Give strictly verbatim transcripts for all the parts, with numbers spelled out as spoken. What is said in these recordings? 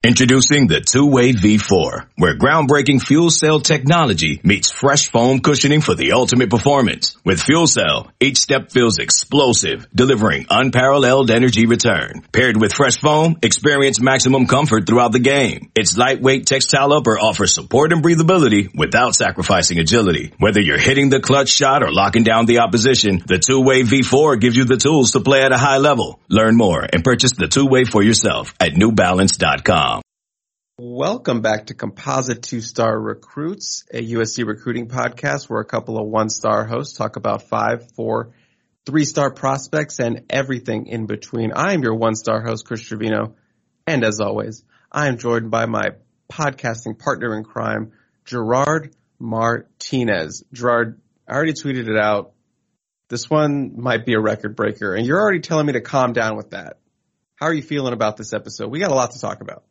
Introducing the Two-Way V four, where groundbreaking fuel cell technology meets fresh foam cushioning for the ultimate performance. With fuel cell, each step feels explosive, delivering unparalleled energy return. Paired with fresh foam, experience maximum comfort throughout the game. Its lightweight textile upper offers support and breathability without sacrificing agility. Whether you're hitting the clutch shot or locking down the opposition, the Two-Way V four gives you the tools to play at a high level. Learn more and purchase the Two-Way for yourself at new balance dot com. Welcome back to Composite Two-Star Recruits, a U S C recruiting podcast where a couple of one-star hosts talk about five, four, three-star prospects and everything in between. I am your one-star host, Chris Trevino, and as always, I am joined by my podcasting partner in crime, Gerard Martinez. Gerard, I already tweeted it out. This one might be a record breaker, and you're already telling me to calm down with that. How are you feeling about this episode? We got a lot to talk about.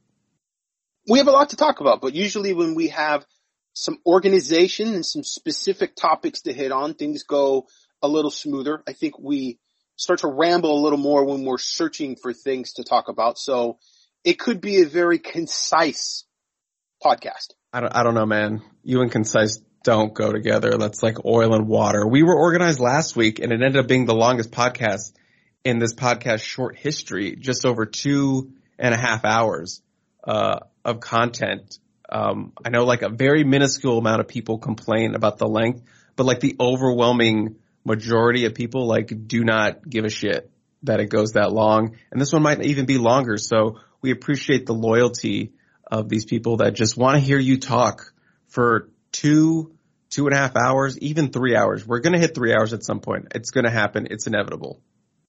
We have a lot to talk about, but usually when we have some organization and some specific topics to hit on, things go a little smoother. I think we start to ramble a little more when we're searching for things to talk about. So it could be a very concise podcast. I don't, I don't know, man. You and concise don't go together. That's like oil and water. We were organized last week, and it ended up being the longest podcast in this podcast short history, just over two and a half hours. Uh, of content. Um, I know like a very minuscule amount of people complain about the length, but like the overwhelming majority of people like do not give a shit that it goes that long. And this one might even be longer. So we appreciate the loyalty of these people that just want to hear you talk for two, two and a half hours, even three hours. We're going to hit three hours at some point. It's going to happen. It's inevitable.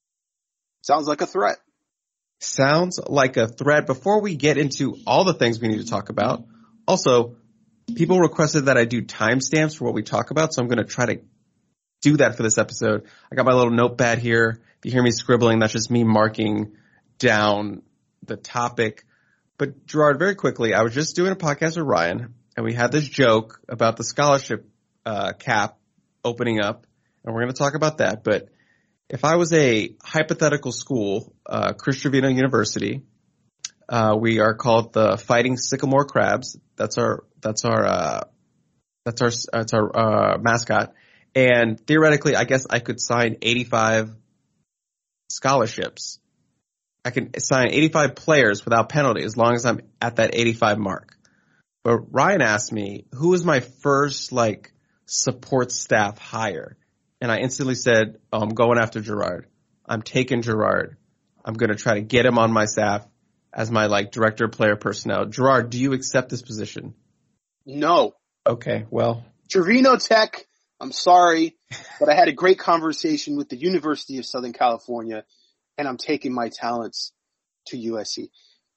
Sounds like a threat. Sounds like a threat. Before we get into all the things we need to talk about, also, people requested that I do timestamps for what we talk about, so I'm going to try to do that for this episode. I got my little notepad here. If you hear me scribbling, that's just me marking down the topic. But Gerard, very quickly, I was just doing a podcast with Ryan, and we had this joke about the scholarship uh, cap opening up, and we're going to talk about that. But if I was a hypothetical school, uh, Chris Trevino University, uh, we are called the Fighting Sycamore Crabs. That's our, that's our, uh, that's our, that's our, uh, mascot. And theoretically, I guess I could sign eighty-five scholarships. I can sign eighty-five players without penalty as long as I'm at that eighty-five mark. But Ryan asked me, who is my first, like, support staff hire? And I instantly said, oh, I'm going after Gerard. I'm taking Gerard. I'm going to try to get him on my staff as my, like, director of player personnel. Gerard, do you accept this position? No. Okay, well. Trevino Tech, I'm sorry, but I had a great conversation with the University of Southern California, and I'm taking my talents to U S C.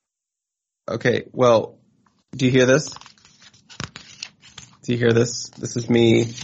Okay, well, do you hear this? Do you hear this? This is me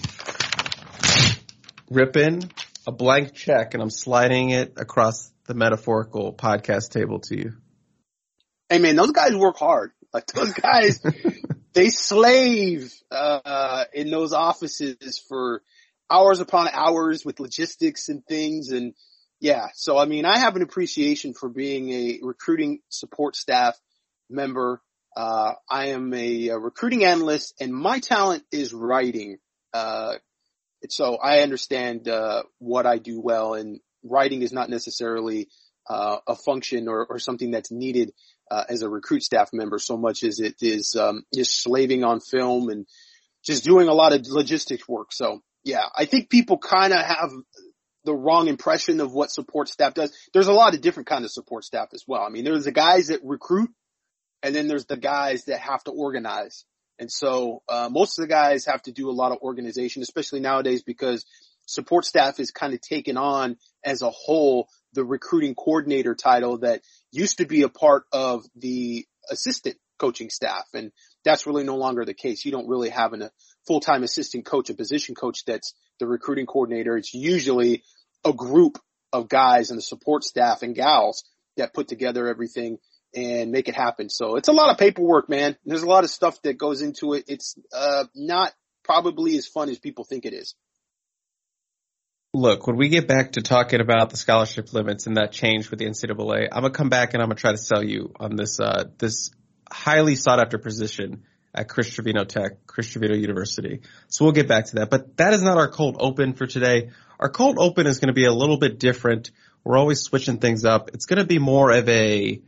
ripping a blank check, and I'm sliding it across the metaphorical podcast table to you. Hey, man, those guys work hard. Like, those guys, they slave uh in those offices for hours upon hours with logistics and things. And, yeah, so, I mean, I have an appreciation for being a recruiting support staff member. Uh I am a, a recruiting analyst, and my talent is writing. Uh So I understand uh what I do well, and writing is not necessarily uh a function or, or something that's needed uh as a recruit staff member so much as it is um just slaving on film and just doing a lot of logistics work. So yeah, I think people kind of have the wrong impression of what support staff does. There's a lot of different kinds of support staff as well. I mean, there's the guys that recruit, and then there's the guys that have to organize. And so, uh, most of the guys have to do a lot of organization, especially nowadays, because support staff is kind of taken on as a whole the recruiting coordinator title that used to be a part of the assistant coaching staff. And that's really no longer the case. You don't really have an, a full-time assistant coach, a position coach that's the recruiting coordinator. It's usually a group of guys in the support staff and gals that put together everything and make it happen. So it's a lot of paperwork, man. There's a lot of stuff that goes into it. It's uh not probably as fun as people think it is. Look, when we get back to talking about the scholarship limits and that change with the N C double A, I'm going to come back and I'm going to try to sell you on this uh this highly sought after position at Chris Trevino Tech, Chris Trevino University. So we'll get back to that. But that is not our cold open for today. Our cold open is going to be a little bit different. We're always switching things up. It's going to be more of a,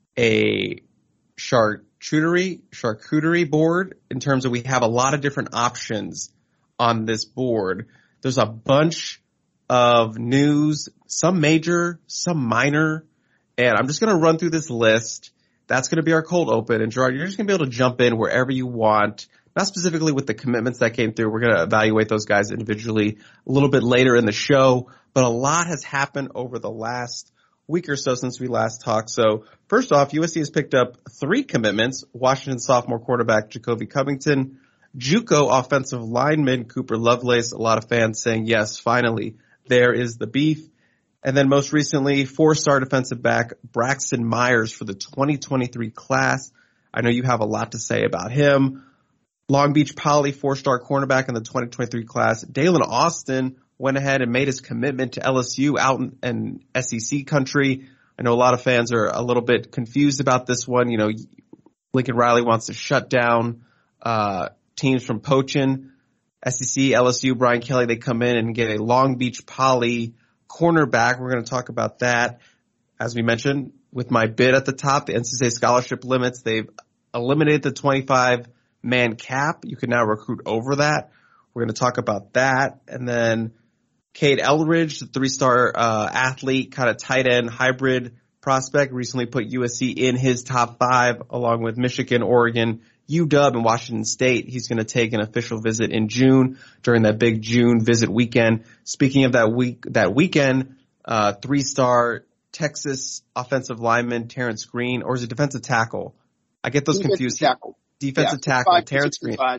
a charcuterie, charcuterie board in terms of we have a lot of different options on this board. There's a bunch of news, some major, some minor, and I'm just going to run through this list. That's going to be our cold open. And Gerard, you're just going to be able to jump in wherever you want, not specifically with the commitments that came through. We're going to evaluate those guys individually a little bit later in the show, but a lot has happened over the last week or so since we last talked. So first off, U S C has picked up three commitments: Washington sophomore quarterback Jacoby Covington, JUCO offensive lineman Cooper Lovelace. A lot of fans saying, yes, finally, there is the beef. And then most recently, four-star defensive back Braxton Myers for the twenty twenty-three class. I know you have a lot to say about him. Long Beach Poly four-star cornerback in the twenty twenty-three class. Dalen Austin went ahead and made his commitment to L S U out in, in S E C country. I know a lot of fans are a little bit confused about this one. You know, Lincoln Riley wants to shut down uh teams from poaching. S E C, L S U, Brian Kelly, they come in and get a Long Beach Poly cornerback. We're going to talk about that. As we mentioned, with my bid at the top, the N C double A scholarship limits, they've eliminated the twenty-five man cap. You can now recruit over that. We're going to talk about that. And then Cade Elridge, the three-star uh, athlete, kind of tight end hybrid prospect, recently put U S C in his top five along with Michigan, Oregon, U W, and Washington State. He's going to take an official visit in June during that big June visit weekend. Speaking of that week, that weekend, uh, three-star Texas offensive lineman Terrence Green, or is it defensive tackle? I get those defensive confused. Tackle. Defensive yeah, tackle five, Terrence Green. Five.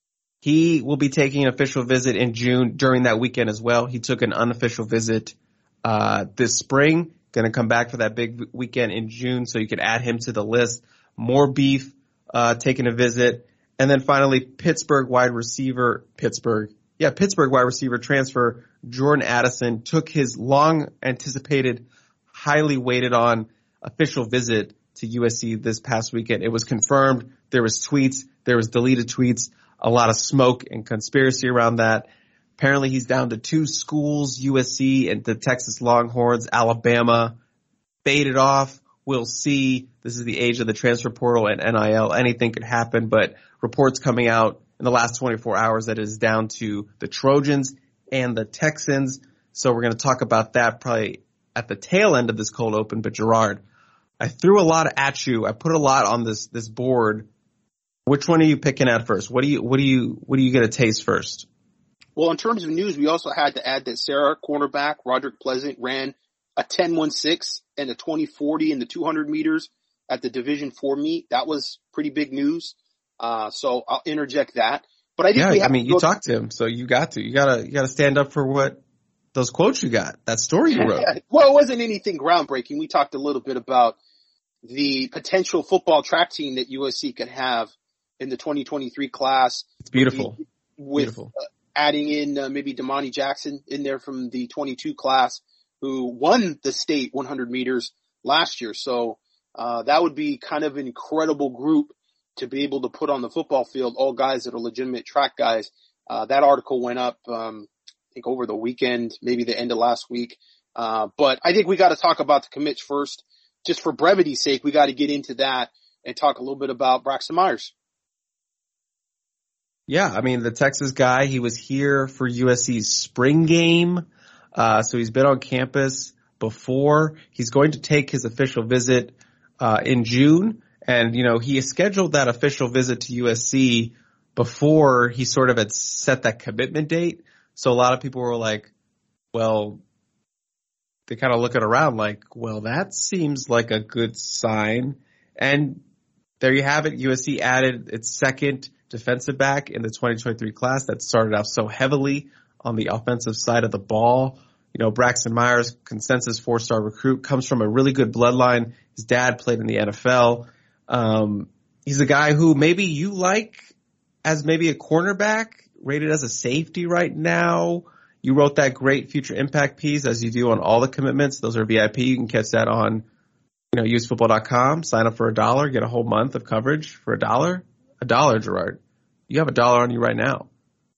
He will be taking an official visit in June during that weekend as well. He took an unofficial visit uh this spring. Going to come back for that big weekend in June, so you can add him to the list. More beef. Uh, taking a visit. And then finally, Pittsburgh wide receiver, Pittsburgh, yeah, Pittsburgh wide receiver transfer, Jordan Addison took his long anticipated, highly waited on official visit to U S C this past weekend. It was confirmed. There was tweets. There was deleted tweets, a lot of smoke and conspiracy around that. Apparently he's down to two schools, U S C and the Texas Longhorns, Alabama, faded off. We'll see. This is the age of the transfer portal and N I L. Anything could happen, but reports coming out in the last twenty-four hours that it is down to the Trojans and the Texans. So we're going to talk about that probably at the tail end of this cold open. But Gerard, I threw a lot at you. I put a lot on this this board. Which one are you picking at first? What do you what do you what do you get a taste first? Well, in terms of news, we also had to add that Sarah, cornerback Roderick Pleasant, ran a ten one six and a twenty forty in the two hundred meters at the Division four meet. That was pretty big news. Uh, so I'll interject that. But I think yeah, we have I mean, to you talked to him, so you got to. You gotta, you gotta stand up for what those quotes you got, that story you wrote. Well, it wasn't anything groundbreaking. We talked a little bit about the potential football track team that U S C could have in the twenty twenty-three class. It's beautiful. With beautiful. Uh, adding in uh, maybe Damani Jackson in there from the twenty-two class, who won the state one hundred meters last year. So uh that would be kind of an incredible group to be able to put on the football field, all guys that are legitimate track guys. Uh that article went up, um I think over the weekend, maybe the end of last week. Uh but I think we got to talk about the commits first. Just for brevity's sake, we got to get into that and talk a little bit about Braxton Myers. Yeah, I mean, the Texas guy, he was here for U S C's spring game. Uh, so he's been on campus before. He's going to take his official visit, uh, in June. And, you know, he scheduled that official visit to U S C before he sort of had set that commitment date. So a lot of people were like, well, they kind of looking around like, well, that seems like a good sign. And there you have it. U S C added its second defensive back in the twenty twenty-three class that started off so heavily on the offensive side of the ball. You know, Braxton Myers, consensus four-star recruit, comes from a really good bloodline. His dad played in the N F L. Um, he's a guy who maybe you like as maybe a cornerback, rated as a safety right now. You wrote that great future impact piece, as you do on all the commitments. Those are V I P. You can catch that on You know, use football dot com, sign up for a dollar, get a whole month of coverage for a dollar. A dollar, Gerard. You have a dollar on you right now.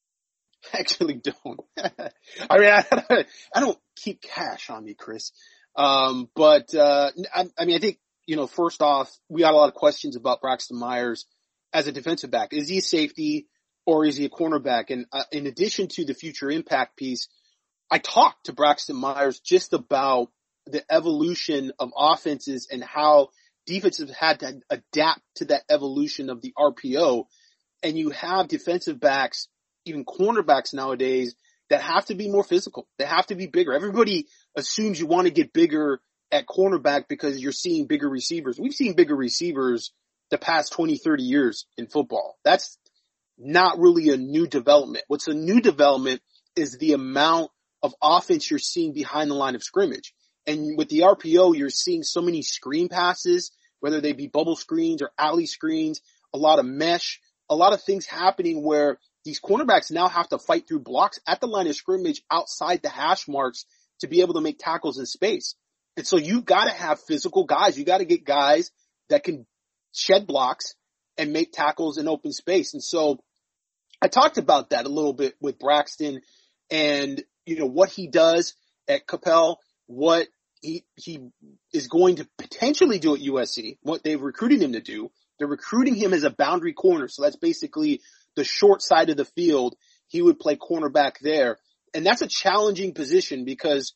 I actually don't. I mean, I, I don't keep cash on me, Chris. Um, but, uh, I, I mean, I think, you know, first off, we got a lot of questions about Braxton Myers as a defensive back. Is he a safety or is he a cornerback? And uh, in addition to the future impact piece, I talked to Braxton Myers just about the evolution of offenses and how defenses had to adapt to that evolution of the R P O. And you have defensive backs, even cornerbacks nowadays, that have to be more physical. They have to be bigger. Everybody assumes you want to get bigger at cornerback because you're seeing bigger receivers. We've seen bigger receivers the past twenty, thirty years in football. That's not really a new development. What's a new development is the amount of offense you're seeing behind the line of scrimmage. And with the R P O, you're seeing so many screen passes, whether they be bubble screens or alley screens, a lot of mesh, a lot of things happening where these cornerbacks now have to fight through blocks at the line of scrimmage outside the hash marks to be able to make tackles in space. And so you got to have physical guys. You got to get guys that can shed blocks and make tackles in open space. And so I talked about that a little bit with Braxton and, you know, what he does at Capel, what he, he is going to potentially do at U S C, what they've recruited him to do. They're recruiting him as a boundary corner. So that's basically the short side of the field. He would play cornerback there. And that's a challenging position because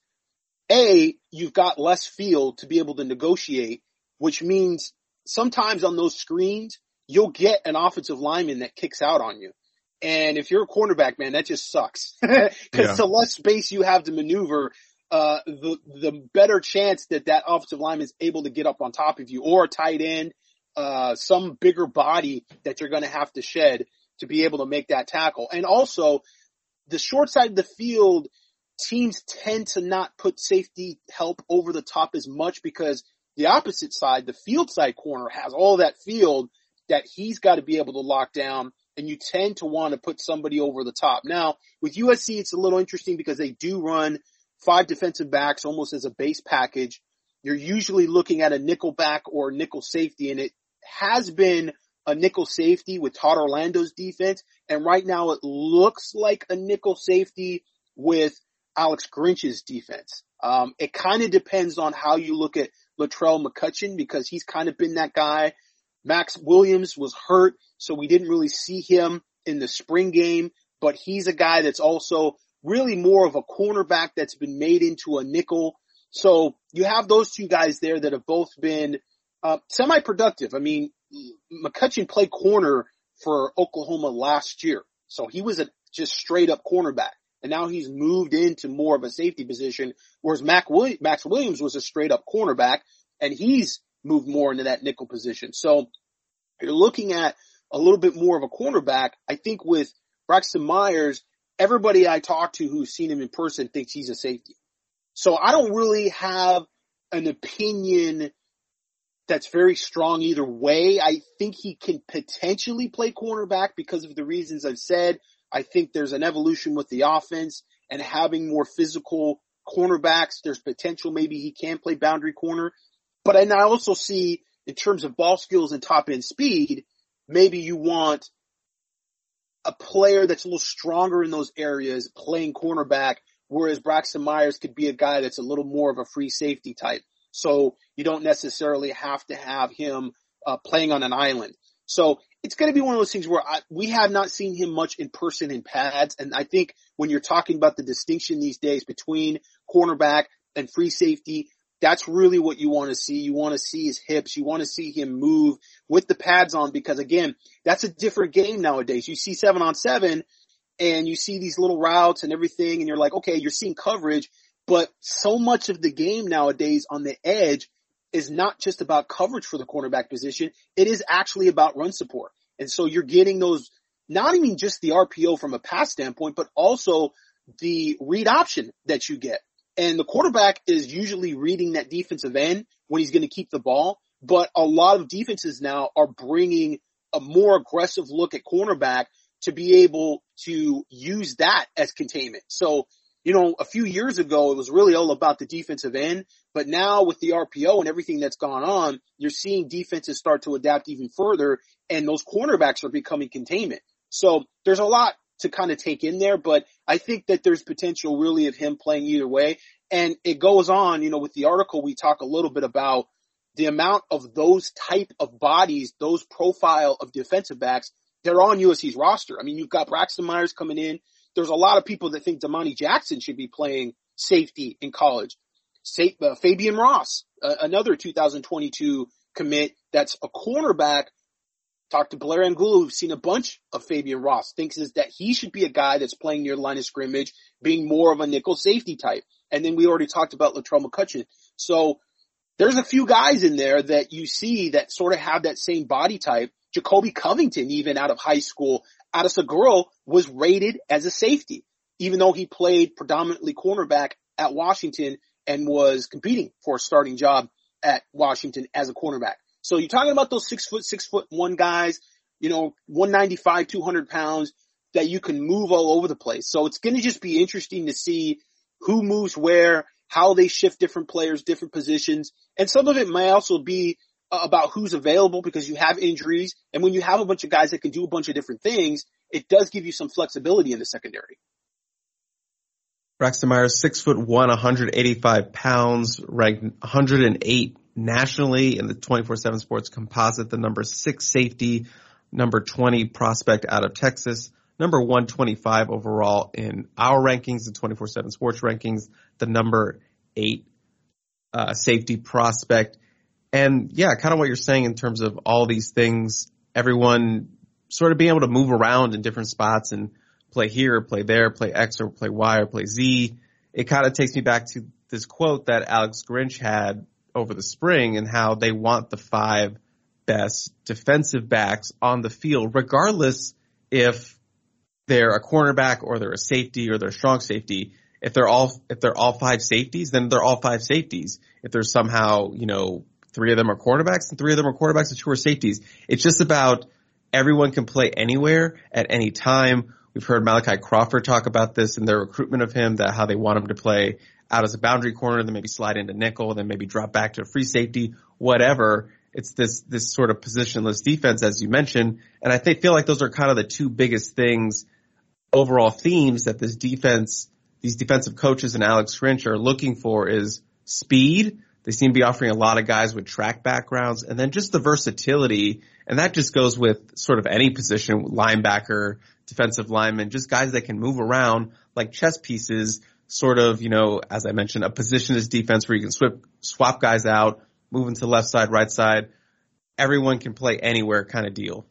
A, you've got less field to be able to negotiate, which means sometimes on those screens, you'll get an offensive lineman that kicks out on you. And if you're a cornerback, man, that just sucks. Because yeah. the less space you have to maneuver, uh, the, the better chance that that offensive lineman is able to get up on top of you, or a tight end, uh, some bigger body that you're going to have to shed to be able to make that tackle. And also, the short side of the field, teams tend to not put safety help over the top as much because the opposite side, the field side corner, has all that field that he's got to be able to lock down, and you tend to want to put somebody over the top. Now, with U S C, it's a little interesting because they do run five defensive backs almost as a base package. You're usually looking at a nickel back or nickel safety, and it has been a nickel safety with Todd Orlando's defense, and right now it looks like a nickel safety with Alex Grinch's defense. Um, it kind of depends on how you look at Latrell McCutcheon because he's kind of been that guy. Max Williams was hurt, so we didn't really see him in the spring game, but he's a guy that's also really more of a cornerback that's been made into a nickel. So you have those two guys there that have both been uh, semi-productive. I mean, McCutcheon played corner for Oklahoma last year, so he was a just straight up cornerback. And now he's moved into more of a safety position, whereas Mac Williams, Max Williams was a straight up cornerback, and he's moved more into that nickel position. So you're looking at a little bit more of a cornerback. I think with Braxton Myers, everybody I talk to who's seen him in person thinks he's a safety. So I don't really have an opinion that's very strong either way. I think he can potentially play cornerback because of the reasons I've said. I think there's an evolution with the offense and having more physical cornerbacks. There's potential maybe he can play boundary corner. But and I also see in terms of ball skills and top end speed, maybe you want a player that's a little stronger in those areas playing cornerback, whereas Braxton Myers could be a guy that's a little more of a free safety type. So you don't necessarily have to have him uh, playing on an island. So it's going to be one of those things where I, we have not seen him much in person in pads. And I think when you're talking about the distinction these days between cornerback and free safety, that's really what you want to see. You want to see his hips. You want to see him move with the pads on because, again, that's a different game nowadays. You see seven on seven and you see these little routes and everything, and you're like, okay, you're seeing coverage. But so much of the game nowadays on the edge is not just about coverage for the cornerback position. It is actually about run support. And so you're getting those, not even just the R P O from a pass standpoint, but also the read option that you get. And the quarterback is usually reading that defensive end when he's going to keep the ball. But a lot of defenses now are bringing a more aggressive look at cornerback to be able to use that as containment. So, you know, a few years ago, it was really all about the defensive end. But now with the R P O and everything that's gone on, you're seeing defenses start to adapt even further, and those cornerbacks are becoming containment. So there's a lot to kind of take in there, but I think that there's potential really of him playing either way. And it goes on, you know, with the article, we talk a little bit about the amount of those type of bodies, those profile of defensive backs that are on U S C's roster. I mean, you've got Braxton Myers coming in. There's a lot of people that think Damani Jackson should be playing safety in college. Say, uh, Fabian Ross, uh, another two thousand twenty-two commit that's a cornerback. Talked to Blair Angulo, who's seen a bunch of Fabian Ross, thinks is that he should be a guy that's playing near the line of scrimmage, being more of a nickel safety type. And then we already talked about Latrell McCutcheon. So there's a few guys in there that you see that sort of have that same body type. Jacoby Covington, even out of high school, out of Seguro, was rated as a safety, even though he played predominantly cornerback at Washington and was competing for a starting job at Washington as a cornerback. So you're talking about those six foot, six foot one guys, you know, one ninety-five, two hundred pounds that you can move all over the place. So it's going to just be interesting to see who moves where, how they shift different players, different positions. And some of it may also be about who's available because you have injuries. And when you have a bunch of guys that can do a bunch of different things, it does give you some flexibility in the secondary. Braxton Myers, six foot one, one hundred eighty-five pounds, ranked one hundred eight nationally in the twenty-four seven Sports composite, the number six safety, number twenty prospect out of Texas, number one twenty-five overall in our rankings, the twenty-four seven Sports rankings, the number eight uh, safety prospect. And yeah, kind of what you're saying in terms of all these things, everyone sort of being able to move around in different spots and play here, play there, play X or play Y or play Z. It kind of takes me back to this quote that Alex Grinch had over the spring and how they want the five best defensive backs on the field, regardless if they're a cornerback or they're a safety or they're a strong safety. If they're all, if they're all five safeties, then they're all five safeties. If there's somehow, you know, three of them are cornerbacks and three of them are quarterbacks and two are safeties. It's just about everyone can play anywhere at any time. We've heard Malachi Crawford talk about this in their recruitment of him, that how they want him to play out as a boundary corner, then maybe slide into nickel, then maybe drop back to a free safety, whatever. It's this, this sort of positionless defense, as you mentioned. And I think, feel like those are kind of the two biggest things, overall themes that this defense, these defensive coaches and Alex Grinch are looking for is speed. They seem to be offering a lot of guys with track backgrounds, and then just the versatility. And that just goes with sort of any position, linebacker, defensive lineman, just guys that can move around like chess pieces, sort of, you know, as I mentioned, a positionless defense where you can swap, swap guys out, move into left side, right side. Everyone can play anywhere kind of deal.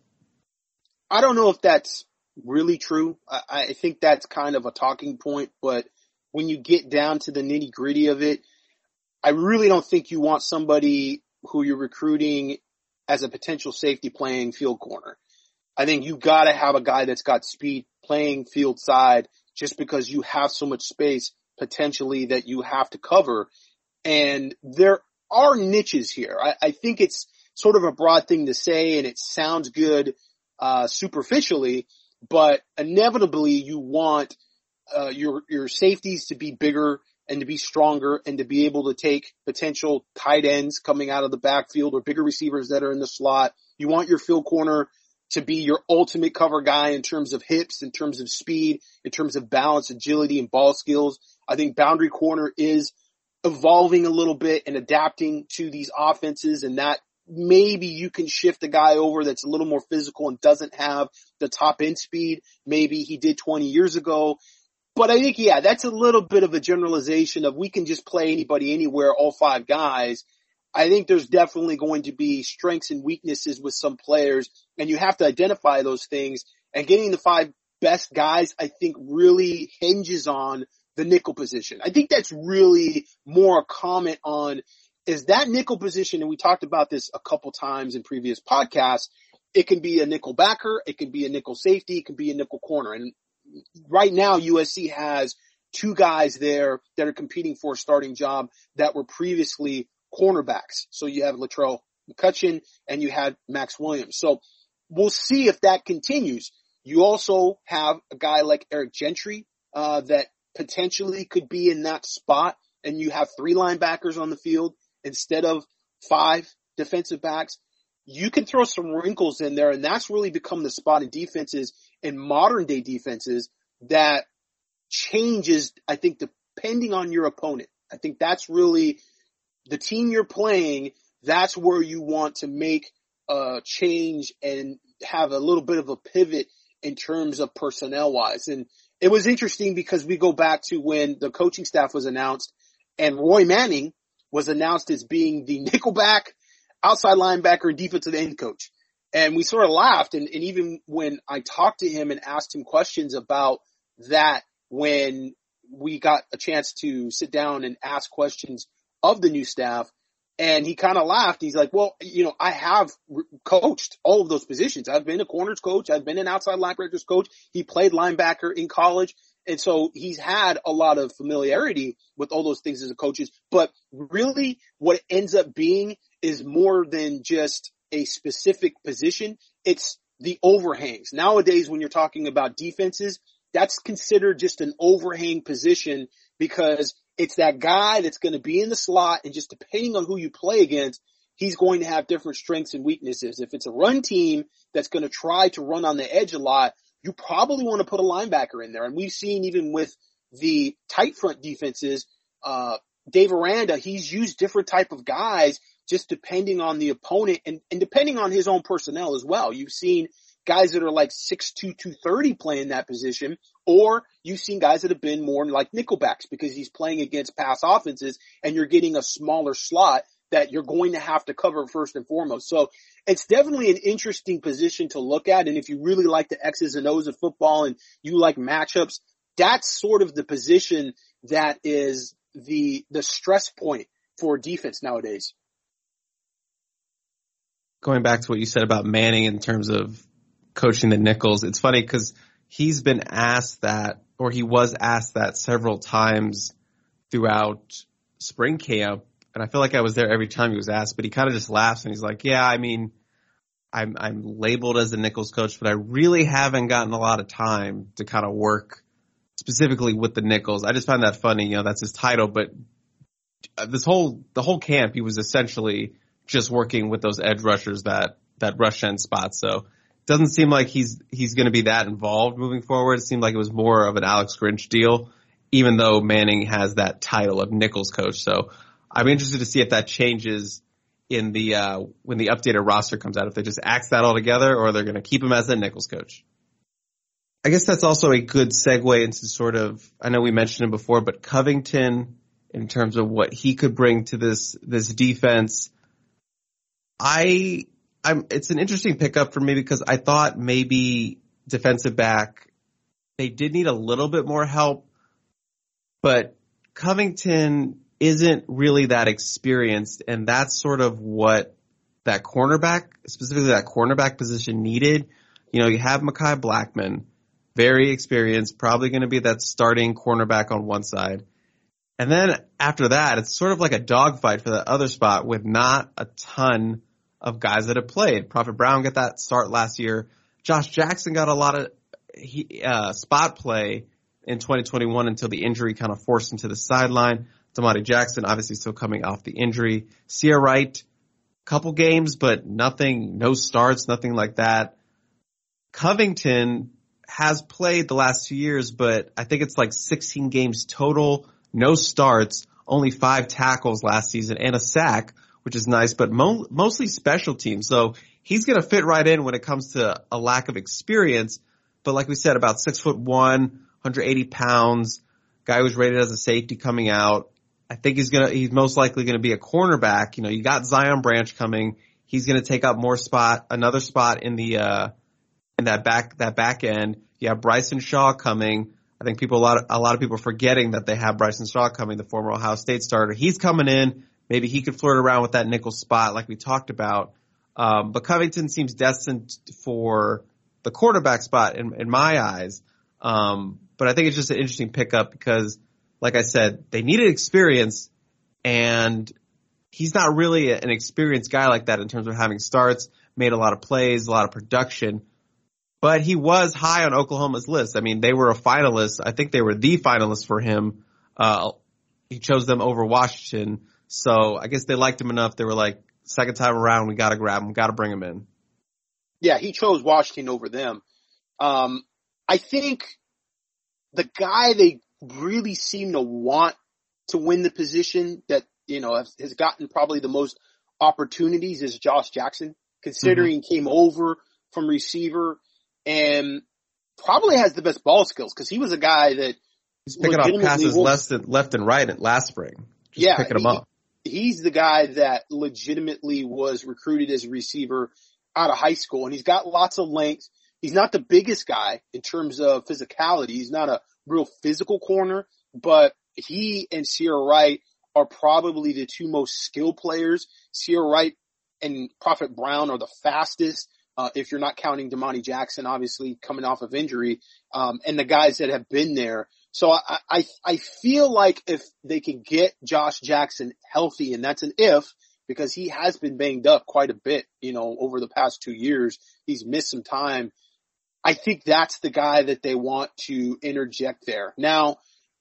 I don't know if that's really true. I, I think that's kind of a talking point, but when you get down to the nitty gritty of it, I really don't think you want somebody who you're recruiting as a potential safety playing field corner. I think you got to have a guy that's got speed playing field side, just because you have so much space potentially that you have to cover. And there are niches here. I, I think it's sort of a broad thing to say, and it sounds good uh superficially, but inevitably you want uh your your safeties to be bigger and to be stronger and to be able to take potential tight ends coming out of the backfield or bigger receivers that are in the slot. You want your field corner to be your ultimate cover guy in terms of hips, in terms of speed, in terms of balance, agility, and ball skills. I think boundary corner is evolving a little bit and adapting to these offenses, and that maybe you can shift a guy over that's a little more physical and doesn't have the top end speed maybe he did twenty years ago. But I think, yeah, that's a little bit of a generalization of we can just play anybody anywhere, all five guys. I think there's definitely going to be strengths and weaknesses with some players, and you have to identify those things. And getting the five best guys, I think, really hinges on the nickel position. I think that's really more a comment on is that nickel position, and we talked about this a couple times in previous podcasts, it can be a nickel backer, it can be a nickel safety, it can be a nickel corner. And right now, U S C has two guys there that are competing for a starting job that were previously cornerbacks. So you have Latrell McCutcheon and you had Max Williams. So we'll see if that continues. You also have a guy like Eric Gentry, uh, that potentially could be in that spot and you have three linebackers on the field instead of five defensive backs, you can throw some wrinkles in there, and that's really become the spot in defenses, in modern day defenses, that changes, I think, depending on your opponent. I think that's really the team you're playing. That's where you want to make a change and have a little bit of a pivot in terms of personnel wise. And it was interesting because we go back to when the coaching staff was announced and Roy Manning was announced as being the nickelback, outside linebacker, and defensive end coach. And we sort of laughed. And, and even when I talked to him and asked him questions about that, when we got a chance to sit down and ask questions of the new staff, and he kind of laughed. He's like, well, you know, I have re- coached all of those positions. I've been a corners coach. I've been an outside linebackers coach. He played linebacker in college. And so he's had a lot of familiarity with all those things as a coach. But really what it ends up being is more than just a specific position. It's the overhangs. Nowadays, when you're talking about defenses, that's considered just an overhang position because it's that guy that's going to be in the slot, and just depending on who you play against, he's going to have different strengths and weaknesses. If it's a run team that's going to try to run on the edge a lot, you probably want to put a linebacker in there. And we've seen even with the tight front defenses, uh, Dave Aranda, he's used different type of guys just depending on the opponent and, and depending on his own personnel as well. You've seen guys that are like six two, two thirty playing that position, or you've seen guys that have been more like nickelbacks because he's playing against pass offenses and you're getting a smaller slot that you're going to have to cover first and foremost. So it's definitely an interesting position to look at. And if you really like the X's and O's of football and you like matchups, that's sort of the position that is the, the stress point for defense nowadays. Going back to what you said about Manning in terms of coaching the nickels, it's funny because he's been asked that, or he was asked that several times throughout spring camp. And I feel like I was there every time he was asked, but he kind of just laughs and he's like, yeah, I mean, I'm, I'm labeled as the nickels coach, but I really haven't gotten a lot of time to kind of work specifically with the nickels. I just find that funny. You know, that's his title, but this whole, the whole camp, he was essentially just working with those edge rushers that, that rush end spots. So it doesn't seem like he's, he's going to be that involved moving forward. It seemed like it was more of an Alex Grinch deal, even though Manning has that title of nickels coach. So I'm interested to see if that changes in the, uh, when the updated roster comes out, if they just axe that all together or they're going to keep him as a nickels coach. I guess that's also a good segue into sort of, I know we mentioned him before, but Covington, in terms of what he could bring to this, this defense. I, I'm, it's an interesting pickup for me because I thought maybe defensive back, they did need a little bit more help, but Covington isn't really that experienced, and that's sort of what that cornerback, specifically that cornerback position needed. You know, you have Mekhi Blackman, very experienced, probably going to be that starting cornerback on one side. And then after that, it's sort of like a dogfight for the other spot with not a ton of guys that have played. Prophet Brown got that start last year. Josh Jackson got a lot of he, uh, spot play in twenty twenty-one until the injury kind of forced him to the sideline. Damari Jackson obviously still coming off the injury. Sia Wright, couple games, but nothing, no starts, nothing like that. Covington has played the last two years, but I think it's like sixteen games total, no starts, only five tackles last season and a sack, which is nice, but mo- mostly special teams. So he's going to fit right in when it comes to a lack of experience. But like we said, about six foot one, one hundred eighty pounds, guy who's rated as a safety coming out. I think he's gonna, he's most likely gonna be a cornerback. You know, you got Zion Branch coming. He's gonna take up more spot, another spot in the, uh, in that back, that back end. You have Bryson Shaw coming. I think people, a lot of, a lot of people are forgetting that they have Bryson Shaw coming, the former Ohio State starter. He's coming in. Maybe he could flirt around with that nickel spot like we talked about. Um, but Covington seems destined for the quarterback spot in, in my eyes. Um, but I think it's just an interesting pickup because, like I said, they needed experience, and he's not really an experienced guy like that in terms of having starts, made a lot of plays, a lot of production. But he was high on Oklahoma's list. I mean, they were a finalist. I think they were the finalist for him. Uh, he chose them over Washington. So I guess they liked him enough. They were like, second time around, we got to grab him, got to bring him in. Yeah, he chose Washington over them. Um, I think the guy they really seem to want to win the position that, you know, has, has gotten probably the most opportunities is Josh Jackson, considering mm-hmm. he came over from receiver and probably has the best ball skills because he was a guy that he's picking up passes left and, left and right last spring. Just yeah, picking them he, up. He's the guy that legitimately was recruited as a receiver out of high school, and he's got lots of length. He's not the biggest guy in terms of physicality. He's not a real physical corner, but he and Sierra Wright are probably the two most skilled players. Sierra Wright and Prophet Brown are the fastest, uh, if you're not counting Damani Jackson, obviously coming off of injury, um, and the guys that have been there. So I, I, I feel like if they can get Josh Jackson healthy, and that's an if, because he has been banged up quite a bit, you know, over the past two years. He's missed some time. I think that's the guy that they want to interject there. Now,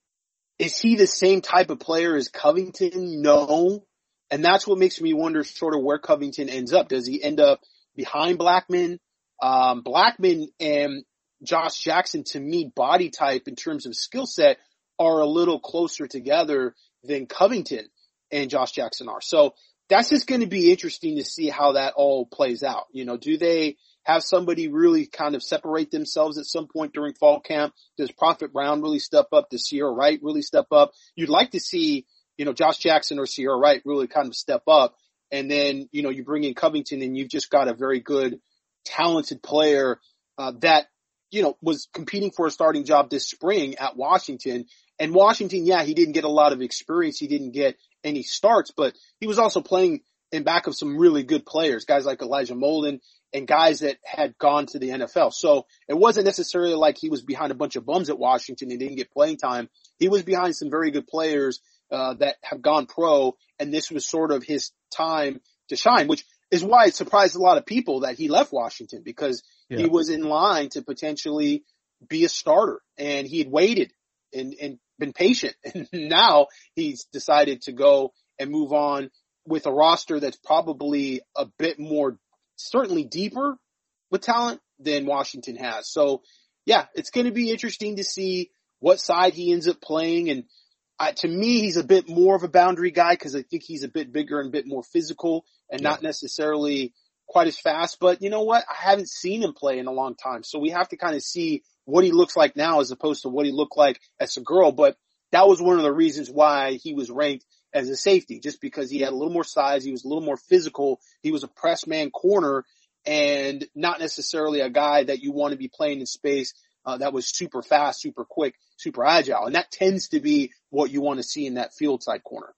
is he the same type of player as Covington? No. And that's what makes me wonder sort of where Covington ends up. Does he end up behind Blackman? Um, Blackman and Josh Jackson, to me, body type in terms of skill set are a little closer together than Covington and Josh Jackson are. So that's just going to be interesting to see how that all plays out. You know, do they have somebody really kind of separate themselves at some point during fall camp? Does Prophet Brown really step up? Does Sierra Wright really step up? You'd like to see, you know, Josh Jackson or Sierra Wright really kind of step up. And then, you know, you bring in Covington and you've just got a very good, talented player, uh, that, you know, was competing for a starting job this spring at Washington. And Washington, yeah, he didn't get a lot of experience. He didn't get any starts, but he was also playing in back of some really good players, guys like Elijah Molden and guys that had gone to the N F L. So it wasn't necessarily like he was behind a bunch of bums at Washington and didn't get playing time. He was behind some very good players, uh, that have gone pro, and this was sort of his time to shine, which is why it surprised a lot of people that he left Washington, because yeah. he was in line to potentially be a starter, and he had waited and, and been patient. And now he's decided to go and move on with a roster that's probably a bit more, certainly deeper with talent than Washington has. So yeah, it's going to be interesting to see what side he ends up playing. And uh, to me, he's a bit more of a boundary guy because I think he's a bit bigger and a bit more physical and yeah. not necessarily quite as fast. But you know what? I haven't seen him play in a long time. So we have to kind of see what he looks like now as opposed to what he looked like as a girl. But that was one of the reasons why he was ranked as a safety, just because he had a little more size. He was a little more physical. He was a press man corner and not necessarily a guy that you want to be playing in space, uh, that was super fast, super quick, super agile. And that tends to be what you want to see in that field side corner.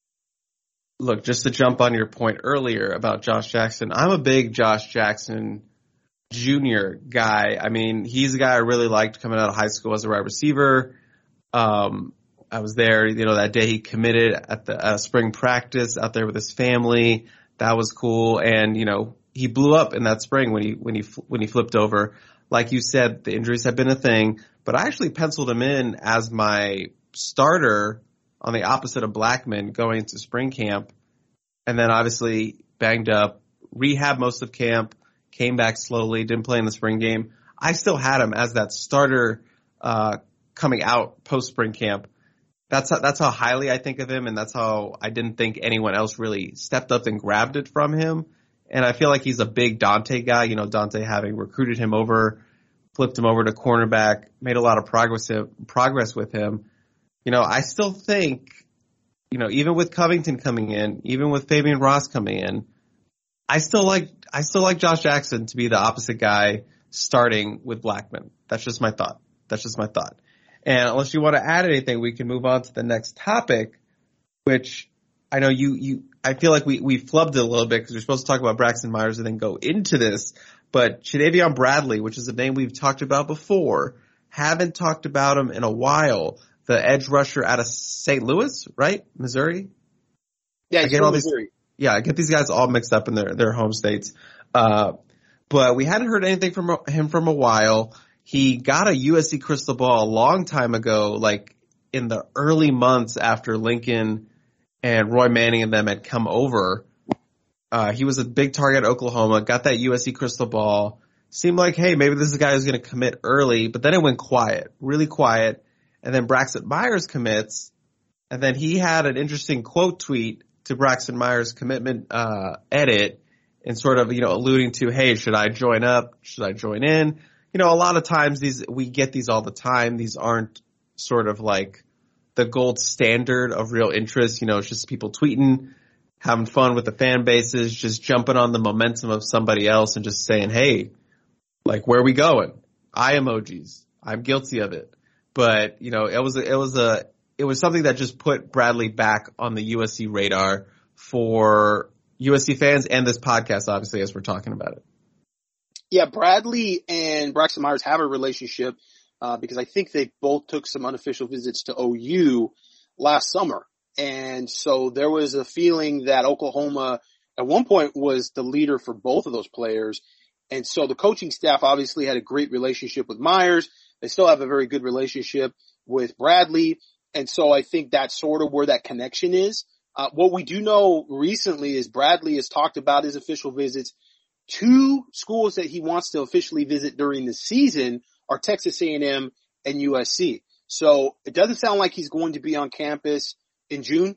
Look, just to jump on your point earlier about Josh Jackson, I'm a big Josh Jackson Junior guy. I mean, he's a guy I really liked coming out of high school as a wide receiver. Um, I was there, you know, that day he committed at the uh, spring practice out there with his family. That was cool. And, you know, he blew up in that spring when he, when he, when he flipped over. Like you said, the injuries have been a thing, but I actually penciled him in as my starter on the opposite of Blackman going into spring camp. And then obviously banged up, rehab most of camp, came back slowly, didn't play in the spring game. I still had him as that starter, uh, coming out post spring camp. That's how, that's how highly I think of him, and that's how I didn't think anyone else really stepped up and grabbed it from him. And I feel like he's a big Dante guy. You know, Dante having recruited him over, flipped him over to cornerback, made a lot of progress progress with him. You know, I still think, you know, even with Covington coming in, even with Fabian Ross coming in, I still like I still like Josh Jackson to be the opposite guy starting with Blackman. That's just my thought. That's just my thought. And unless you want to add anything, we can move on to the next topic, which I know you, you, I feel like we, we flubbed it a little bit because we're supposed to talk about Braxton Myers and then go into this. But Shadavion Bradley, which is a name we've talked about before, haven't talked about him in a while. The edge rusher out of Saint Louis, right? Missouri? Yeah, I get all Missouri. These, yeah, I get these guys all mixed up in their, their home states. Uh, but we hadn't heard anything from him from a while. He got a U S C crystal ball a long time ago, like in the early months after Lincoln and Roy Manning and them had come over, uh, he was a big target at Oklahoma, got that U S C crystal ball, seemed like, hey, maybe this is a guy who's going to commit early, but then it went quiet, really quiet. And then Braxton Myers commits, and then he had an interesting quote tweet to Braxton Myers' commitment uh edit, and sort of, you know, alluding to, hey, should I join up? Should I join in? You know, a lot of times these, we get these all the time. These aren't sort of like the gold standard of real interest. You know, it's just people tweeting, having fun with the fan bases, just jumping on the momentum of somebody else and just saying, hey, like, where are we going? Eye emojis. I'm guilty of it. But, you know, it was, a, it was a, it was something that just put Bradley back on the U S C radar for U S C fans and this podcast, obviously, as we're talking about it. Yeah, Bradley and Braxton Myers have a relationship, uh, because I think they both took some unofficial visits to O U last summer. And so there was a feeling that Oklahoma at one point was the leader for both of those players. And so the coaching staff obviously had a great relationship with Myers. They still have a very good relationship with Bradley. And so I think that's sort of where that connection is. Uh, what we do know recently is Bradley has talked about his official visits. Two schools that he wants to officially visit during the season are Texas A and M and U S C. So it doesn't sound like he's going to be on campus in June.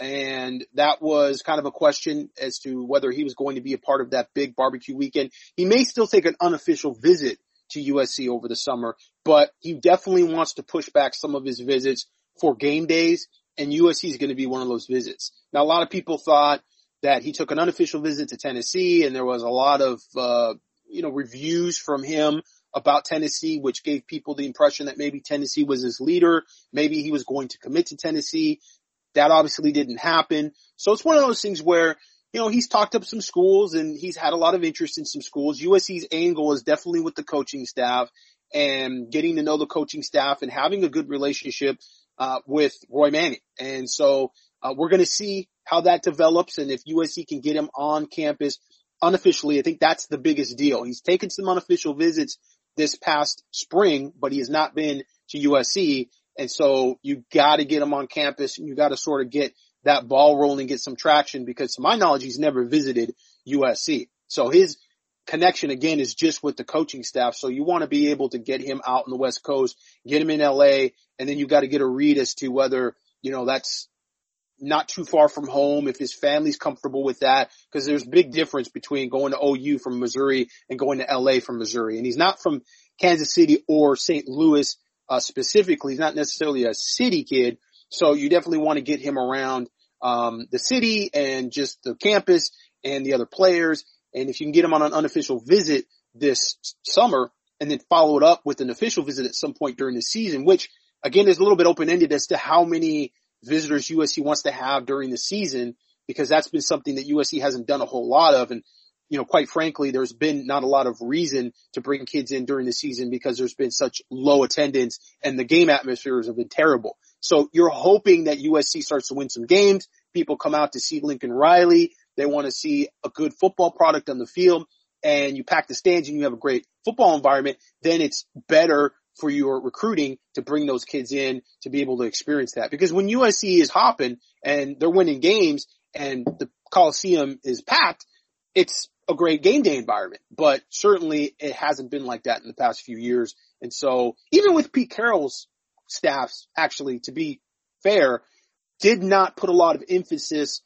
And that was kind of a question as to whether he was going to be a part of that big barbecue weekend. He may still take an unofficial visit to U S C over the summer, but he definitely wants to push back some of his visits for game days, and U S C is going to be one of those visits. Now, a lot of people thought that he took an unofficial visit to Tennessee, and there was a lot of, uh, you know, reviews from him about Tennessee, which gave people the impression that maybe Tennessee was his leader. Maybe he was going to commit to Tennessee. That obviously didn't happen. So it's one of those things where, you know, he's talked up some schools and he's had a lot of interest in some schools. U S C's angle is definitely with the coaching staff and getting to know the coaching staff and having a good relationship uh with Roy Manning. And so uh, we're going to see how that develops, and if U S C can get him on campus unofficially. I think that's the biggest deal. He's taken some unofficial visits this past spring, but he has not been to U S C. And so you got to get him on campus, and you got to sort of get that ball rolling, get some traction, because to my knowledge, he's never visited U S C. So his connection, again, is just with the coaching staff. So you want to be able to get him out on the West Coast, get him in L A, and then you got to get a read as to whether, you know, that's not too far from home, if his family's comfortable with that, because there's a big difference between going to O U from Missouri and going to L A from Missouri. And he's not from Kansas City or Saint Louis uh, specifically. He's not necessarily a city kid. So you definitely want to get him around um the city and just the campus and the other players. And if you can get him on an unofficial visit this summer and then follow it up with an official visit at some point during the season, which again is a little bit open-ended as to how many visitors U S C wants to have during the season, because that's been something that U S C hasn't done a whole lot of. And, you know, quite frankly, there's been not a lot of reason to bring kids in during the season because there's been such low attendance and the game atmospheres have been terrible. So you're hoping that U S C starts to win some games. People come out to see Lincoln Riley. They want to see a good football product on the field, and you pack the stands and you have a great football environment. Then it's better for your recruiting to bring those kids in to be able to experience that. Because when U S C is hopping and they're winning games and the Coliseum is packed, it's a great game day environment. But certainly it hasn't been like that in the past few years. And so even with Pete Carroll's staffs, actually, to be fair, did not put a lot of emphasis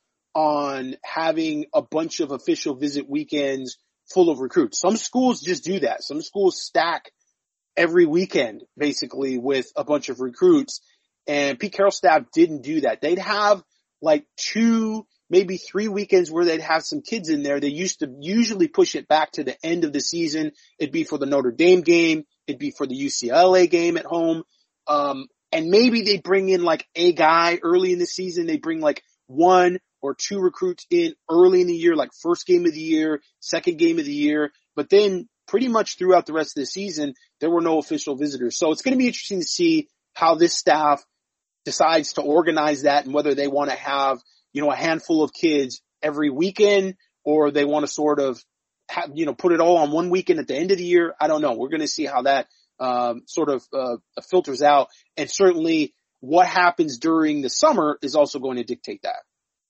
on having a bunch of official visit weekends full of recruits. Some schools just do that. Some schools stack every weekend basically with a bunch of recruits, and Pete Carroll's staff didn't do that. They'd have like two, maybe three weekends where they'd have some kids in there. They used to usually push it back to the end of the season. It'd be for the Notre Dame game. It'd be for the U C L A game at home. Um, and maybe they bring in like a guy early in the season. They bring like one or two recruits in early in the year, like first game of the year, second game of the year. But then pretty much throughout the rest of the season, there were no official visitors. So it's going to be interesting to see how this staff decides to organize that, and whether they want to have, you know, a handful of kids every weekend, or they want to sort of have, you know, put it all on one weekend at the end of the year. I don't know. We're going to see how that um, sort of uh, filters out. And certainly what happens during the summer is also going to dictate that.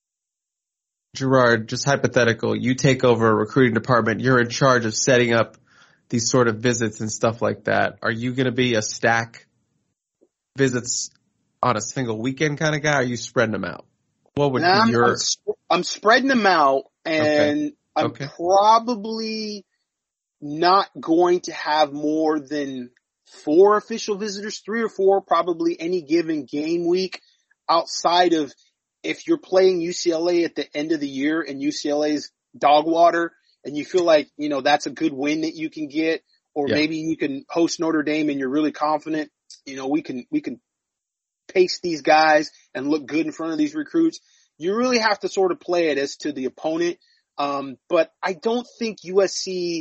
Gerard, just hypothetical, you take over a recruiting department, you're in charge of setting up these sort of visits and stuff like that. Are you going to be a stack visits on a single weekend kind of guy? Or are you spreading them out? What would now, be your... I'm, I'm, I'm spreading them out, and okay. I'm okay. probably not going to have more than four official visitors, three or four, probably any given game week, outside of if you're playing U C L A at the end of the year and U C L A's dog water and you feel like, you know, that's a good win that you can get, or yeah. maybe you can host Notre Dame and you're really confident, you know, we can, we can pace these guys and look good in front of these recruits. You really have to sort of play it as to the opponent. Um, but I don't think U S C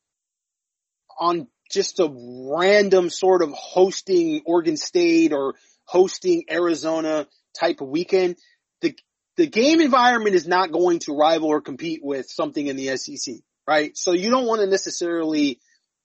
on just a random sort of hosting Oregon State or hosting Arizona type of weekend, the the game environment is not going to rival or compete with something in the S E C, right? So you don't want to necessarily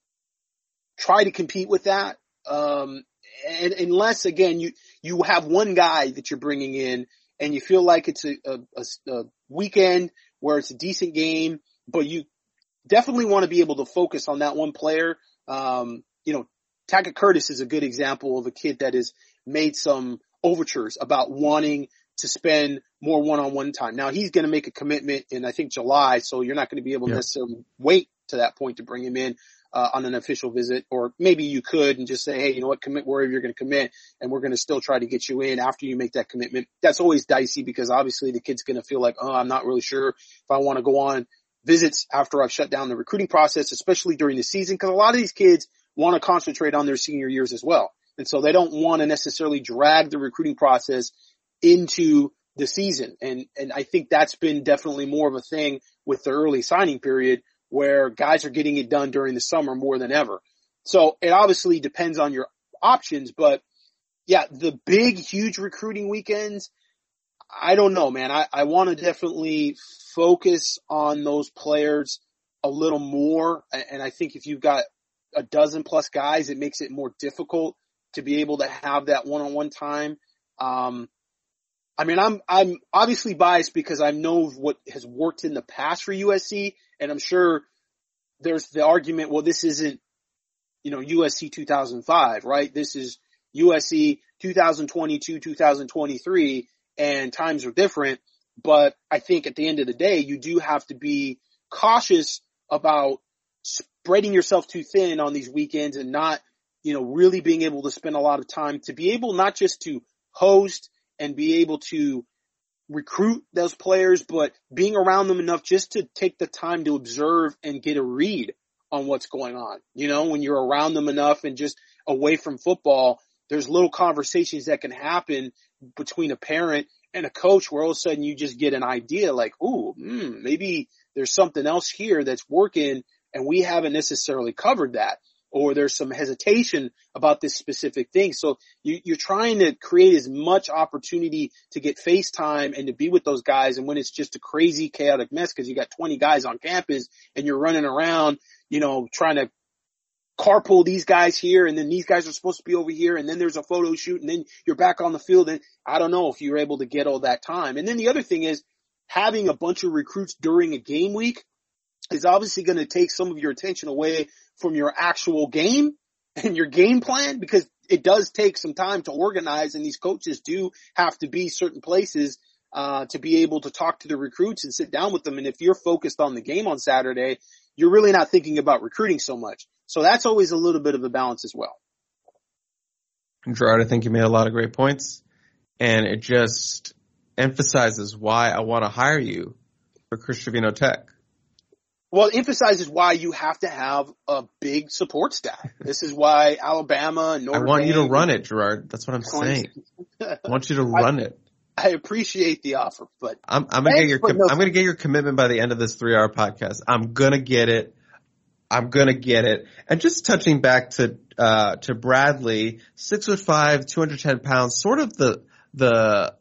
try to compete with that, um, and unless again you you have one guy that you're bringing in and you feel like it's a, a, a weekend where it's a decent game, but you definitely want to be able to focus on that one player. Um, you know, Tackett Curtis is a good example of a kid that has made some overtures about wanting to spend more one-on-one time. Now he's going to make a commitment in, I think, July, so you're not going to be able to yeah. necessarily wait to that point to bring him in uh, on an official visit, or maybe you could and just say, hey, you know what, commit wherever you're going to commit, and we're going to still try to get you in after you make that commitment. That's always dicey because obviously the kid's going to feel like, oh, I'm not really sure if I want to go on visits after I've shut down the recruiting process, especially during the season, because a lot of these kids want to concentrate on their senior years as well. And so they don't want to necessarily drag the recruiting process into the season. And, and I think that's been definitely more of a thing with the early signing period where guys are getting it done during the summer more than ever. So it obviously depends on your options, but yeah, the big, huge recruiting weekends, I don't know, man. I, I want to definitely focus on those players a little more. And I think if you've got a dozen plus guys, it makes it more difficult to be able to have that one-on-one time. Um, I mean, I'm, I'm obviously biased because I know what has worked in the past for U S C, and I'm sure there's the argument, well, this isn't, you know, U S C two thousand five, right? This is U S C two thousand twenty-two, two thousand twenty-three, and times are different. But I think at the end of the day, you do have to be cautious about spreading yourself too thin on these weekends and not, you know, really being able to spend a lot of time to be able not just to host and be able to recruit those players, but being around them enough just to take the time to observe and get a read on what's going on. You know, when you're around them enough and just away from football, there's little conversations that can happen between a parent and a coach where all of a sudden you just get an idea like, ooh, mm, maybe there's something else here that's working and we haven't necessarily covered that. Or there's some hesitation about this specific thing. So you, you're trying to create as much opportunity to get FaceTime and to be with those guys. And when it's just a crazy, chaotic mess because you got twenty guys on campus and you're running around, you know, trying to carpool these guys here and then these guys are supposed to be over here and then there's a photo shoot and then you're back on the field. And I don't know if you're able to get all that time. And then the other thing is having a bunch of recruits during a game week is obviously going to take some of your attention away from your actual game and your game plan, because it does take some time to organize and these coaches do have to be certain places uh to be able to talk to the recruits and sit down with them. And if you're focused on the game on Saturday, you're really not thinking about recruiting so much. So that's always a little bit of a balance as well. Gerard, I think you made a lot of great points, and it just emphasizes why I want to hire you for Chris Trevino Tech. Well, it emphasizes why you have to have a big support staff. This is why Alabama and Notre Dame. I want Dame you to run it, Gerard. That's what I'm saying. I want you to run I, it. I appreciate the offer, but I'm, I'm gonna get your com- no I'm gonna get your commitment by the end of this three-hour podcast. I'm gonna get it. I'm gonna get it. And just touching back to uh to Bradley, six foot five, two hundred ten pounds, sort of the the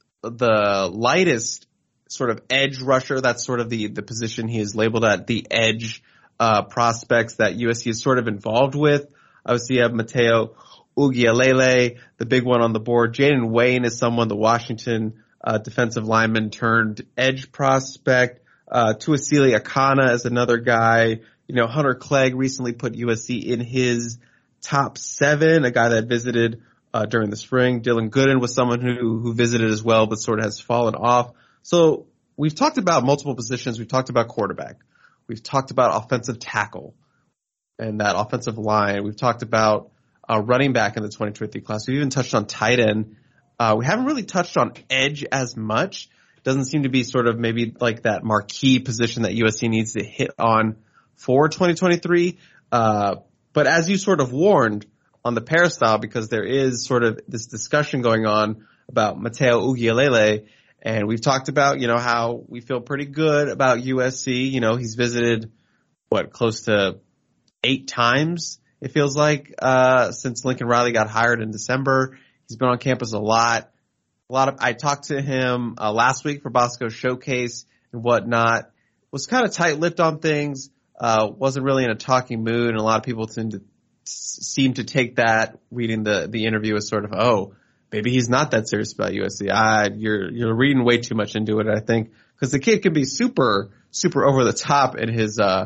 the lightest sort of edge rusher. That's sort of the, the position he is labeled at, the edge uh prospects that U S C is sort of involved with. Obviously you have Mateo Ugielele, the big one on the board. Jaden Wayne is someone, the Washington uh, defensive lineman turned edge prospect. Uh, Tuasili Akana is another guy. You know, Hunter Clegg recently put U S C in his top seven, a guy that visited uh, during the spring. Dylan Gooden was someone who, who visited as well, but sort of has fallen off. So we've talked about multiple positions. We've talked about quarterback. We've talked about offensive tackle and that offensive line. We've talked about uh, running back in the twenty twenty-three class. We've even touched on tight end. Uh, we haven't really touched on edge as much. Doesn't seem to be sort of maybe like that marquee position that U S C needs to hit on for twenty twenty-three. Uh, but as you sort of warned on the peristyle, because there is sort of this discussion going on about Mateo Ugielele, and we've talked about, you know, how we feel pretty good about U S C. You know, he's visited, what, close to eight times, it feels like, uh, since Lincoln Riley got hired in December. He's been on campus a lot. A lot of, I talked to him uh, last week for Bosco Showcase and whatnot. Was kind of tight-lipped on things. Uh, wasn't really in a talking mood, and a lot of people tend to seem to take that, reading the the interview, as sort of, oh, maybe he's not that serious about U S C. I, you're you're reading way too much into it, I think, because the kid can be super super over the top in his uh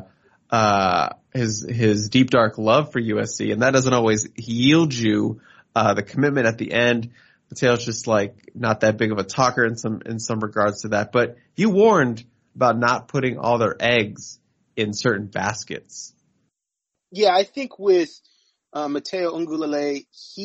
uh his his deep dark love for U S C, and that doesn't always yield you uh the commitment at the end. Mateo's just like not that big of a talker in some in some regards to that. But you warned about not putting all their eggs in certain baskets. Yeah, I think with uh, Mateo Ugielele,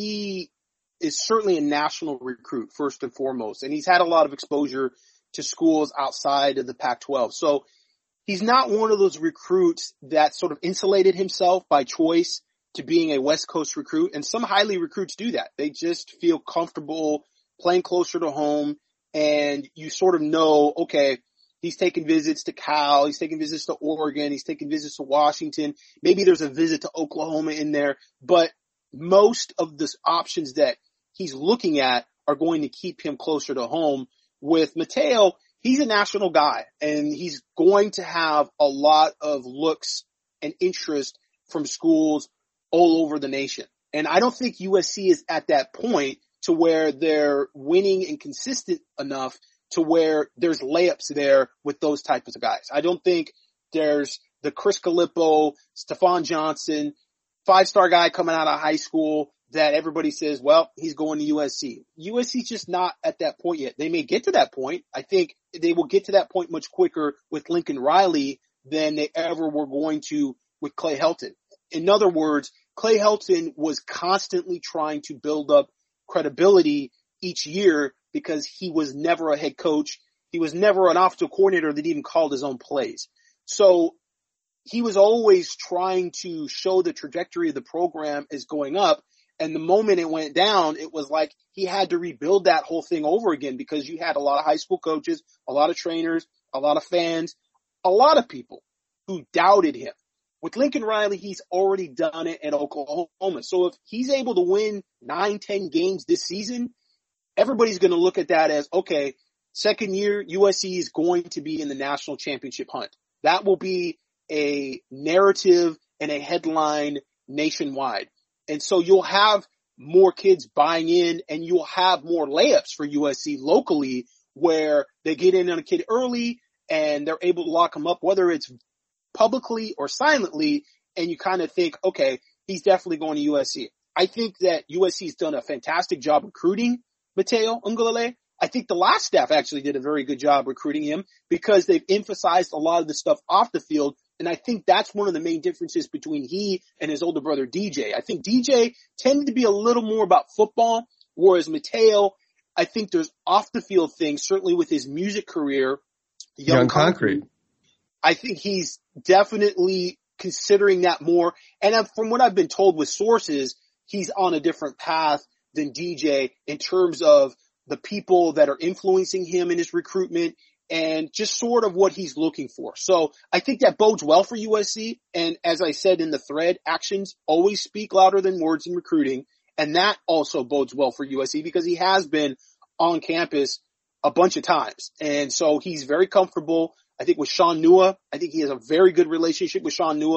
he is certainly a national recruit first and foremost, and he's had a lot of exposure to schools outside of the Pac twelve. So he's not one of those recruits that sort of insulated himself by choice to being a West Coast recruit. And some highly recruits do that. They just feel comfortable playing closer to home, and you sort of know, okay, he's taking visits to Cal, he's taking visits to Oregon, he's taking visits to Washington. Maybe there's a visit to Oklahoma in there, but most of the options that he's looking at are going to keep him closer to home. With Mateo, he's a national guy, and he's going to have a lot of looks and interest from schools all over the nation. And I don't think U S C is at that point to where they're winning and consistent enough to where there's layups there with those types of guys. I don't think there's the Chris Calippo, Stephon Johnson, five-star guy coming out of high school that everybody says, well, he's going to U S C. U S C's just not at that point yet. They may get to that point. I think they will get to that point much quicker with Lincoln Riley than they ever were going to with Clay Helton. In other words, Clay Helton was constantly trying to build up credibility each year because he was never a head coach. He was never an offensive coordinator that even called his own plays. So he was always trying to show the trajectory of the program is going up. And the moment it went down, it was like he had to rebuild that whole thing over again, because you had a lot of high school coaches, a lot of trainers, a lot of fans, a lot of people who doubted him. With Lincoln Riley, he's already done it at Oklahoma. So if he's able to win nine, ten games this season, everybody's going to look at that as, okay, second year, U S C is going to be in the national championship hunt. That will be a narrative and a headline nationwide. And so you'll have more kids buying in, and you'll have more layups for U S C locally where they get in on a kid early and they're able to lock him up, whether it's publicly or silently, and you kind of think, okay, he's definitely going to U S C. I think that U S C's done a fantastic job recruiting Mateo Ugielele. I think the last staff actually did a very good job recruiting him because they've emphasized a lot of the stuff off the field. And I think that's one of the main differences between he and his older brother D J. I think D J tended to be a little more about football, whereas Mateo, I think there's off the field things, certainly with his music career. Young, Young Concrete. Concrete. I think he's definitely considering that more. And from what I've been told with sources, he's on a different path than D J in terms of the people that are influencing him in his recruitment and just sort of what he's looking for. So I think that bodes well for U S C. And as I said in the thread, actions always speak louder than words in recruiting. And that also bodes well for U S C because he has been on campus a bunch of times. And so he's very comfortable. I think with Sean Nua, I think he has a very good relationship with Sean Nua.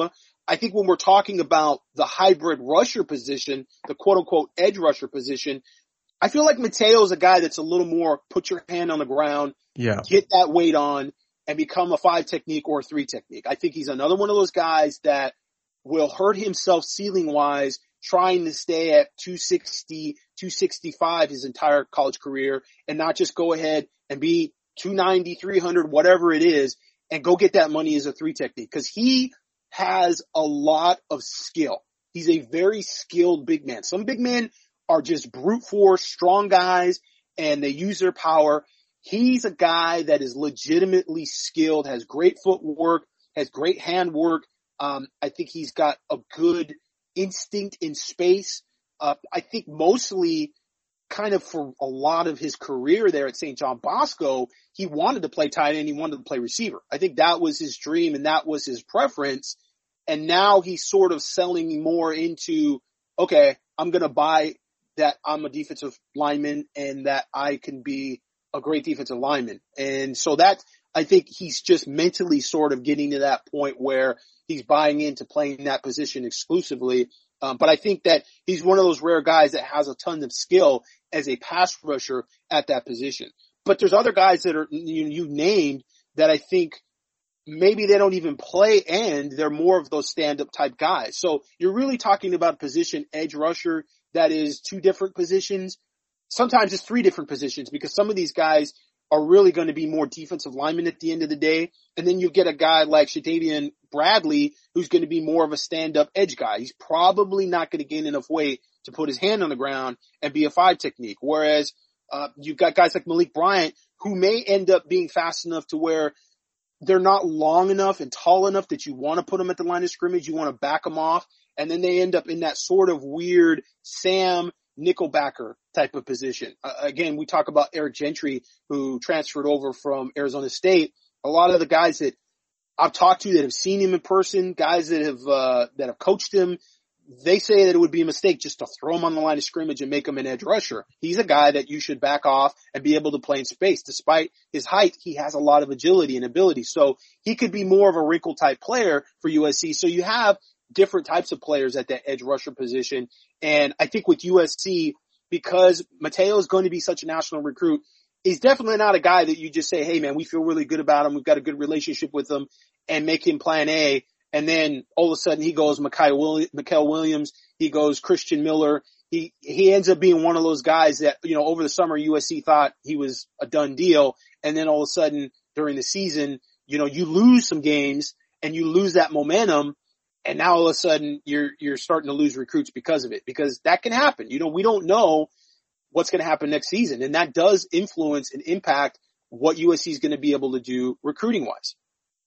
I think when we're talking about the hybrid rusher position, the quote unquote edge rusher position, I feel like Mateo is a guy that's a little more put your hand on the ground, yeah, get that weight on, and become a five technique or a three technique. I think he's another one of those guys that will hurt himself ceiling wise trying to stay at two sixty, two sixty-five his entire college career and not just go ahead and be two ninety, three hundred, whatever it is, and go get that money as a three technique. Cause he has a lot of skill. He's a very skilled big man. Some big men are just brute force, strong guys, and they use their power. He's a guy that is legitimately skilled, has great footwork, has great handwork. Um, I think he's got a good instinct in space. Uh, I think mostly kind of for a lot of his career there at Saint John Bosco, he wanted to play tight end, he wanted to play receiver. I think that was his dream and that was his preference. And now he's sort of selling more into, okay, I'm going to buy that I'm a defensive lineman and that I can be a great defensive lineman. And so that, I think he's just mentally sort of getting to that point where he's buying into playing that position exclusively. Um, but I think that he's one of those rare guys that has a ton of skill as a pass rusher at that position. But there's other guys that are, you, you named that I think maybe they don't even play end. They're more of those stand-up type guys. So you're really talking about a position edge rusher that is two different positions. Sometimes it's three different positions because some of these guys are really going to be more defensive linemen at the end of the day. And then you get a guy like Shadavian Bradley who's going to be more of a stand-up edge guy. He's probably not going to gain enough weight to put his hand on the ground and be a five technique. Whereas uh you've got guys like Malik Bryant who may end up being fast enough to where they're not long enough and tall enough that you want to put them at the line of scrimmage. You want to back them off. And then they end up in that sort of weird Sam nickelbacker type of position. Uh, again, we talk about Eric Gentry, who transferred over from Arizona State. A lot of the guys that I've talked to that have seen him in person, guys that have, uh, that have coached him, they say that it would be a mistake just to throw him on the line of scrimmage and make him an edge rusher. He's a guy that you should back off and be able to play in space. Despite his height, he has a lot of agility and ability. So he could be more of a wrinkle type player for U S C. So you have different types of players at that edge rusher position. And I think with U S C, because Mateo is going to be such a national recruit, he's definitely not a guy that you just say, hey man, we feel really good about him. We've got a good relationship with him and make him plan A. And then all of a sudden he goes Mikael Williams, he goes Christian Miller. He, he ends up being one of those guys that, you know, over the summer U S C thought he was a done deal. And then all of a sudden during the season, you know, you lose some games and you lose that momentum. And now all of a sudden you're, you're starting to lose recruits because of it, because that can happen. You know, we don't know what's going to happen next season. And that does influence and impact what U S C is going to be able to do recruiting wise.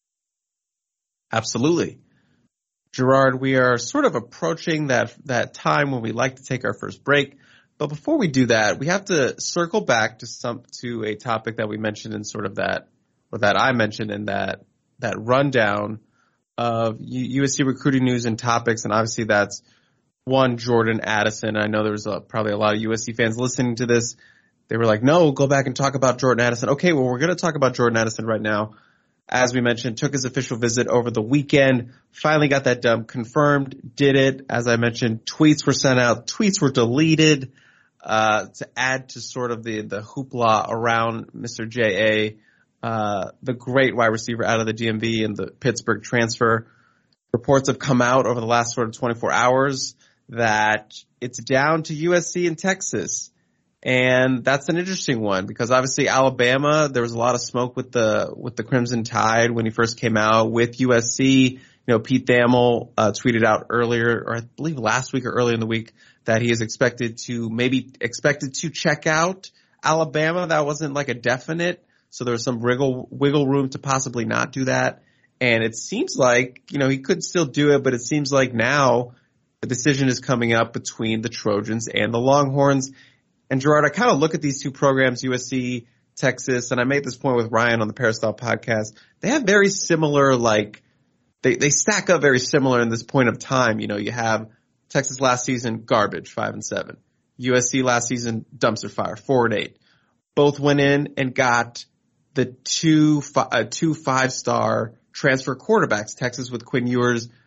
Absolutely. Gerard, we are sort of approaching that, that time when we like to take our first break. But before we do that, we have to circle back to some, to a topic that we mentioned in sort of that, or that I mentioned in that, that rundown of U S C recruiting news and topics. And obviously that's one, Jordan Addison. I know there was a, probably a lot of U S C fans listening to this. They were like, no, go back and talk about Jordan Addison. Okay, well, we're going to talk about Jordan Addison right now. As we mentioned, took his official visit over the weekend, finally got that done, confirmed, did it. As I mentioned, tweets were sent out, tweets were deleted, uh, to add to sort of the, the hoopla around Mister J A, uh, the great wide receiver out of the D M V and the Pittsburgh transfer. Reports have come out over the last sort of twenty-four hours that it's down to U S C and Texas. And that's an interesting one because obviously Alabama, there was a lot of smoke with the, with the Crimson Tide when he first came out. With U S C, you know, Pete Thamel, uh, tweeted out earlier, or I believe last week or earlier in the week, that he is expected to, maybe expected to check out Alabama. That wasn't like a definite. So there was some wiggle, wiggle room to possibly not do that. And it seems like, you know, he could still do it, but it seems like now the decision is coming up between the Trojans and the Longhorns. And Gerard, I kind of look at these two programs, U S C, Texas, and I made this point with Ryan on the Peristyle podcast. They have very similar, like, they, they stack up very similar in this point of time. You know, you have Texas last season, garbage, five and seven. U S C last season, dumpster fire, four and eight. Both went in and got the two, uh, two five-star transfer quarterbacks. Texas with Quinn Ewers,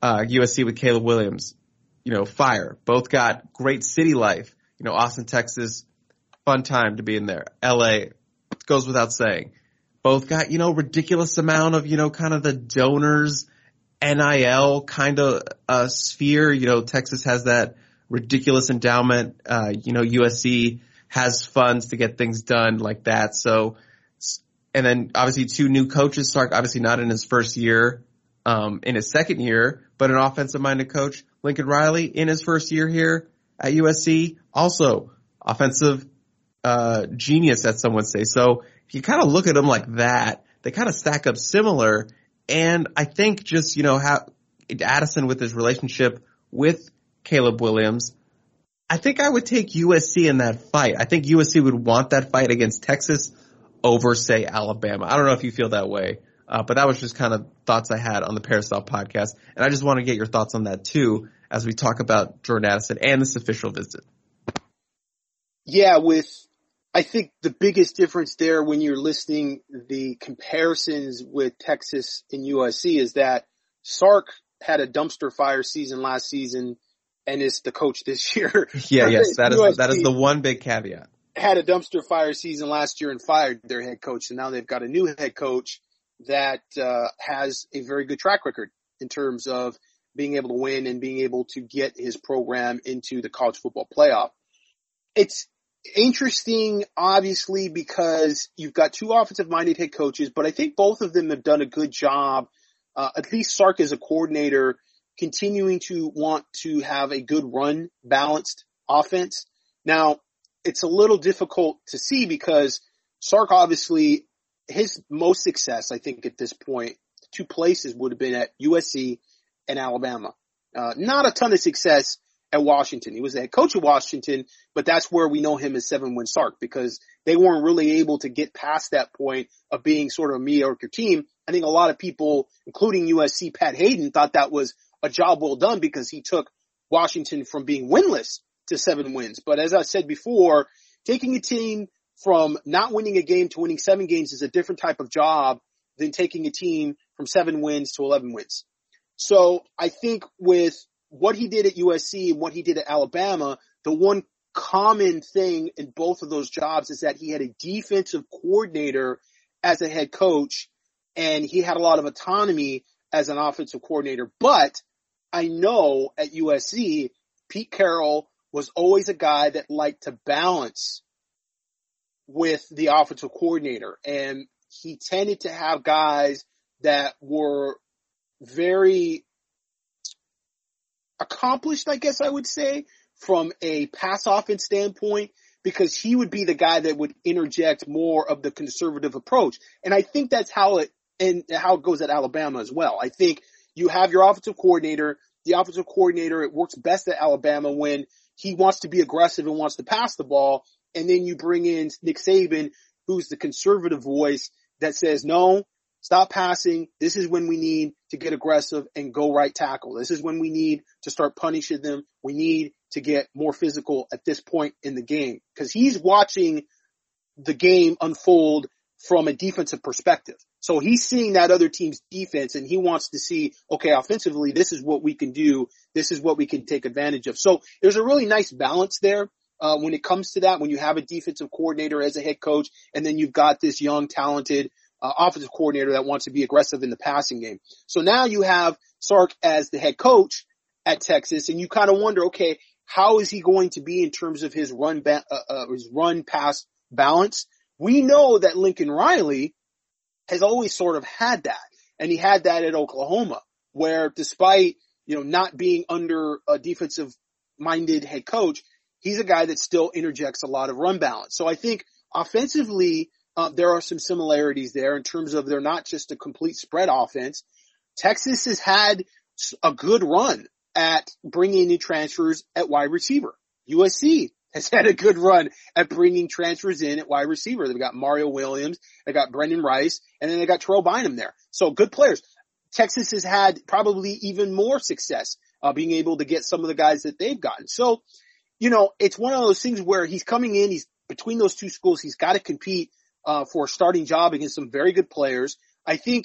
uh, U S C with Caleb Williams, you know, fire. Both got great city life. You know, Austin, Texas, fun time to be in there. L A, goes without saying. Both got, you know, ridiculous amount of, you know, kind of the donors, N I L kind of uh, sphere. You know, Texas has that ridiculous endowment. Uh, you know, U S C has funds to get things done like that. So, and then obviously two new coaches. Sark obviously not in his first year, um, in his second year, but an offensive-minded coach, Lincoln Riley, in his first year here at U S C, also offensive uh genius, as some would say. So if you kind of look at them like that, they kind of stack up similar. And I think just, you know, how Addison with his relationship with Caleb Williams, I think I would take U S C in that fight. I think U S C would want that fight against Texas over, say, Alabama. I don't know if you feel that way, uh, but that was just kind of thoughts I had on the Peristyle podcast. And I just want to get your thoughts on that too, as we talk about Jordan Addison and this official visit. Yeah, with, I think the biggest difference there when you're listing the comparisons with Texas and U S C is that Sark had a dumpster fire season last season and is the coach this year. Yeah, yes, that is, that is the one big caveat. Had a dumpster fire season last year and fired their head coach, and now they've got a new head coach that uh, has a very good track record in terms of being able to win and being able to get his program into the college football playoff. It's interesting, obviously, because you've got two offensive-minded head coaches, but I think both of them have done a good job, uh, at least Sark as a coordinator, continuing to want to have a good run, balanced offense. Now, it's a little difficult to see because Sark obviously, his most success, I think at this point, two places would have been at U S C and Alabama. Uh, not a ton of success at Washington. He was the head coach of Washington, but that's where we know him as seven-win Sark because they weren't really able to get past that point of being sort of a mediocre team. I think a lot of people, including U S C Pat Hayden, thought that was a job well done because he took Washington from being winless to seven wins. But as I said before, taking a team from not winning a game to winning seven games is a different type of job than taking a team from seven wins to eleven wins. So I think with what he did at U S C and what he did at Alabama, the one common thing in both of those jobs is that he had a defensive coordinator as a head coach and he had a lot of autonomy as an offensive coordinator. But I know at U S C, Pete Carroll was always a guy that liked to balance with the offensive coordinator. And he tended to have guys that were very accomplished, I guess I would say, from a pass offense standpoint, because he would be the guy that would interject more of the conservative approach. And I think that's how it, and how it goes at Alabama as well. I think you have your offensive coordinator. The offensive coordinator, it works best at Alabama when he wants to be aggressive and wants to pass the ball. And then you bring in Nick Saban, who's the conservative voice that says, no, stop passing. This is when we need to get aggressive and go right tackle. This is when we need to start punishing them. We need to get more physical at this point in the game because he's watching the game unfold from a defensive perspective. So he's seeing that other team's defense and he wants to see, okay, offensively, this is what we can do. This is what we can take advantage of. So there's a really nice balance there uh, when it comes to that, when you have a defensive coordinator as a head coach and then you've got this young, talented uh, offensive coordinator that wants to be aggressive in the passing game. So now you have Sark as the head coach at Texas and you kind of wonder, okay, how is he going to be in terms of his run, ba- uh, uh, his run pass balance? We know that Lincoln Riley has always sort of had that. And he had that at Oklahoma, where despite, you know, not being under a defensive minded head coach, he's a guy that still interjects a lot of run balance. So I think offensively, uh, there are some similarities there in terms of they're not just a complete spread offense. Texas has had a good run at bringing in transfers at wide receiver. U S C has had a good run at bringing transfers in at wide receiver. They've got Mario Williams, they got Brendan Rice, and then they got Terrell Bynum there. So good players. Texas has had probably even more success uh, being able to get some of the guys that they've gotten. So, you know, it's one of those things where he's coming in, he's between those two schools, he's got to compete uh, for a starting job against some very good players. I think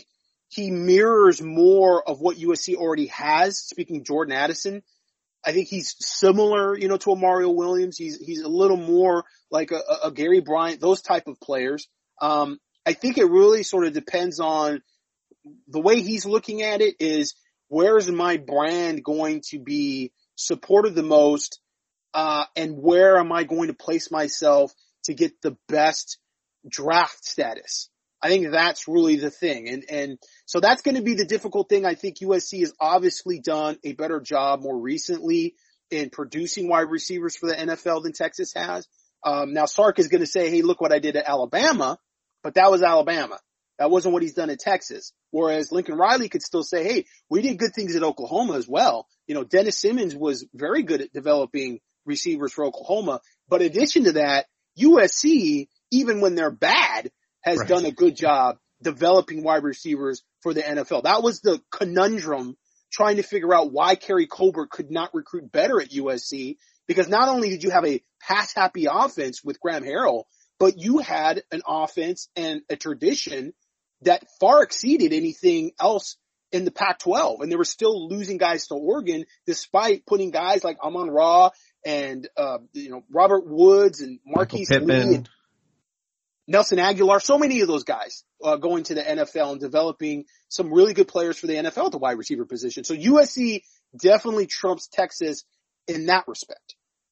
he mirrors more of what U S C already has. Speaking of Jordan Addison, I think he's similar, you know, to a Mario Williams. He's, he's a little more like a, a Gary Bryant, those type of players. Um, I think it really sort of depends on the way he's looking at it is where's my brand going to be supported the most, uh, and where am I going to place myself to get the best draft status? I think that's really the thing. And, and so that's going to be the difficult thing. I think U S C has obviously done a better job more recently in producing wide receivers for the N F L than Texas has. Um, now Sark is going to say, hey, look what I did at Alabama, but that was Alabama. That wasn't what he's done at Texas. Whereas Lincoln Riley could still say, hey, we did good things at Oklahoma as well. You know, Dennis Simmons was very good at developing receivers for Oklahoma. But in addition to that, U S C, even when they're bad, has right. done a good job developing wide receivers for the N F L. That was the conundrum trying to figure out why Kerry Colbert could not recruit better at U S C, because not only did you have a pass-happy offense with Graham Harrell, but you had an offense and a tradition that far exceeded anything else in the Pac twelve. And they were still losing guys to Oregon despite putting guys like Amon-Ra and, uh, you know, Robert Woods and Marquise Lee and Nelson Aguilar, so many of those guys uh, going to the N F L and developing some really good players for the N F L at the wide receiver position. So U S C definitely trumps Texas in that respect.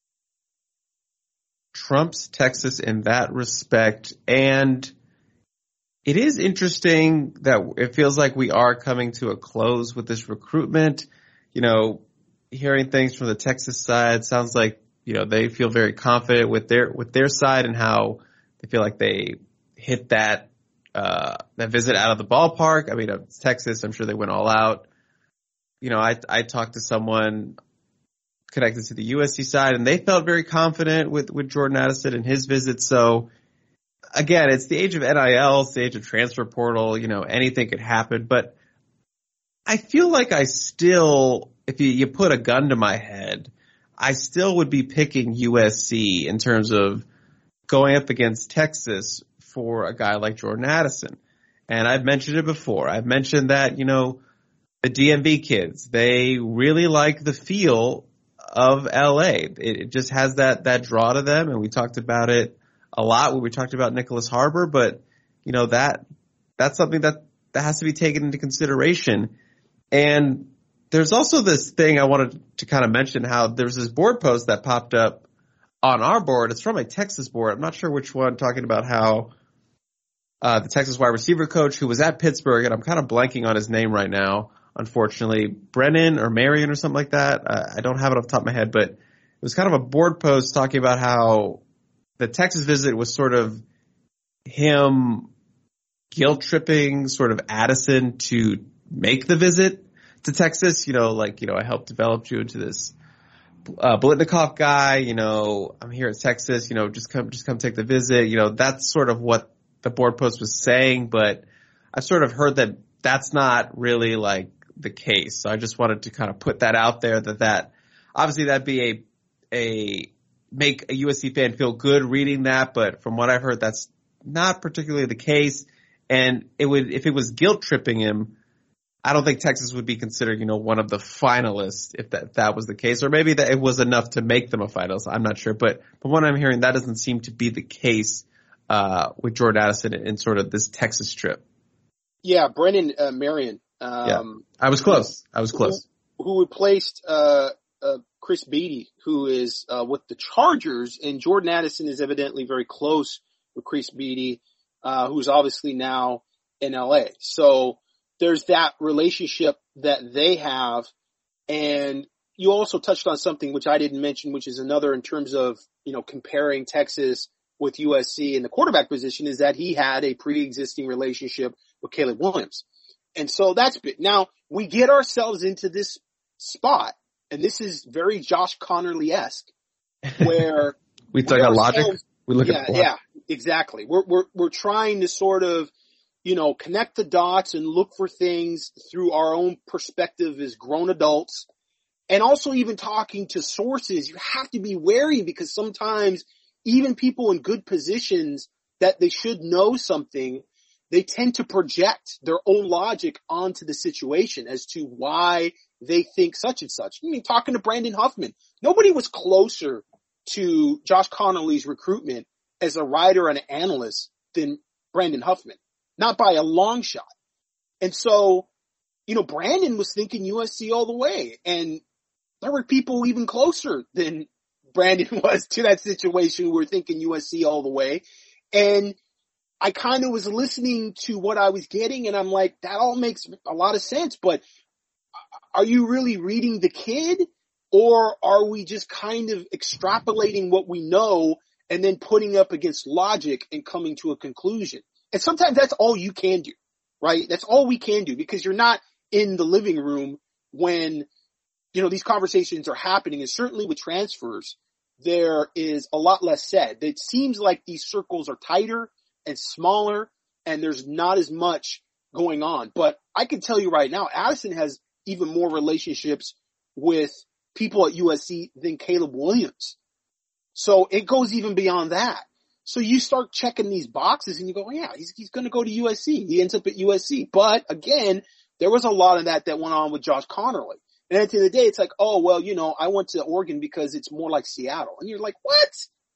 Trumps Texas in that respect. And it is interesting that it feels like we are coming to a close with this recruitment. You know, hearing things from the Texas side sounds like, you know, they feel very confident with their, with their side and how they feel like they hit that, uh, that visit out of the ballpark. I mean, it's Texas. I'm sure they went all out. You know, I, I talked to someone connected to the U S C side and they felt very confident with, with Jordan Addison and his visit. So again, it's the age of N I L, it's the age of transfer portal, you know, anything could happen. But I feel like I still, if you, you put a gun to my head, I still would be picking U S C in terms of going up against Texas for a guy like Jordan Addison. And I've mentioned it before. I've mentioned that, you know, the D M V kids, they really like the feel of L A. It, it just has that, that draw to them. And we talked about it a lot when we talked about Nicholas Harbor, but you know, that, that's something that, that has to be taken into consideration. And there's also this thing I wanted to kind of mention, how there's this board post that popped up on our board. It's from a Texas board. I'm not sure which one, talking about how uh the Texas wide receiver coach who was at Pittsburgh, and I'm kind of blanking on his name right now, unfortunately, Brennan or Marion or something like that. Uh, I don't have it off the top of my head, but it was kind of a board post talking about how the Texas visit was sort of him guilt tripping sort of Addison to make the visit to Texas. You know, like, you know, I helped develop you into this uh, Biletnikoff guy. You know, I'm here at Texas. You know, just come, just come take the visit. You know, that's sort of what the board post was saying. But I've sort of heard that that's not really like the case. So I just wanted to kind of put that out there. That that obviously that'd be a a make a U S C fan feel good reading that, but from what I've heard, that's not particularly the case. And it would, if it was guilt tripping him, I don't think Texas would be considered, you know, one of the finalists if that, if that was the case, or maybe that it was enough to make them a finalist. I'm not sure, but from what I'm hearing, that doesn't seem to be the case, uh, with Jordan Addison in sort of this Texas trip. Yeah. Brennan, uh, Marion. Um, yeah. I was close. I was close. Who, who replaced, uh, uh, Chris Beatty, who is uh, with the Chargers, and Jordan Addison is evidently very close with Chris Beatty, uh, who's obviously now in L A. So there's that relationship that they have. And you also touched on something which I didn't mention, which is another in terms of, you know, comparing Texas with U S C in the quarterback position, is that he had a pre-existing relationship with Caleb Williams. And so that's big. Now we get ourselves into this spot. And this is very Josh Connerly-esque, where we talk about logic. We look yeah, at yeah, exactly. We're we're we're trying to sort of, you know, connect the dots and look for things through our own perspective as grown adults, and also even talking to sources. You have to be wary, because sometimes even people in good positions that they should know something, they tend to project their own logic onto the situation as to why they think such and such. I mean, talking to Brandon Huffman, nobody was closer to Josh Conerly's recruitment as a writer and an analyst than Brandon Huffman, not by a long shot. And so, you know, Brandon was thinking U S C all the way, and there were people even closer than Brandon was to that situation who were thinking U S C all the way. And I kind of was listening to what I was getting, and I'm like, that all makes a lot of sense, but are you really reading the kid, or are we just kind of extrapolating what we know and then putting up against logic and coming to a conclusion? And sometimes that's all you can do, right? That's all we can do, because you're not in the living room when, you know, these conversations are happening. And certainly with transfers, there is a lot less said. It seems like these circles are tighter and smaller, and there's not as much going on. But I can tell you right now, Addison has even more relationships with people at U S C than Caleb Williams. So it goes even beyond that. So you start checking these boxes and you go, yeah, he's, he's going to go to U S C. He ends up at U S C. But again, there was a lot of that that went on with Josh Conerly. And at the end of the day, it's like, oh, well, you know, I went to Oregon because it's more like Seattle. And you're like, what?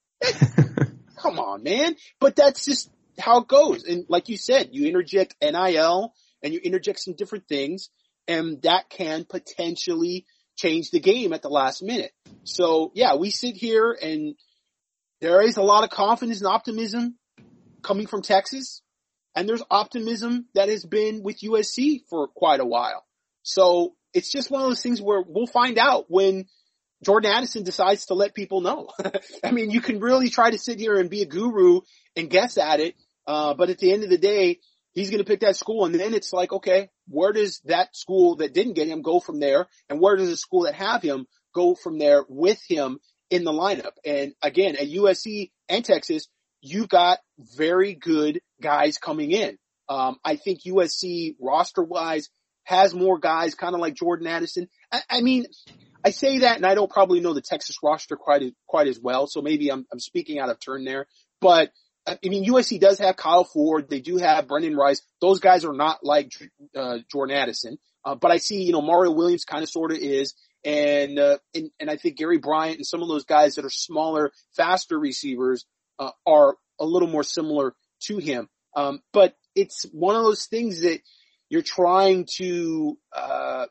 That, come on, man. But that's just how it goes. And like you said, you interject N I L and you interject some different things, and that can potentially change the game at the last minute. So yeah, we sit here and there is a lot of confidence and optimism coming from Texas, and there's optimism that has been with U S C for quite a while. So it's just one of those things where we'll find out when Jordan Addison decides to let people know. I mean, you can really try to sit here and be a guru and guess at it. Uh, but at the end of the day, he's going to pick that school. And then it's like, okay, where does that school that didn't get him go from there? And where does the school that have him go from there with him in the lineup? And again, at U S C and Texas, you've got very good guys coming in. Um, I think U S C roster wise has more guys kind of like Jordan Addison. I, I mean, I say that and I don't probably know the Texas roster quite as, quite as well. So maybe I'm, I'm speaking out of turn there, but I mean, U S C does have Kyle Ford. They do have Brendan Rice. Those guys are not like uh, Jordan Addison. Uh, but I see, you know, Mario Williams kind of sort of is. And, uh, and, and I think Gary Bryant and some of those guys that are smaller, faster receivers, uh, are a little more similar to him. Um, but it's one of those things that you're trying to, uh,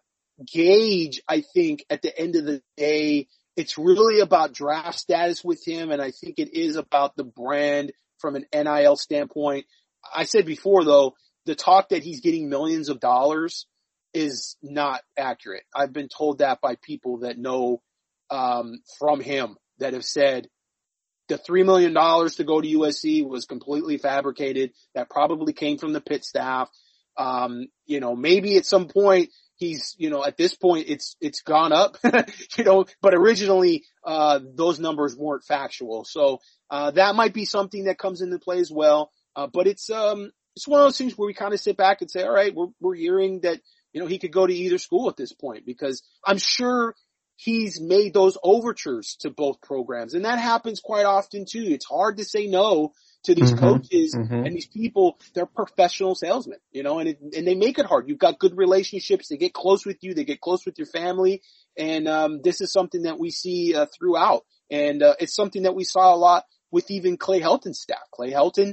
gauge. I think at the end of the day, it's really about draft status with him. And I think it is about the brand from an N I L standpoint. I said before though, the talk that he's getting millions of dollars is not accurate. I've been told that by people that know, um, from him that have said the three million dollars to go to U S C was completely fabricated. That probably came from the Pitt staff. Um, you know, maybe at some point he's, you know, at this point it's, it's gone up, you know, but originally, uh, those numbers weren't factual. So, uh, that might be something that comes into play as well. Uh, but it's, um, it's one of those things where we kind of sit back and say, all right, we're, we're hearing that, you know, he could go to either school at this point, because I'm sure he's made those overtures to both programs. And that happens quite often too. It's hard to say no to these mm-hmm, coaches mm-hmm. and these people. They're professional salesmen, you know, and it, and they make it hard. You've got good relationships. They get close with you. They get close with your family. And, um, this is something that we see, uh, throughout. And, uh, it's something that we saw a lot with even Clay Helton's staff. Clay Helton,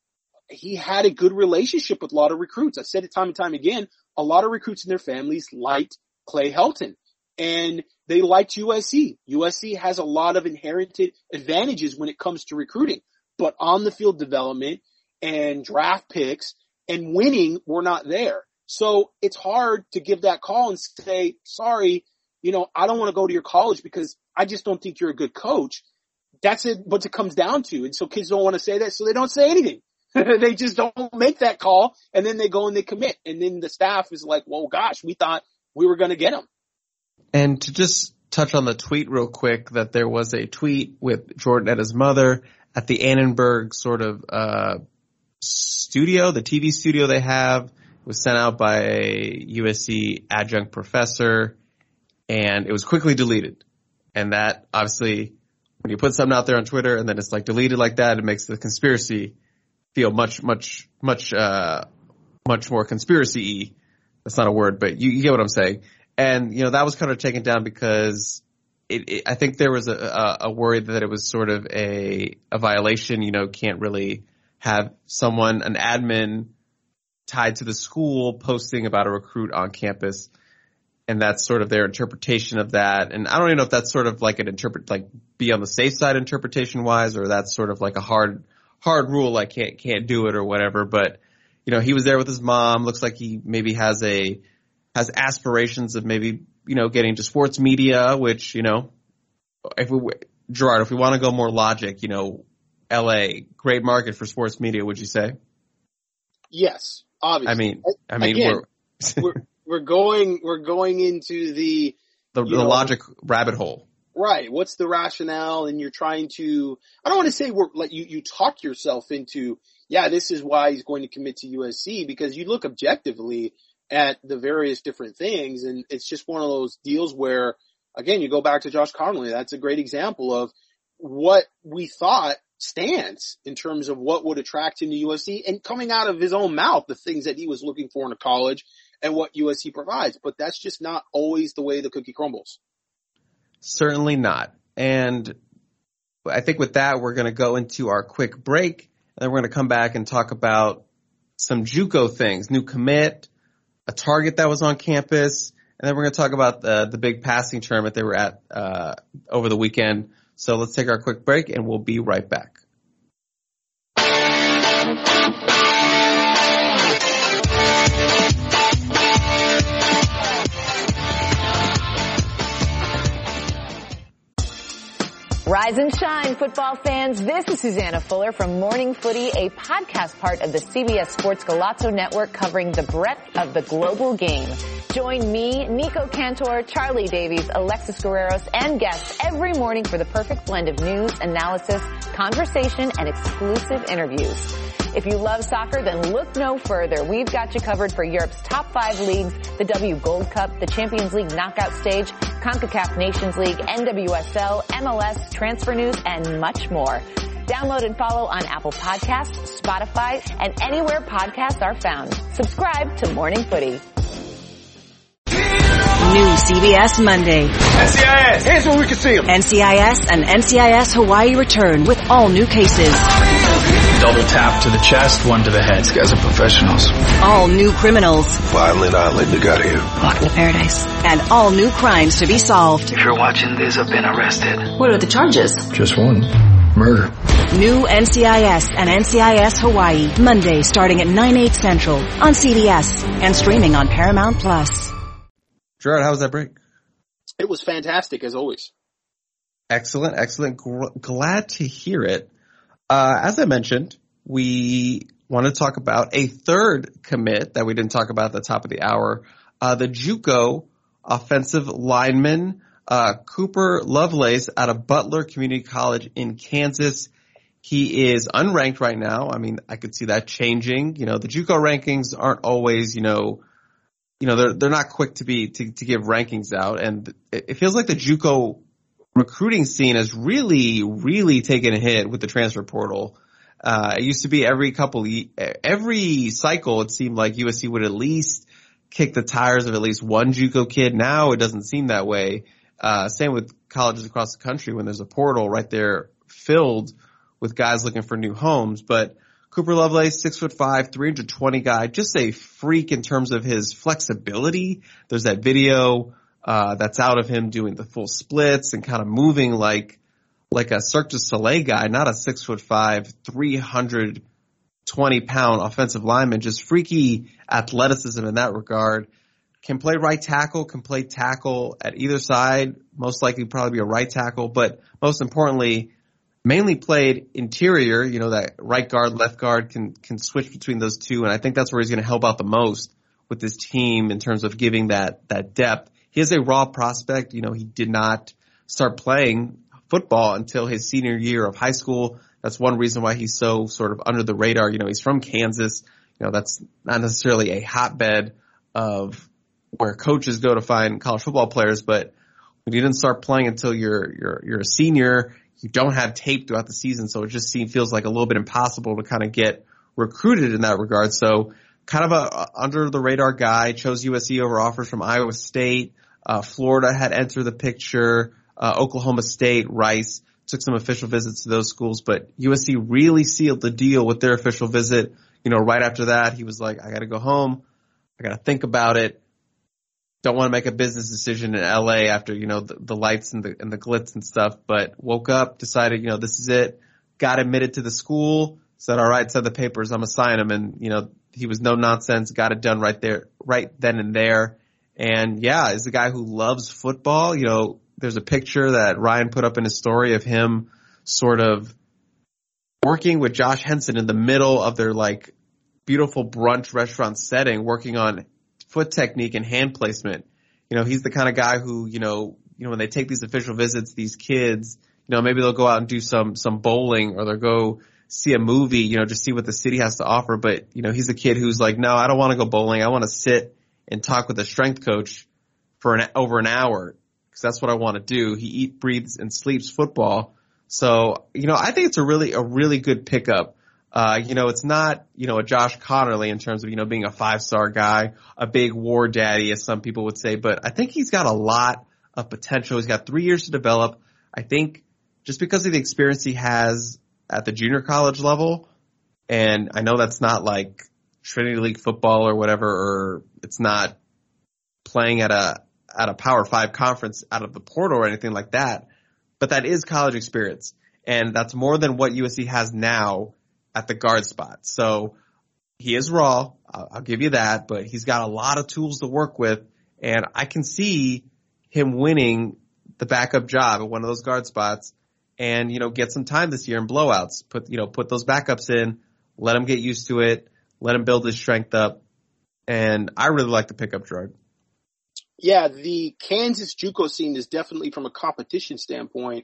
he had a good relationship with a lot of recruits. I've said it time and time again. A lot of recruits and their families liked Clay Helton, and they liked U S C. U S C has a lot of inherited advantages when it comes to recruiting, but on the field development and draft picks and winning were not there. So it's hard to give that call and say, sorry, you know, I don't want to go to your college because I just don't think you're a good coach. That's it, what it comes down to. And so kids don't want to say that, so they don't say anything. They just don't make that call, and then they go and they commit. And then the staff is like, well, gosh, we thought we were going to get him. And to just touch on the tweet real quick, that there was a tweet with Jordan and his mother at the Annenberg sort of uh studio, the T V studio they have. It was sent out by a U S C adjunct professor, and it was quickly deleted. And that, obviously, when you put something out there on Twitter and then it's like deleted like that, it makes the conspiracy feel much, much, much, uh, much more conspiracy-y. That's not a word, but you, you get what I'm saying. And, you know, that was kind of taken down because it, it, I think there was a, a, a worry that it was sort of a, a violation. You know, can't really have someone, an admin tied to the school posting about a recruit on campus. And that's sort of their interpretation of that. And I don't even know if that's sort of like an interpret, like be on the safe side interpretation wise, or that's sort of like a hard, hard rule, like can't, can't do it or whatever. But, you know, he was there with his mom. Looks like he maybe has a, has aspirations of maybe, you know, getting to sports media, which, you know, if we, Gerard, if we want to go more logic, you know, L A, great market for sports media, would you say? Yes, obviously. I mean, I mean, Again, we're, we're, we're going, we're going into the, the, the know, logic rabbit hole. Right. What's the rationale? And you're trying to, I don't want to say we're like you, you talk yourself into, yeah, this is why he's going to commit to U S C, because you look objectively at the various different things. And it's just one of those deals where, again, you go back to Josh Connolly. That's a great example of what we thought stands in terms of what would attract him to U S C, and coming out of his own mouth, the things that he was looking for in a college and what U S C provides. But that's just not always the way the cookie crumbles. Certainly not. And I think with that, we're going to go into our quick break, and then we're going to come back and talk about some JUCO things, new commit, a target that was on campus, and then we're going to talk about the, the big passing tournament they were at uh, over the weekend. So let's take our quick break, and we'll be right back. Rise and shine, football fans. This is Susanna Fuller from Morning Footy, a podcast part of the C B S Sports Golazo Network covering the breadth of the global game. Join me, Nico Cantor, Charlie Davies, Alexis Guerreros, and guests every morning for the perfect blend of news, analysis, conversation, and exclusive interviews. If you love soccer, then look no further. We've got you covered for Europe's top five leagues, the W Gold Cup, the Champions League knockout stage, CONCACAF Nations League, N W S L, M L S, transfer news, and much more. Download and follow on Apple Podcasts, Spotify, and anywhere podcasts are found. Subscribe to Morning Footy. New C B S Monday. N C I S, here's where we can see them. N C I S and N C I S Hawaii return with all new cases. Double tap to the chest, one to the head. These guys are professionals. All new criminals. Violent island, you got here. Welcome to paradise. And all new crimes to be solved. If you're watching this, I've been arrested. What are the charges? Just one. Murder. New N C I S and N C I S Hawaii. Monday starting at nine, eight central on C B S and streaming on Paramount Plus. Gerard, how was that break? It was fantastic, as always. Excellent, excellent. G- glad to hear it. Uh, as I mentioned, we want to talk about a third commit that we didn't talk about at the top of the hour. Uh, the JUCO offensive lineman, uh, Cooper Lovelace out of Butler Community College in Kansas. He is unranked right now. I mean, I could see that changing. You know, the JUCO rankings aren't always, you know, you know, they're, they're not quick to be, to, to give rankings out. And it, it feels like the JUCO recruiting scene has really, really taken a hit with the transfer portal. Uh, it used to be every couple, every cycle, it seemed like U S C would at least kick the tires of at least one JUCO kid. Now it doesn't seem that way. Uh, same with colleges across the country when there's a portal right there filled with guys looking for new homes. But Cooper Lovelace, six foot five, three hundred twenty guy, just a freak in terms of his flexibility. There's that video Uh, that's out of him doing the full splits and kind of moving like, like a Cirque du Soleil guy, not a six foot five, three hundred twenty pound offensive lineman, just freaky athleticism in that regard. Can play right tackle, can play tackle at either side, most likely probably be a right tackle, but most importantly, mainly played interior, you know, that right guard, left guard can, can switch between those two. And I think that's where he's going to help out the most with this team in terms of giving that, that depth. He is a raw prospect. You know, he did not start playing football until his senior year of high school. That's one reason why he's so sort of under the radar. You know, he's from Kansas. You know, that's not necessarily a hotbed of where coaches go to find college football players, but when you didn't start playing until you're, you're, you're a senior, you don't have tape throughout the season. So it just seems, feels like a little bit impossible to kind of get recruited in that regard. So kind of a under the radar guy, chose U S C over offers from Iowa State. Uh, Florida had entered the picture. Uh, Oklahoma State, Rice took some official visits to those schools, but U S C really sealed the deal with their official visit. You know, right after that, he was like, I got to go home. I got to think about it. Don't want to make a business decision in L A after, you know, the, the lights and the, and the glitz and stuff, but woke up, decided, you know, this is it. Got admitted to the school, said, all right, said the papers, I'm going to sign him. And, you know, he was no nonsense, got it done right there, right then and there. And yeah, is a guy who loves football. You know, there's a picture that Ryan put up in his story of him sort of working with Josh Henson in the middle of their like beautiful brunch restaurant setting, working on foot technique and hand placement. You know, he's the kind of guy who, you know, you know, when they take these official visits, these kids, you know, maybe they'll go out and do some, some bowling, or they'll go see a movie, you know, just see what the city has to offer. But, you know, he's a kid who's like, no, I don't want to go bowling. I want to sit and talk with a strength coach for an, over an hour, because that's what I want to do. He eats, breathes, and sleeps football. So, you know, I think it's a really, a really good pickup. Uh, you know, it's not, you know, a Josh Connerly in terms of, you know, being a five-star guy, a big war daddy, as some people would say, but I think he's got a lot of potential. He's got three years to develop. I think just because of the experience he has at the junior college level, and I know that's not like Trinity League football or whatever, or it's not playing at a, at a Power Five conference out of the portal or anything like that, but that is college experience. And that's more than what U S C has now at the guard spot. So he is raw, I'll, I'll give you that, but he's got a lot of tools to work with, and I can see him winning the backup job at one of those guard spots and, you know, get some time this year in blowouts. Put, you know, put those backups in, let him get used to it, let him build his strength up, and I really like the pickup, Gerard. Yeah, the Kansas JUCO scene is definitely, from a competition standpoint,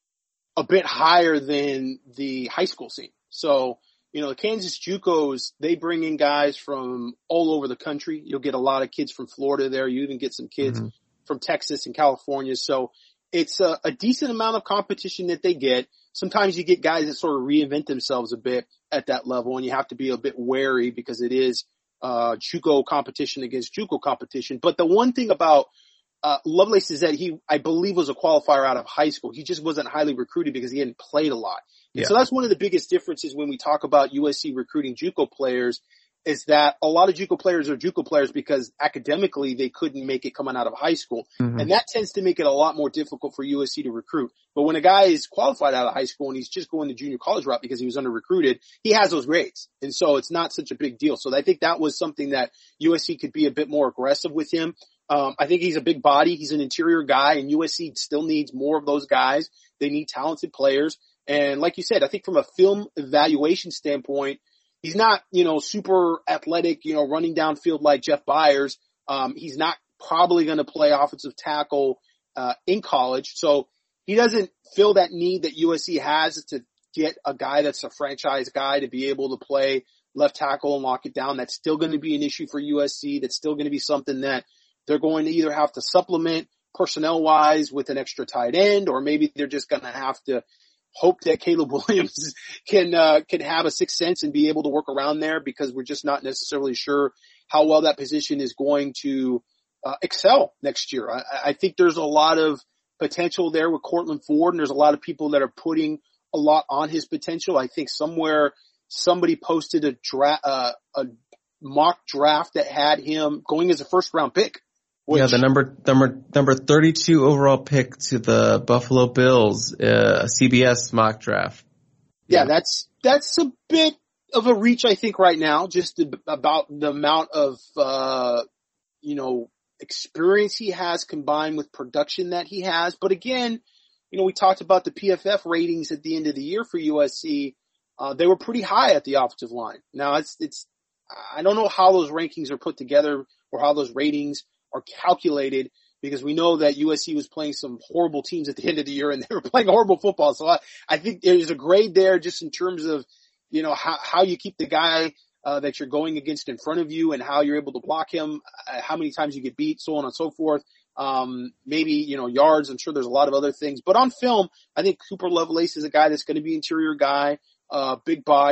a bit higher than the high school scene. So, you know, the Kansas JUCOs, they bring in guys from all over the country. You'll get a lot of kids from Florida there. You even get some kids mm-hmm. from Texas and California. So it's a, a decent amount of competition that they get. Sometimes you get guys that sort of reinvent themselves a bit at that level, and you have to be a bit wary because it is uh JUCO competition against JUCO competition. But the one thing about Uh, Lovelace is that he, I believe, was a qualifier out of high school. He just wasn't highly recruited because he hadn't played a lot. And yeah. So that's one of the biggest differences when we talk about U S C recruiting JUCO players, is that a lot of JUCO players are JUCO players because academically they couldn't make it coming out of high school. Mm-hmm. And that tends to make it a lot more difficult for U S C to recruit. But when a guy is qualified out of high school and he's just going the junior college route because he was under recruited, he has those grades. And so it's not such a big deal. So I think that was something that U S C could be a bit more aggressive with him. Um, I think he's a big body. He's an interior guy, and U S C still needs more of those guys. They need talented players. And like you said, I think from a film evaluation standpoint, he's not, you know, super athletic, you know, running downfield like Jeff Byers. Um, he's not probably going to play offensive tackle, uh, in college. So he doesn't fill that need that U S C has to get a guy that's a franchise guy to be able to play left tackle and lock it down. That's still going to be an issue for U S C. That's still going to be something that they're going to either have to supplement personnel-wise with an extra tight end, or maybe they're just going to have to hope that Caleb Williams can uh, can have a sixth sense and be able to work around there, because we're just not necessarily sure how well that position is going to uh, excel next year. I, I think there's a lot of potential there with Cortland Ford, and there's a lot of people that are putting a lot on his potential. I think somewhere somebody posted a, dra- uh, a mock draft that had him going as a first-round pick. Which, yeah, the number number number thirty-two overall pick to the Buffalo Bills, uh, a C B S mock draft. Yeah, yeah, that's that's a bit of a reach, I think, right now, just about the amount of uh, you know experience he has combined with production that he has. But again, you know, we talked about the P F F ratings at the end of the year for U S C. Uh, they were pretty high at the offensive line. Now, it's it's I don't know how those rankings are put together or how those ratings are calculated, because we know that U S C was playing some horrible teams at the end of the year and they were playing horrible football. So I, I think there's a grade there just in terms of, you know, how, how you keep the guy uh, that you're going against in front of you and how you're able to block him, uh, how many times you get beat, so on and so forth. Um, maybe, you know, yards. I'm sure there's a lot of other things, but on film, I think Cooper Lovelace is a guy that's going to be interior guy, uh, big body.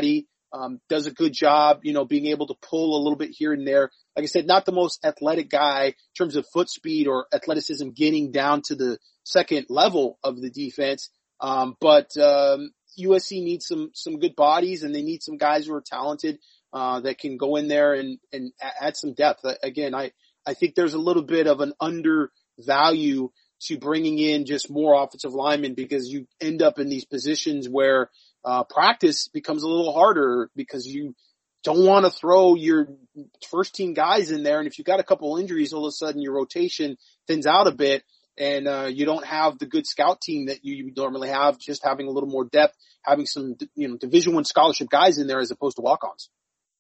Um, does a good job, you know, being able to pull a little bit here and there. Like I said, not the most athletic guy in terms of foot speed or athleticism getting down to the second level of the defense. Um, but, um, U S C needs some, some good bodies, and they need some guys who are talented, uh, that can go in there and, and add some depth. Again, I, I think there's a little bit of an undervalue to bringing in just more offensive linemen, because you end up in these positions where, uh, practice becomes a little harder because you don't want to throw your first team guys in there. And if you've got a couple injuries, all of a sudden your rotation thins out a bit, and, uh, you don't have the good scout team that you normally have, just having a little more depth, having some, you know, Division One scholarship guys in there as opposed to walk-ons.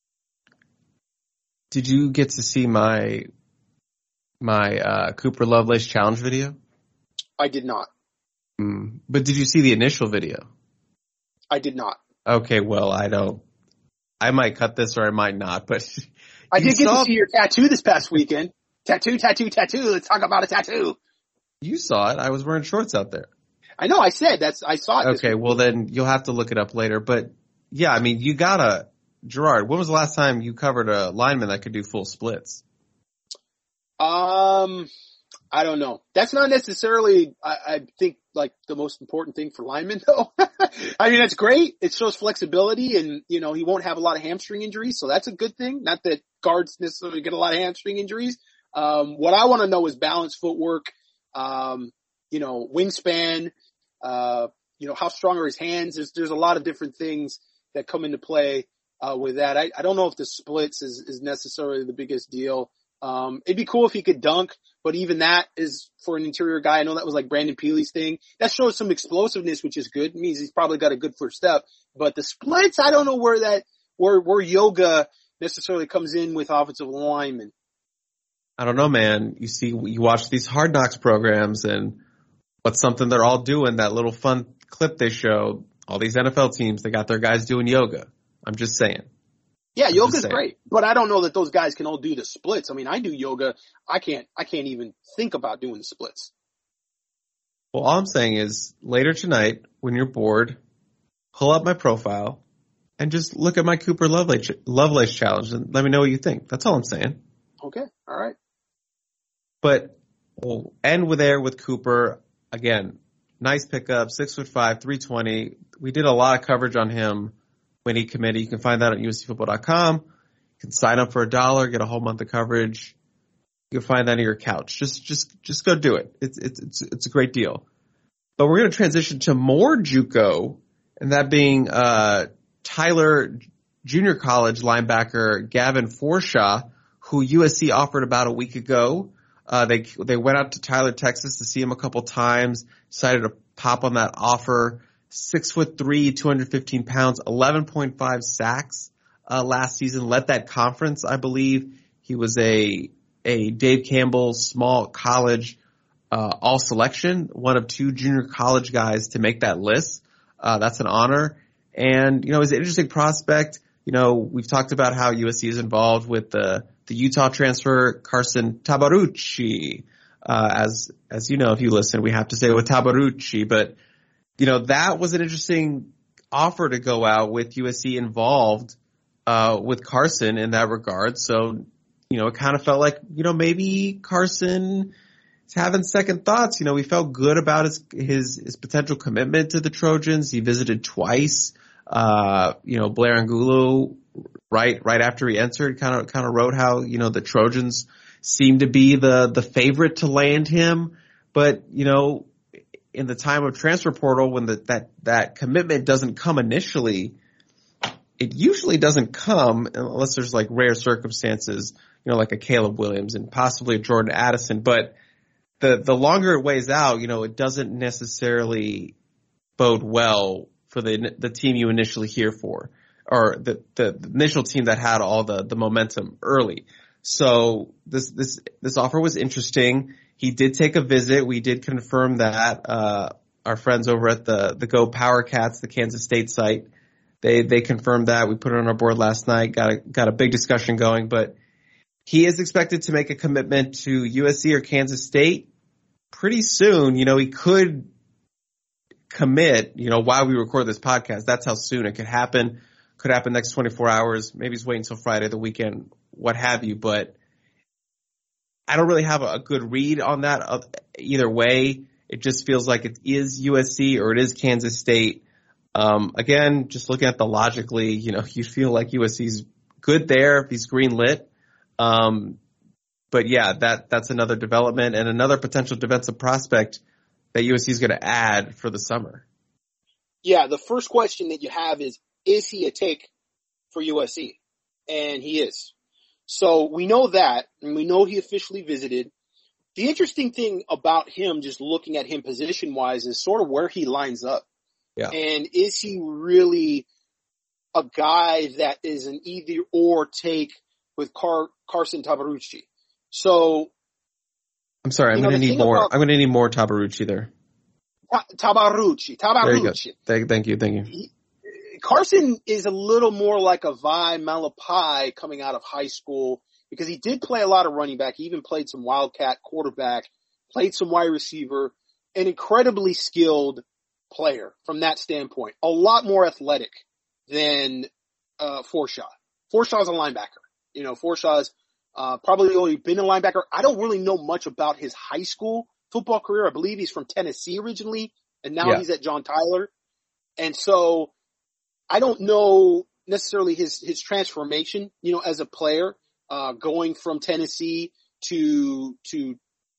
Did you get to see my, my, uh, Cooper Lovelace challenge video? I did not. Mm. But did you see the initial video? I did not. Okay, well, I don't. I might cut this or I might not, but I did get to see your tattoo this past weekend. Tattoo, tattoo, tattoo. Let's talk about a tattoo. You saw it. I was wearing shorts out there. I know. I said that's. I saw it. Okay, well then you'll have to look it up later. But yeah, I mean, you gotta, Gerard. When was the last time you covered a lineman that could do full splits? Um. I don't know. That's not necessarily, I, I think, like the most important thing for linemen, though. I mean, that's great. It shows flexibility, and, you know, he won't have a lot of hamstring injuries, so that's a good thing. Not that guards necessarily get a lot of hamstring injuries. Um, what I want to know is balance footwork, um, you know, wingspan, uh, you know, how strong are his hands? There's, there's a lot of different things that come into play, uh, with that. I, I don't know if the splits is, is necessarily the biggest deal. Um, it'd be cool if he could dunk, but even that is for an interior guy. I know that was like Brandon Peely's thing. That shows some explosiveness, which is good. It means he's probably got a good first step. But the splits, I don't know where that, where, where yoga necessarily comes in with offensive linemen. I don't know, man. You see, you watch these Hard Knocks programs, and what's something they're all doing, that little fun clip they show, all these N F L teams, they got their guys doing yoga. I'm just saying. Yeah, yoga's great, but I don't know that those guys can all do the splits. I mean, I do yoga. I can't, I can't even think about doing the splits. Well, all I'm saying is later tonight, when you're bored, pull up my profile and just look at my Cooper Lovelace, Lovelace challenge and let me know what you think. That's all I'm saying. Okay. All right. But we'll end with there with Cooper. Again, nice pickup, six foot five, three twenty. We did a lot of coverage on him when he committed. You can find that on U S C football dot com. You can sign up for a dollar, get a whole month of coverage. You can find that on your couch. Just, just, just go do it. It's, it's, it's, it's a great deal. But we're going to transition to more JUCO, and that being, uh, Tyler Junior College linebacker Gavin Forshaw, who U S C offered about a week ago. Uh, they, they went out to Tyler, Texas to see him a couple times, decided to pop on that offer. Six foot three, two hundred fifteen pounds, eleven point five sacks, uh, last season. Led that conference, I believe. He was a, a Dave Campbell small college, uh, all selection, one of two junior college guys to make that list. Uh, that's an honor. And, you know, he's an interesting prospect. You know, we've talked about how U S C is involved with the, the Utah transfer, Carson Tabarucci. Uh, as, as you know, if you listen, we have to say with Tabarucci, but, you know, that was an interesting offer to go out with U S C involved, uh, with Carson in that regard. So, you know, it kind of felt like, you know, maybe Carson is having second thoughts. You know, we felt good about his, his, his potential commitment to the Trojans. He visited twice. Uh, you know, Blair Angulo, right, right after he entered, kind of, kind of wrote how, you know, the Trojans seemed to be the, the favorite to land him. But, you know, in the time of transfer portal, when the, that, that commitment doesn't come initially, it usually doesn't come unless there's like rare circumstances, you know, like a Caleb Williams and possibly a Jordan Addison. But the, the longer it weighs out, you know, it doesn't necessarily bode well for the, the team you initially hear for, or the, the, the initial team that had all the, the momentum early. So this, this, this offer was interesting. He did take a visit. We did confirm that, uh, our friends over at the, the Go Power Cats, the Kansas State site, they, they confirmed that. We put it on our board last night, got a, got a big discussion going, but he is expected to make a commitment to U S C or Kansas State pretty soon. You know, he could commit, you know, while we record this podcast. That's how soon it could happen. could happen next twenty-four hours. Maybe he's waiting until Friday, the weekend, what have you. But I don't really have a, a good read on that uh, either way. It just feels like it is U S C or it is Kansas State. Um, again, just looking at the logically, you know, you feel like U S C's good there if he's green lit. Um, but yeah, that, that's another development and another potential defensive prospect that U S C is going to add for the summer. Yeah, the first question that you have is, is he a take for U S C? And he is. So we know that, and we know he officially visited. The interesting thing about him, just looking at him position-wise, is sort of where he lines up. Yeah. And is he really a guy that is an either-or take with Car- Carson Tabarrucci? So, I'm sorry, I'm going to need more. About, I'm going to need more Tabarrucci there. Ta- Tabarrucci, Tabarrucci. Thank, thank you, thank you. He, Carson is a little more like a Vi Malapai coming out of high school because he did play a lot of running back. He even played some wildcat quarterback, played some wide receiver, an incredibly skilled player from that standpoint. A lot more athletic than uh Forshaw. Forshaw's a linebacker. You know, Forshaw's uh probably only been a linebacker. I don't really know much about his high school football career. I believe he's from Tennessee originally, and now yeah. he's at John Tyler. And so I don't know necessarily his, his transformation, you know, as a player, uh, going from Tennessee to, to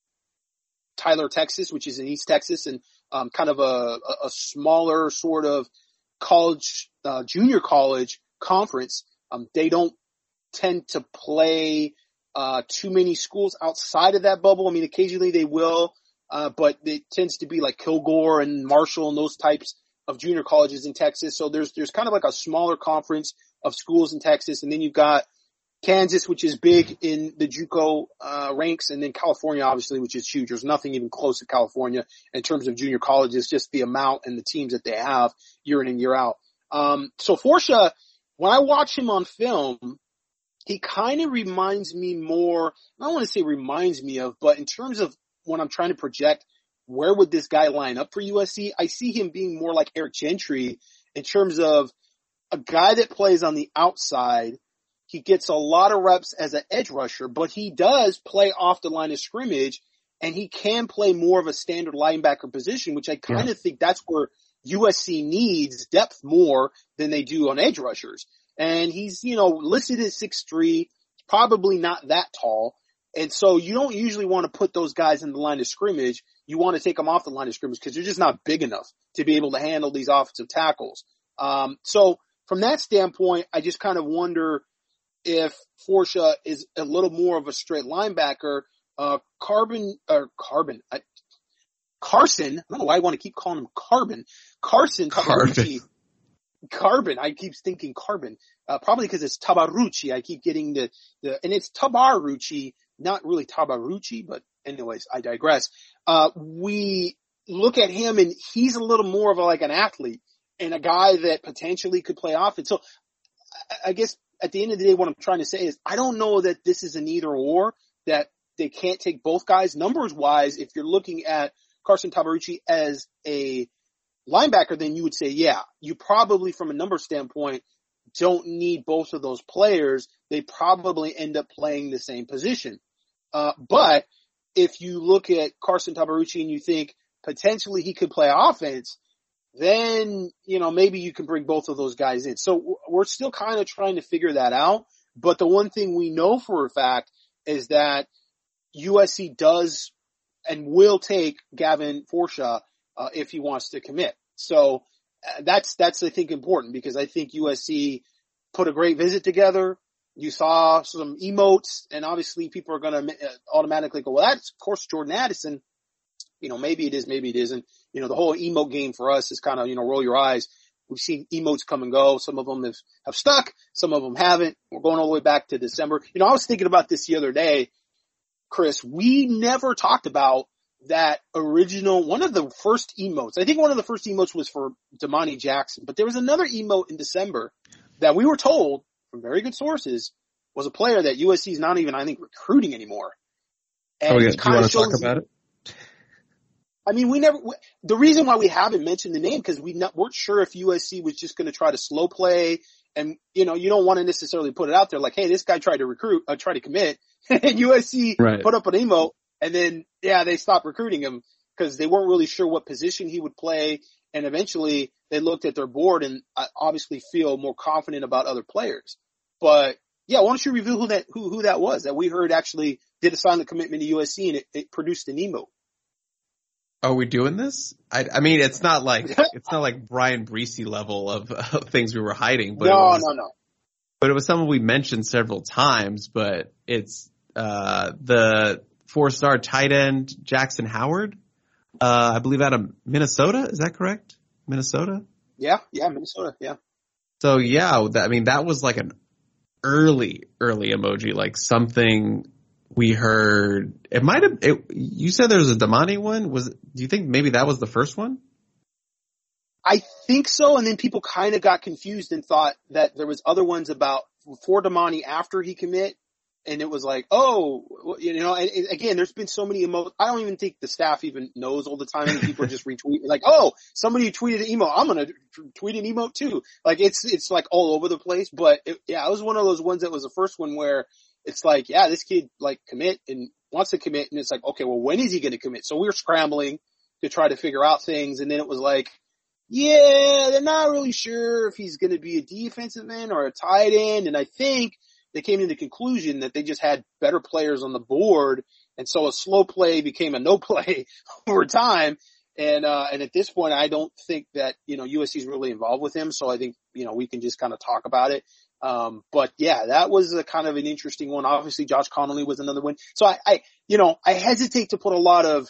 Tyler, Texas, which is in East Texas, and, um, kind of a, a smaller sort of college, uh, junior college conference. Um, they don't tend to play, uh, too many schools outside of that bubble. I mean, occasionally they will, uh, but it tends to be like Kilgore and Marshall and those types of junior colleges in Texas. So there's, there's kind of like a smaller conference of schools in Texas. And then you've got Kansas, which is big in the JUCO, uh, ranks. And then California, obviously, which is huge. There's nothing even close to California in terms of junior colleges, just the amount and the teams that they have year in and year out. Um, so Forshaw, when I watch him on film, he kind of reminds me more, I don't want to say reminds me of, but in terms of when I'm trying to project where would this guy line up for U S C? I see him being more like Eric Gentry in terms of a guy that plays on the outside. He gets a lot of reps as an edge rusher, but he does play off the line of scrimmage, and he can play more of a standard linebacker position, which I kind of yeah. think that's where U S C needs depth more than they do on edge rushers. And he's, you know, listed at six three, probably not that tall. And so you don't usually want to put those guys in the line of scrimmage. You want to take them off the line of scrimmage because they're just not big enough to be able to handle these offensive tackles. Um, so from that standpoint, I just kind of wonder if Forshaw is a little more of a straight linebacker. Uh, Carbon, or Carbon, I, Carson, I don't know why I want to keep calling him Carbon. Carson Tabarrucci. Carbon, I keep thinking Carbon, uh, probably because it's Tabarrucci. I keep getting the, the, and it's Tabarrucci, not really Tabarrucci, but anyways, I digress. Uh, we look at him and he's a little more of a, like an athlete and a guy that potentially could play offense. So I, I guess at the end of the day, what I'm trying to say is I don't know that this is an either or, that they can't take both guys. Numbers wise, if you're looking at Carson Tabarrucci as a linebacker, then you would say, yeah, you probably from a number standpoint don't need both of those players. They probably end up playing the same position. Uh, but if you look at Carson Tabarrucci and you think potentially he could play offense, then, you know, maybe you can bring both of those guys in. So we're still kind of trying to figure that out. But the one thing we know for a fact is that U S C does and will take Gavin Forshaw Uh, if he wants to commit. So uh, that's, that's, I think, important because I think U S C put a great visit together. You saw some emotes, and obviously people are going to automatically go, well, that's, of course, Jordan Addison. You know, maybe it is, maybe it isn't. You know, the whole emote game for us is kind of, you know, roll your eyes. We've seen emotes come and go. Some of them have, have stuck. Some of them haven't. We're going all the way back to December. You know, I was thinking about this the other day, Chris. We never talked about that original, one of the first emotes. I think one of the first emotes was for Damani Jackson, but there was another emote in December that we were told from very good sources was a player that U S C is not even, I think, recruiting anymore. And oh, yeah. Do you want to talk about it? I mean, we never, we, the reason why we haven't mentioned the name, because we not, weren't sure if U S C was just going to try to slow play And, you know, you don't want to necessarily put it out there like, hey, this guy tried to recruit, uh, try to commit, and U S C right. put up an emote, and then, yeah, they stopped recruiting him because they weren't really sure what position he would play. And eventually they looked at their board and uh, obviously feel more confident about other players. But yeah, why don't you reveal who that, who, who that was that we heard actually did a silent commitment to U S C and it, it produced an emote? Are we doing this? I, I mean, it's not like it's not like Brian Breesy level of, of things we were hiding, but no, it was, no, no. But it was someone we mentioned several times. But it's uh, the four-star tight end Jackson Howard, uh, I believe, out of Minnesota. Is that correct? Minnesota? Yeah, yeah, Minnesota. Yeah. So yeah, that, I mean, that was like an early, early emoji, like something. We heard it might have. It, you said there was a Damani one. Was do you think maybe that was the first one? I think so. And then people kind of got confused and thought that there was other ones about for Damani after he commit, and it was like, oh, you know. And, and again, there's been so many emotes. I don't even think the staff even knows all the time. And people are just retweeting like, oh, somebody tweeted an emote. I'm gonna tweet an emote too. Like it's it's like all over the place. But it, yeah, it was one of those ones that was the first one where. It's like, yeah, this kid like commit and wants to commit. And it's like, okay, well, when is he going to commit? So we were scrambling to try to figure out things. And then it was like, yeah, they're not really sure if he's going to be a defensive end or a tight end. And I think they came to the conclusion that they just had better players on the board. And so a slow play became a no play over time. And, uh, and at this point, I don't think that, you know, U S C is really involved with him. So I think, you know, we can just kind of talk about it. Um, but yeah, that was a kind of an interesting one. Obviously, Josh Connolly was another one. So I, I, you know, I hesitate to put a lot of,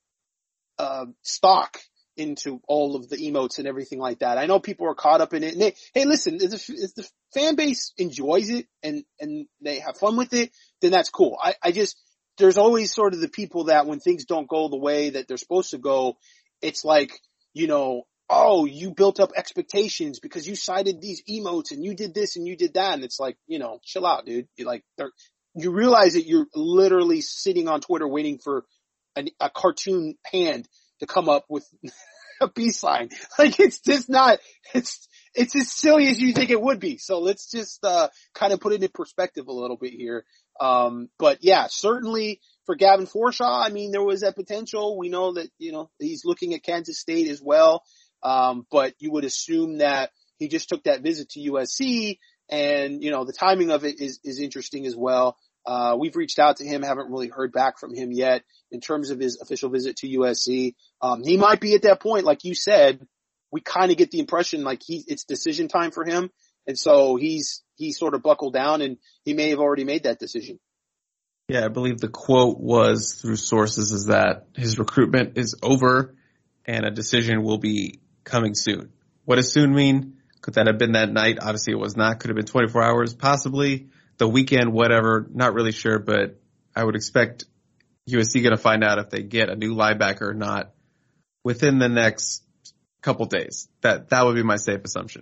uh, stock into all of the emotes and everything like that. I know people are caught up in it. And they, hey, listen, if the, if the fan base enjoys it and, and they have fun with it, then that's cool. I, I just, there's always sort of the people that when things don't go the way that they're supposed to go, it's like, you know, oh, you built up expectations because you cited these emotes and you did this and you did that. And it's like, you know, chill out, dude. You're like, you realize that you're literally sitting on Twitter waiting for an, a cartoon hand to come up with a peace sign. Like it's just not, it's, it's as silly as you think it would be. So let's just, uh, kind of put it in perspective a little bit here. Um, but yeah, certainly for Gavin Forshaw, I mean, there was that potential. We know that, you know, he's looking at Kansas State as well. Um, but you would assume that he just took that visit to U S C and, you know, the timing of it is, is interesting as well. Uh, we've reached out to him, haven't really heard back from him yet in terms of his official visit to U S C. Um, he might be at that point, like you said, we kind of get the impression like he, it's decision time for him. And so he's, he's sort of buckled down and he may have already made that decision. Yeah, I believe the quote was through sources is that his recruitment is over and a decision will be coming soon. What does soon mean? Could that have been that night? Obviously it was not. Could have been twenty-four hours, possibly the weekend, whatever. Not really sure, but I would expect U S C going to find out if they get a new linebacker or not within the next couple days. That, that would be my safe assumption.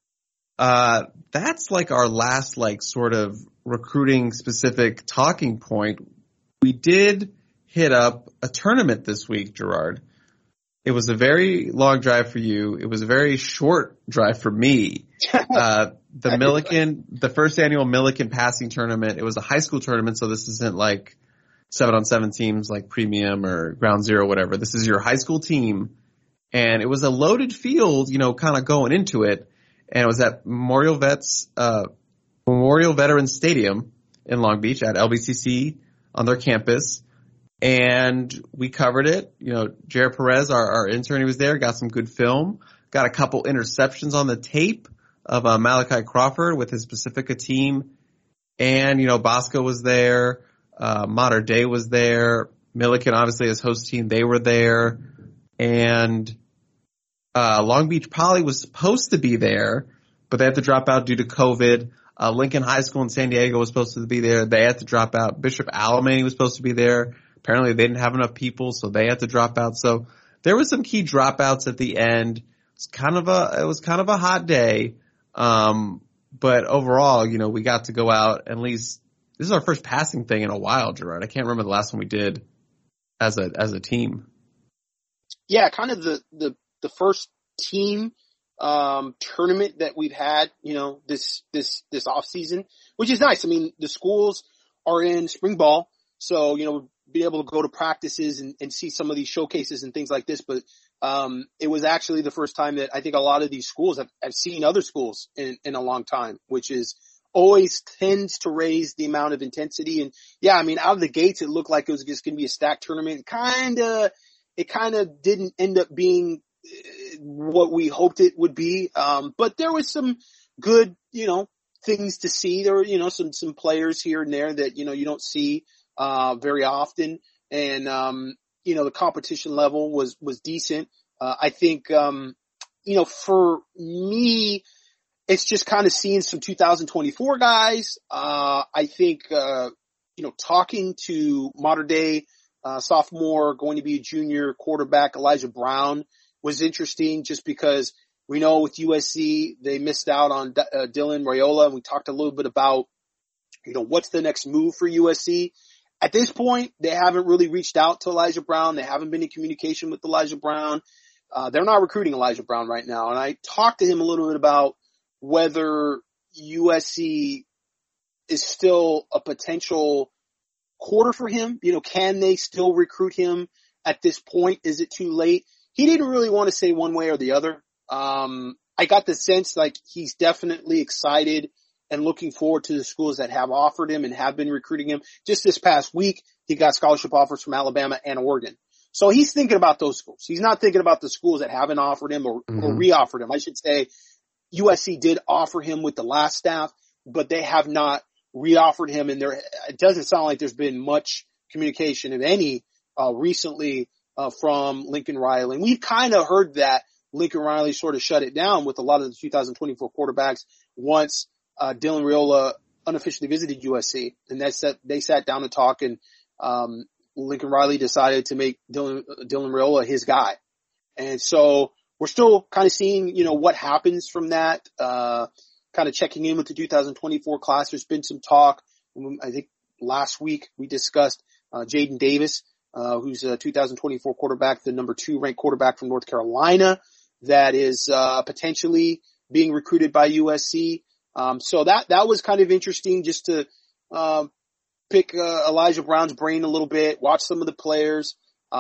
Uh, that's like our last, like sort of recruiting specific talking point. We did hit up a tournament this week, Gerard. It was a very long drive for you. It was a very short drive for me. Uh, the Milliken, the first annual Milliken passing tournament, it was a high school tournament, so this isn't like seven on seven teams like Premium or Ground Zero, whatever. This is your high school team. And it was a loaded field, you know, kind of going into it. And it was at Memorial Vets, uh, Memorial Veterans Stadium in Long Beach at L B C C on their campus. And we covered it. You know, Jared Perez, our, our intern, he was there, got some good film, got a couple interceptions on the tape of uh, Malachi Crawford with his Pacifica team. And, you know, Bosco was there. Uh, Mater Dei was there. Milliken, obviously, as host team, they were there. And uh, Long Beach Poly was supposed to be there, but they had to drop out due to COVID. Uh, Lincoln High School in San Diego was supposed to be there. They had to drop out. Bishop Alemany was supposed to be there. Apparently they didn't have enough people, so they had to drop out. So there was some key dropouts at the end. It's kind of a, it was kind of a hot day. Um, but overall, you know, we got to go out at least. This is our first passing thing in a while, Gerard. I can't remember the last one we did as a, as a team. Yeah, kind of the, the, the first team, um, tournament that we've had, you know, this, this, this off season, which is nice. I mean, the schools are in spring ball, so, you know, be able to go to practices and, and see some of these showcases and things like this. But, um, it was actually the first time that I think a lot of these schools have, have seen other schools in, in a long time, which is always tends to raise the amount of intensity. And yeah, I mean, out of the gates, it looked like it was just going to be a stacked tournament. Kind of, it kind of didn't end up being what we hoped it would be. Um, but there was some good, you know, things to see. There were, you know, some, some players here and there that, you know, you don't see, uh, very often. And, um, you know, the competition level was, was decent. Uh, I think, um, you know, for me, it's just kind of seeing some two thousand twenty-four guys. Uh, I think, uh, you know, talking to modern day, uh, sophomore, going to be a junior quarterback, Elijah Brown, was interesting just because we know with U S C, they missed out on uh, Dylan Raiola, and we talked a little bit about, you know, what's the next move for U S C. At this point, they haven't really reached out to Elijah Brown. They haven't been in communication with Elijah Brown. Uh, they're not recruiting Elijah Brown right now. And I talked to him a little bit about whether U S C is still a potential quarter for him. You know, can they still recruit him at this point? Is it too late? He didn't really want to say one way or the other. Um, I got the sense like he's definitely excited and looking forward to the schools that have offered him and have been recruiting him. Just this past week, he got scholarship offers from Alabama and Oregon. So he's thinking about those schools. He's not thinking about the schools that haven't offered him or, mm-hmm. or re-offered him. I should say U S C did offer him with the last staff, but they have not re-offered him. And there, it doesn't sound like there's been much communication, if any, uh, recently, uh, from Lincoln Riley. And we've kind of heard that Lincoln Riley sort of shut it down with a lot of the two thousand twenty-four quarterbacks once, uh, Dylan Raiola unofficially visited U S C, and that set, they sat down to talk, and, um, Lincoln Riley decided to make Dylan, Dylan Raiola his guy. And so we're still kind of seeing, you know, what happens from that, uh, kind of checking in with the two thousand twenty-four class. There's been some talk. I think last week we discussed, uh, Jaden Davis, uh, who's a two thousand twenty-four quarterback, the number two ranked quarterback from North Carolina that is, uh, potentially being recruited by U S C. Um, so that, that was kind of interesting just to, um, pick, uh, Elijah Brown's brain a little bit, watch some of the players.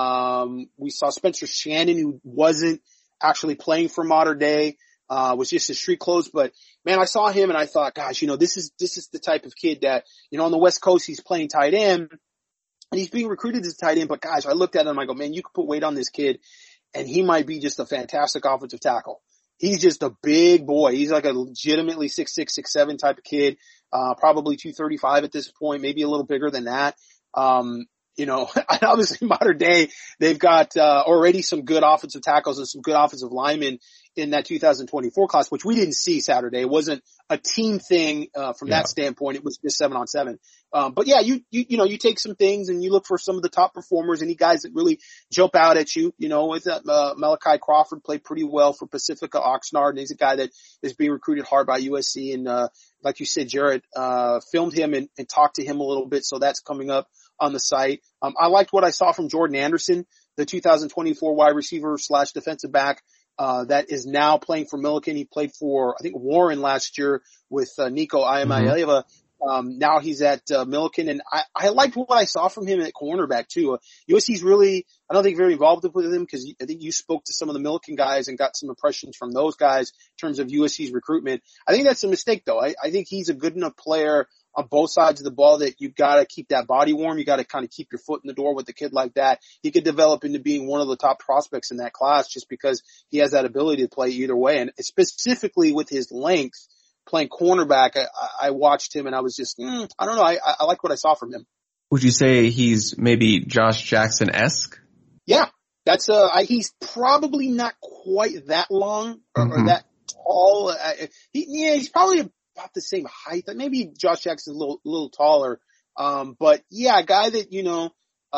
Um, we saw Spencer Shannon, who wasn't actually playing for Modern Day, uh, was just his street clothes. But man, I saw him and I thought, gosh, you know, this is, this is the type of kid that, you know, on the West Coast, he's playing tight end and he's being recruited as a tight end. But gosh, I looked at him and I go, man, you could put weight on this kid and he might be just a fantastic offensive tackle. He's just a big boy. He's like a legitimately six six, six seven type of kid, uh, probably two thirty-five at this point, maybe a little bigger than that. Um, you know, obviously Modern Day, they've got, uh, already some good offensive tackles and some good offensive linemen in that two thousand twenty-four class, which we didn't see Saturday. It wasn't a team thing, uh, from yeah. that standpoint. It was just seven on seven. Um, but yeah, you, you, you know, you take some things and you look for some of the top performers, any guys that really jump out at you, you know, with, uh, Malachi Crawford played pretty well for Pacifica Oxnard, and he's a guy that is being recruited hard by U S C. And, uh, like you said, Jared, uh, filmed him and, and talked to him a little bit. So that's coming up on the site. Um, I liked what I saw from Jordan Anderson, the two thousand twenty-four wide receiver slash defensive back, uh, that is now playing for Milliken. He played for, I think, Warren last year with, uh, Nico Iamaleava. Mm-hmm. Um, now he's at, uh, Milliken, and I, I liked what I saw from him at cornerback too. Uh, U S C's really, I don't think very involved with him because I think you spoke to some of the Milliken guys and got some impressions from those guys in terms of U S C's recruitment. I think that's a mistake though. I, I think he's a good enough player on both sides of the ball that you gotta keep that body warm. You gotta kind of keep your foot in the door with a kid like that. He could develop into being one of the top prospects in that class just because he has that ability to play either way. And specifically with his length, playing cornerback, I, I watched him and I was just, mm, I don't know. I, I like what I saw from him. Would you say he's maybe Josh Jackson-esque? Yeah, that's uh, I, he's probably not quite that long or, mm-hmm. or that tall. Uh, he, yeah, he's probably about the same height. Maybe Josh Jackson's a little, little taller. Um, but yeah, a guy that, you know,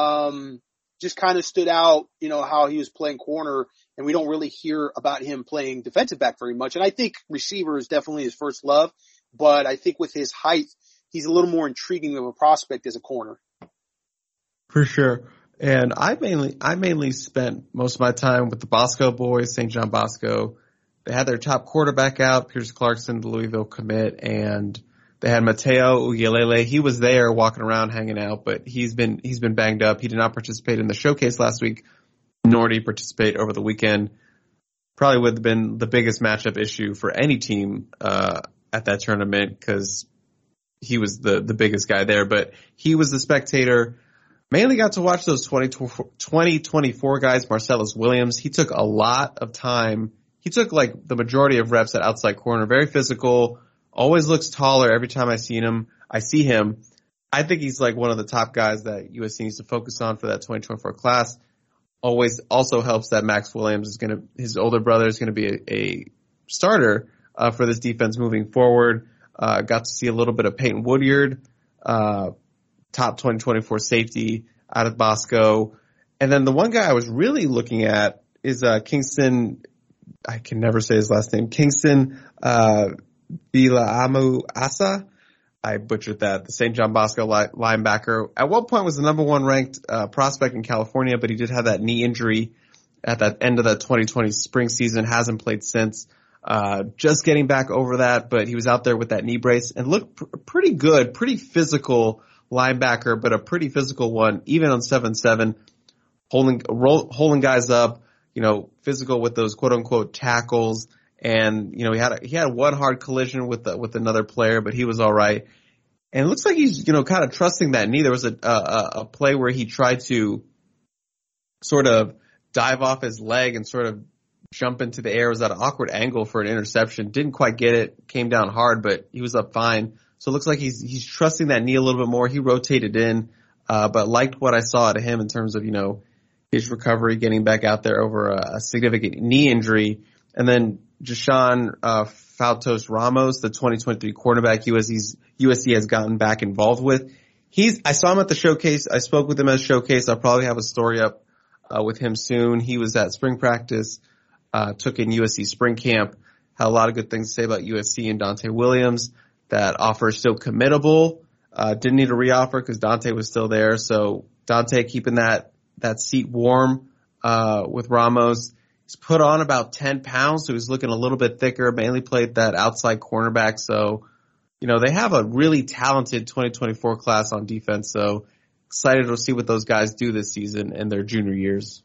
um, just kind of stood out, you know, how he was playing corner, and we don't really hear about him playing defensive back very much. And I think receiver is definitely his first love, but I think with his height, he's a little more intriguing of a prospect as a corner. For sure. And I mainly, I mainly spent most of my time with the Bosco boys, Saint John Bosco, they had their top quarterback out, Pierce Clarkson, the Louisville commit, and they had Mateo Uyelele. He was there walking around, hanging out, but he's been he's been banged up. He did not participate in the showcase last week, nor did he participate over the weekend. Probably would have been the biggest matchup issue for any team uh, at that tournament because he was the, the biggest guy there. But he was the spectator. Mainly got to watch those twenty twenty-four guys, Marcellus Williams. He took a lot of time. He took like the majority of reps at outside corner. Very physical. Always looks taller every time I see him. I see him. I think he's like one of the top guys that U S C needs to focus on for that twenty twenty-four class. Always also helps that Max Williams is going to, his older brother is going to be a, a starter uh, for this defense moving forward. Uh, got to see a little bit of Peyton Woodyard, uh, top twenty twenty-four safety out of Bosco. And then the one guy I was really looking at is uh, Kingston. I can never say his last name. Kingston uh, Bilaamu Asa. I butchered that. The Saint John Bosco li- linebacker. At one point was the number one ranked uh, prospect in California, but he did have that knee injury at that end of that twenty twenty spring season. Hasn't played since. Uh, just getting back over that, but he was out there with that knee brace and looked pr- pretty good, pretty physical linebacker, but a pretty physical one, even on seven seven, holding roll, holding guys up, you know, physical with those quote unquote tackles. And, you know, he had, a, he had one hard collision with, the, with another player, but he was all right. And it looks like he's, you know, kind of trusting that knee. There was a, a, a play where he tried to sort of dive off his leg and sort of jump into the air. It was at an awkward angle for an interception. Didn't quite get it. Came down hard, but he was up fine. So it looks like he's, he's trusting that knee a little bit more. He rotated in, uh, but liked what I saw out of him in terms of, you know, his recovery, getting back out there over a, a significant knee injury. And then Jashawn uh, Faltos Ramos, the twenty twenty-three quarterback U S C's, U S C has gotten back involved with. He's, I saw him at the showcase. I spoke with him at showcase. I'll probably have a story up uh, with him soon. He was at spring practice, uh, took in U S C spring camp, had a lot of good things to say about U S C and Dante Williams. That offer is still committable. Uh, didn't need a reoffer because Dante was still there. So Dante keeping that, that seat warm, uh, with Ramos. He's put on about ten pounds, so he's looking a little bit thicker, mainly played that outside cornerback. So, you know, they have a really talented twenty twenty-four class on defense. So excited to see what those guys do this season in their junior years.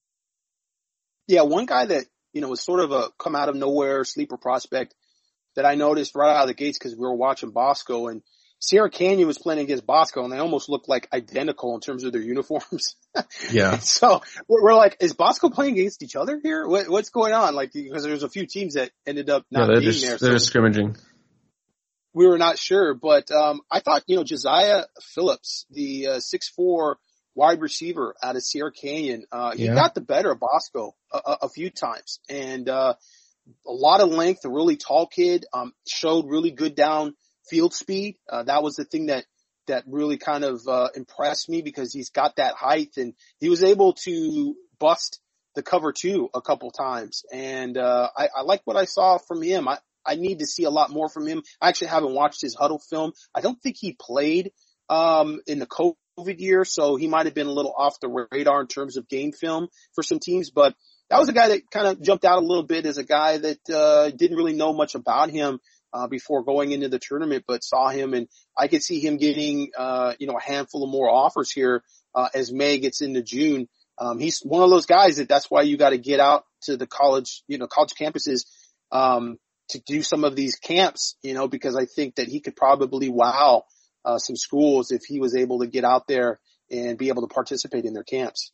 Yeah, one guy that, you know, was sort of a come out of nowhere sleeper prospect that I noticed right out of the gates because we were watching Bosco, and Sierra Canyon was playing against Bosco, and they almost looked like identical in terms of their uniforms. Yeah. So we're, we're like, is Bosco playing against each other here? What, what's going on? Like, because there's a few teams that ended up not yeah, they're being just, there. They're so just scrimmaging. We were not sure, but um I thought, you know, Josiah Phillips, the uh, six foot four wide receiver out of Sierra Canyon, uh, he yeah. got the better of Bosco a, a, a few times, and uh a lot of length, a really tall kid, um, showed really good down field speed. Uh, that was the thing that, that really kind of, uh, impressed me because he's got that height and he was able to bust the cover two a couple times. And, uh, I, I like what I saw from him. I, I need to see a lot more from him. I actually haven't watched his huddle film. I don't think he played, um, in the COVID year, so he might have been a little off the radar in terms of game film for some teams, but that was a guy that kind of jumped out a little bit as a guy that, uh, didn't really know much about him, uh, before going into the tournament, but saw him, and I could see him getting, uh, you know, a handful of more offers here, uh, as May gets into June. Um, he's one of those guys that that's why you got to get out to the college, you know, college campuses, um, to do some of these camps, you know, because I think that he could probably wow, uh, some schools if he was able to get out there and be able to participate in their camps.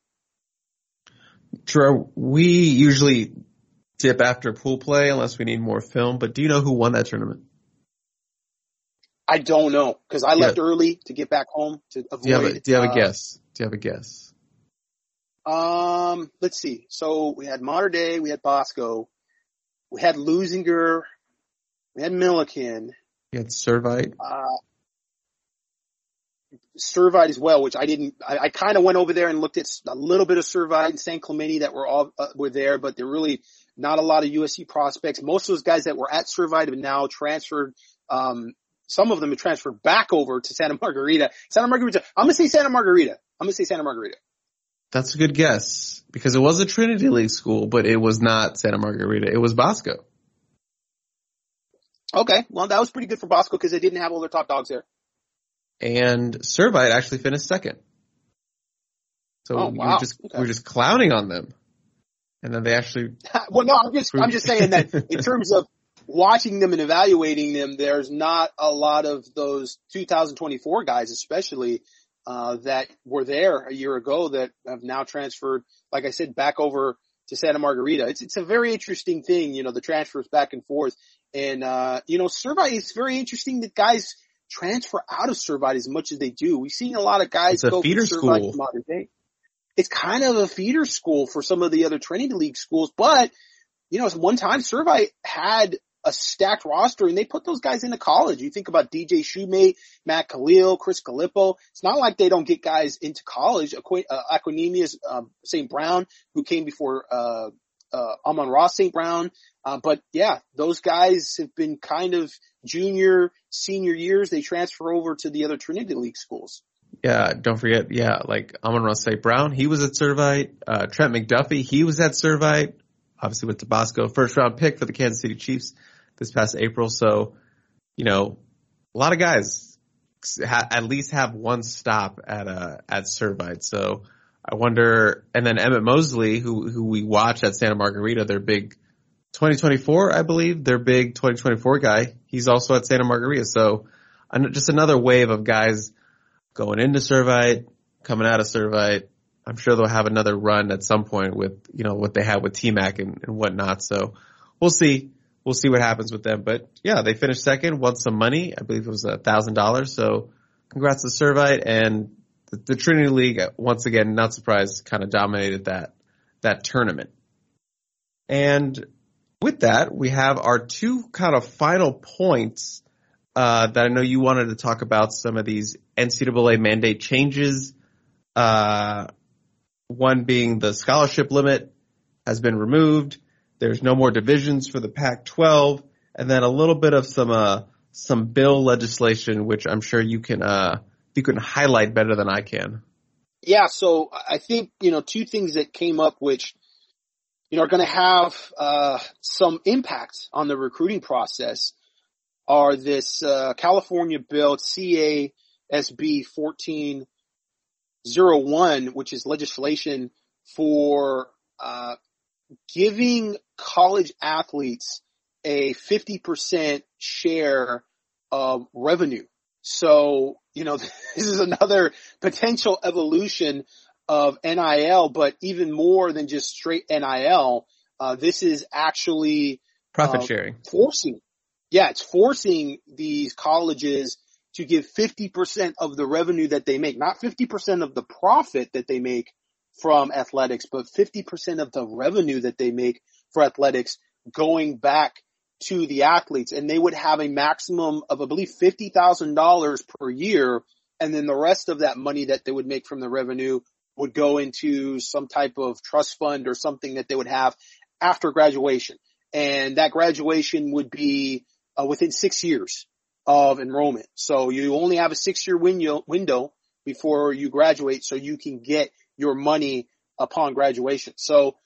True. We usually dip after pool play unless we need more film, but do you know who won that tournament? I don't know because I left yeah. early to get back home to avoid. Do you have a, do you have a uh, guess? Do you have a guess? Um, let's see. So we had Mater Dei, we had Bosco, we had Lusinger, we had Milliken. You had Servite. Uh, Servite as well, which I didn't, I, I kind of went over there and looked at a little bit of Servite and Saint Clemente that were all, uh, were there, but they're really not a lot of U S C prospects. Most of those guys that were at Servite have now transferred, um, some of them have transferred back over to Santa Margarita. Santa Margarita, I'm gonna say Santa Margarita. I'm gonna say Santa Margarita. That's a good guess because it was a Trinity League school, but it was not Santa Margarita. It was Bosco. Okay, well, that was pretty good for Bosco because they didn't have all their top dogs there. And Servite actually finished second. So oh, we wow. were just okay. we were just clowning on them, and then they actually. well, no, I'm just I'm just saying that in terms of watching them and evaluating them, there's not a lot of those two thousand twenty-four guys, especially uh, that were there a year ago that have now transferred. Like I said, back over to Santa Margarita. It's it's a very interesting thing, you know, the transfers back and forth. And, uh, you know, Servite is very interesting that guys transfer out of Servite as much as they do. We've seen a lot of guys it's a go feeder from Servite school. to modern day. It's kind of a feeder school for some of the other Trinity League schools, but, you know, at one time Servite had a stacked roster and they put those guys into college. You think about D J Shoemate, Matt Khalil, Chris Calippo. It's not like they don't get guys into college. Uh, Aquinemius, um, Saint Brown, who came before, uh, uh, Amon-Ra Saint Brown. Uh, but yeah, those guys have been kind of junior, senior years. They transfer over to the other Trinity League schools. Yeah, don't forget, yeah, like Amon-Ra Saint Brown, he was at Servite. Uh, Trent McDuffie, he was at Servite. Obviously with Tabasco, first round pick for the Kansas City Chiefs this past April. So, you know, a lot of guys ha- at least have one stop at, uh, at Servite. So I wonder, and then Emmett Mosley, who, who we watch at Santa Margarita, their big twenty twenty-four, I believe, their big twenty twenty-four guy. He's also at Santa Margarita. So just another wave of guys going into Servite, coming out of Servite. I'm sure they'll have another run at some point with, you know, what they had with T-Mac and, and whatnot. So we'll see. We'll see what happens with them. But yeah, they finished second, won some money. I believe it was a thousand dollars. So congrats to Servite, and the, the Trinity League, once again, not surprised, kind of dominated that, that tournament. And with that, we have our two kind of final points, uh, that I know you wanted to talk about, some of these N C double A mandate changes. Uh, one being the scholarship limit has been removed. There's no more divisions for the Pac twelve, and then a little bit of some uh some bill legislation, which I'm sure you can uh you can highlight better than I can. Yeah, so I think, you know, two things that came up which, you know, are going to have uh some impact on the recruiting process are this uh California bill C A S B fourteen oh one, which is legislation for uh giving college athletes a fifty percent share of revenue. So, you know, this is another potential evolution of N I L, but even more than just straight N I L. Uh, this is actually profit uh, sharing, forcing. Yeah, it's forcing these colleges to give fifty percent of the revenue that they make, not fifty percent of the profit that they make from athletics, but fifty percent of the revenue that they make for athletics going back to the athletes. And they would have a maximum of, I believe, fifty thousand dollars per year. And then the rest of that money that they would make from the revenue would go into some type of trust fund or something that they would have after graduation. And that graduation would be uh, within six years of enrollment. So you only have a six year window, window before you graduate so you can get your money upon graduation. So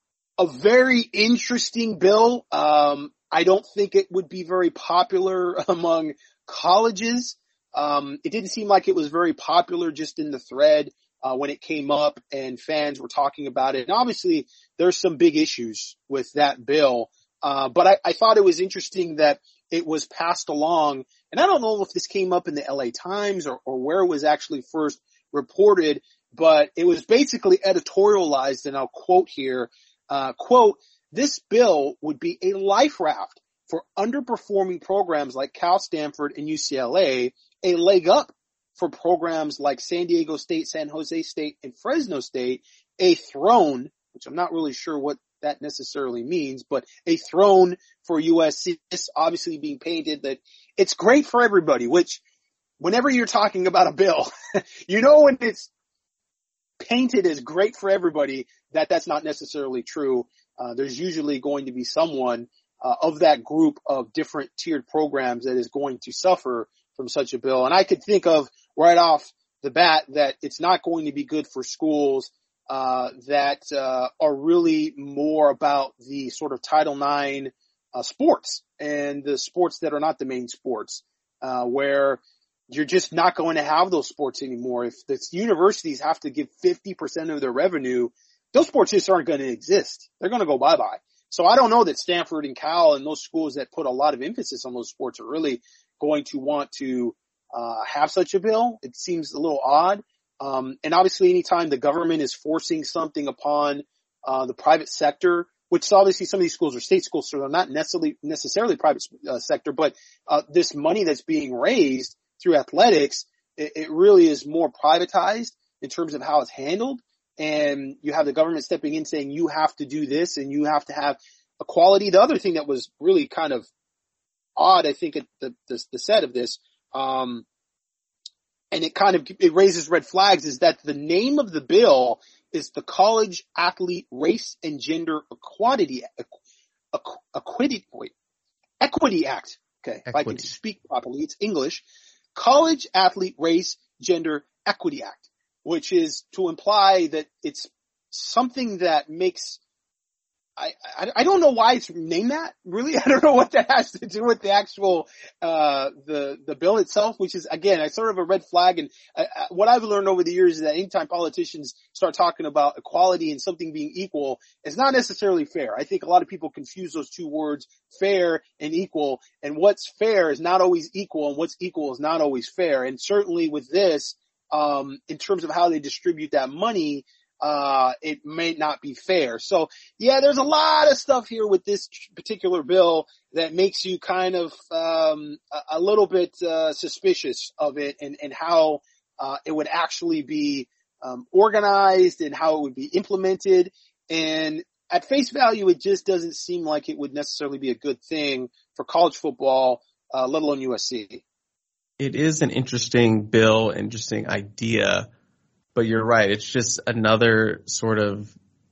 a very interesting bill. Um, I don't think it would be very popular among colleges. Um, it didn't seem like it was very popular just in the thread, uh, when it came up and fans were talking about it. And obviously there's some big issues with that bill. Uh, but I, I thought it was interesting that it was passed along. And I don't know if this came up in the L A Times or, or where it was actually first reported, but it was basically editorialized, and I'll quote here, uh, quote, "This bill would be a life raft for underperforming programs like Cal, Stanford, and U C L A, a leg up for programs like San Diego State, San Jose State, and Fresno State, a throne," which I'm not really sure what that necessarily means, but a throne for U S C. This obviously being painted that it's great for everybody, which whenever you're talking about a bill, you know, when it's painted as great for everybody, that that's not necessarily true. Uh, there's usually going to be someone uh, of that group of different tiered programs that is going to suffer from such a bill. And I could think of right off the bat that it's not going to be good for schools uh, that, uh, are really more about the sort of Title nine, uh, sports and the sports that are not the main sports, uh, where you're just not going to have those sports anymore. If the universities have to give fifty percent of their revenue, those sports just aren't going to exist. They're going to go bye-bye. So I don't know that Stanford and Cal and those schools that put a lot of emphasis on those sports are really going to want to uh have such a bill. It seems a little odd. Um and obviously anytime the government is forcing something upon uh the private sector, which obviously some of these schools are state schools, so they're not necessarily necessarily private uh, sector, but uh this money that's being raised through athletics, it, it really is more privatized in terms of how it's handled. And you have the government stepping in saying you have to do this and you have to have equality. The other thing that was really kind of odd, I think, at the, the, the set of this, um, and it kind of, it raises red flags, is that the name of the bill is the College Athlete Race and Gender Equality, Equity, wait, Equity Act. Okay. Equity. If I can speak properly, it's English. College Athlete Race Gender Equity Act, which is to imply that it's something that makes, I, I, I don't know why it's named that, really. I don't know what that has to do with the actual, uh, the, the bill itself, which is, again, I sort of a red flag. And uh, what I've learned over the years is that anytime politicians start talking about equality and something being equal, it's not necessarily fair. I think a lot of people confuse those two words, fair and equal. And what's fair is not always equal, and what's equal is not always fair. And certainly with this, um, in terms of how they distribute that money, uh, it may not be fair. So yeah, there's a lot of stuff here with this particular bill that makes you kind of, um, a, a little bit, uh, suspicious of it and, and how, uh, it would actually be, um, organized and how it would be implemented. And at face value, it just doesn't seem like it would necessarily be a good thing for college football, uh, let alone U S C. It is an interesting bill, interesting idea. But you're right. It's just another sort of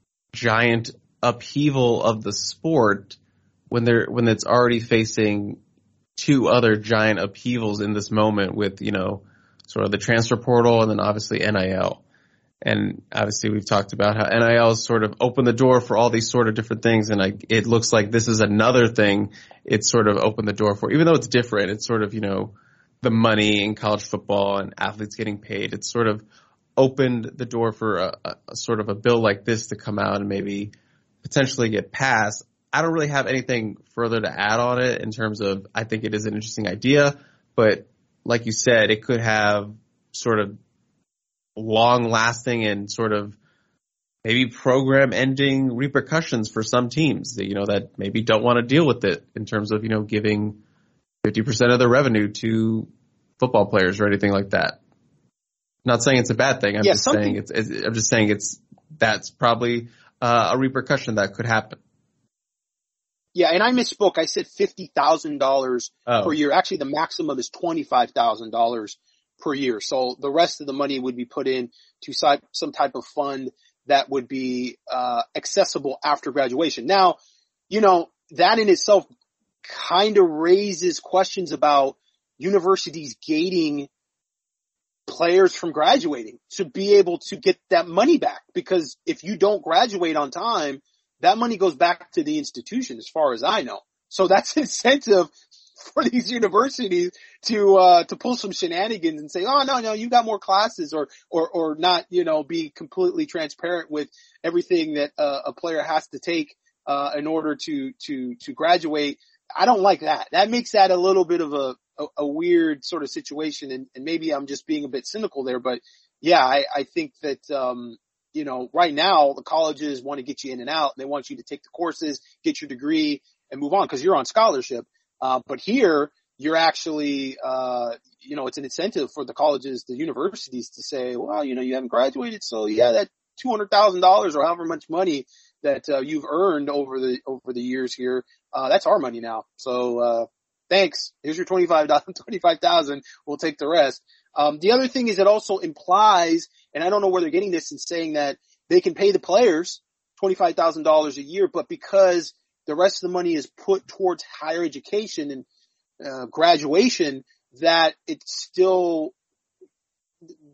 giant upheaval of the sport when they're, when it's already facing two other giant upheavals in this moment with, you know, sort of the transfer portal and then obviously N I L. And obviously we've talked about how N I L has sort of opened the door for all these sort of different things. And I, it looks like this is another thing it's sort of opened the door for, even though it's different. It's sort of, you know, the money in college football and athletes getting paid. It's sort of opened the door for a, a, a sort of a bill like this to come out and maybe potentially get passed. I don't really have anything further to add on it in terms of, I think it is an interesting idea, but like you said, it could have sort of long lasting and sort of maybe program ending repercussions for some teams that, you know, that maybe don't want to deal with it in terms of, you know, giving fifty percent of their revenue to football players or anything like that. Not saying it's a bad thing. I'm yeah, just saying it's, it's. I'm just saying it's. That's probably uh, a repercussion that could happen. Yeah, and I misspoke. I said fifty thousand dollars per year. Actually, the maximum is twenty-five thousand dollars per year. So the rest of the money would be put in to some type of fund that would be uh, accessible after graduation. Now, you know, that in itself kind of raises questions about universities gating players from graduating to be able to get that money back. Because if you don't graduate on time, that money goes back to the institution as far as I know. So that's incentive for these universities to, uh, to pull some shenanigans and say, oh, no, no, you got more classes or, or, or not, you know, be completely transparent with everything that uh, a player has to take, uh, in order to, to, to graduate. I don't like that. That makes that a little bit of a, a, a weird sort of situation. And, and maybe I'm just being a bit cynical there, but yeah, I, I think that, um, you know, right now the colleges want to get you in and out. They want you to take the courses, get your degree and move on because you're on scholarship. Uh, but here you're actually, uh, you know, it's an incentive for the colleges, the universities to say, well, you know, you haven't graduated. So yeah, that two hundred thousand dollars or however much money that, uh, you've earned over the, over the years here, uh, that's our money now. So, uh, thanks. Here's your twenty-five thousand. We'll take the rest. Um, the other thing is it also implies, and I don't know where they're getting this in saying that they can pay the players twenty-five thousand dollars a year, but because the rest of the money is put towards higher education and uh, graduation, that it's still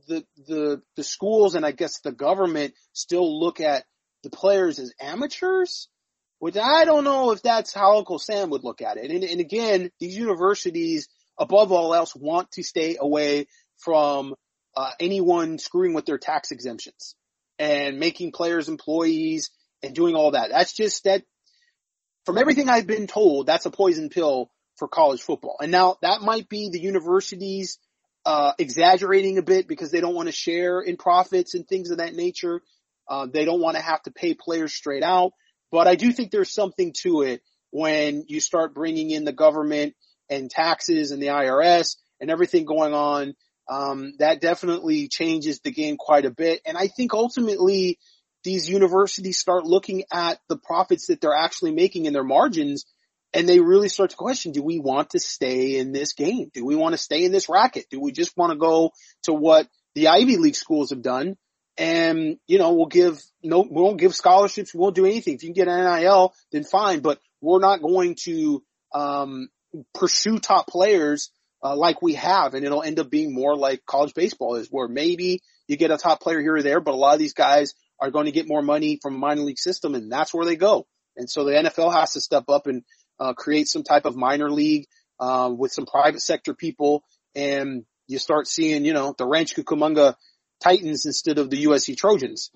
the, the, the schools and I guess the government still look at the players as amateurs, which I don't know if that's how Uncle Sam would look at it. And, and again, these universities, above all else, want to stay away from uh, anyone screwing with their tax exemptions and making players employees and doing all that. That's just that, from everything I've been told, that's a poison pill for college football. And now that might be the universities uh exaggerating a bit because they don't want to share in profits and things of that nature. Uh, they don't want to have to pay players straight out. But I do think there's something to it when you start bringing in the government and taxes and the I R S and everything going on. Um, that definitely changes the game quite a bit. And I think ultimately these universities start looking at the profits that they're actually making in their margins, and they really start to question, do we want to stay in this game? Do we want to stay in this racket? Do we just want to go to what the Ivy League schools have done? And, you know, we'll give no, we won't give scholarships. We won't do anything. If you can get an N I L, then fine, but we're not going to, um, pursue top players, uh, like we have. And it'll end up being more like college baseball is, where maybe you get a top player here or there, but a lot of these guys are going to get more money from a minor league system, and that's where they go. And so the N F L has to step up and uh, create some type of minor league uh, with some private sector people, and you start seeing, you know, the Rancho Cucamonga Titans instead of the U S C Trojans.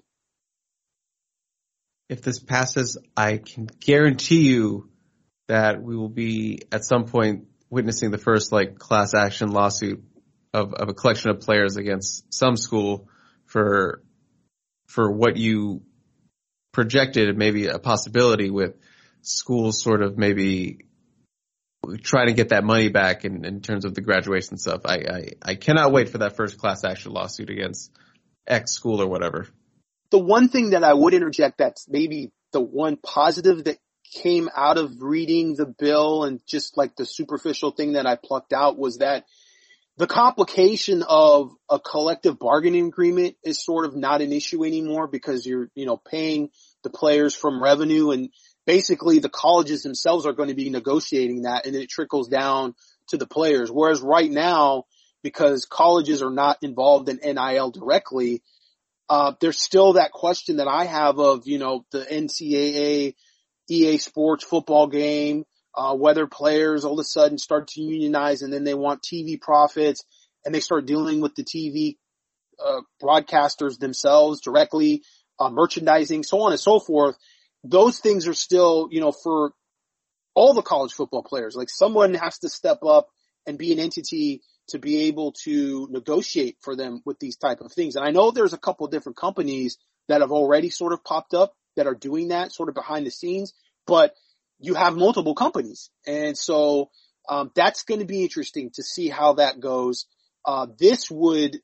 If this passes, I can guarantee you that we will be at some point witnessing the first like class action lawsuit of, of a collection of players against some school for for what you projected, maybe a possibility with schools sort of maybe trying to get that money back in, in terms of the graduation stuff. I, I, I cannot wait for that first class action lawsuit against X school or whatever. The one thing that I would interject that's maybe the one positive that came out of reading the bill and just like the superficial thing that I plucked out was that the complication of a collective bargaining agreement is sort of not an issue anymore because you're, you know, paying the players from revenue, and basically the colleges themselves are going to be negotiating that, and it trickles down to the players. Whereas right now, because colleges are not involved in N I L directly, uh, there's still that question that I have of, you know, the N C double A, E A Sports football game, Uh, whether players all of a sudden start to unionize and then they want T V profits and they start dealing with the T V uh, broadcasters themselves directly, uh, merchandising, so on and so forth. Those things are still, you know, for all the college football players. Like someone has to step up and be an entity to be able to negotiate for them with these type of things. And I know there's a couple of different companies that have already sort of popped up that are doing that sort of behind the scenes, but you have multiple companies. And so, um, that's going to be interesting to see how that goes. Uh, this would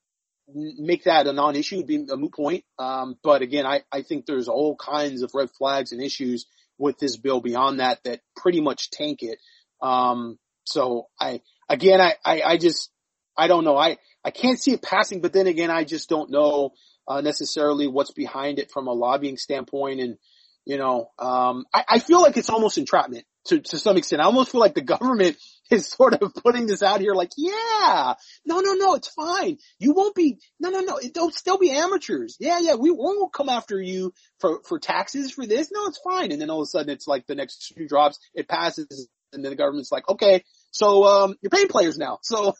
make that a non-issue, would be a moot point. Um, but again, I, I think there's all kinds of red flags and issues with this bill beyond that, that pretty much tank it. Um, so I, again, I, I, I just, I don't know. I, I can't see it passing, but then again, I just don't know, uh, necessarily what's behind it from a lobbying standpoint. And, You know, um, I, I feel like it's almost entrapment to, to some extent. I almost feel like the government is sort of putting this out here like, yeah, no, no, no, it's fine. You won't be, no, no, no, they'll still be amateurs. Yeah, yeah, we won't come after you for, for taxes for this. No, it's fine. And then all of a sudden it's like the next shoe drops, it passes, and then the government's like, okay, so, um, you're paying players now. So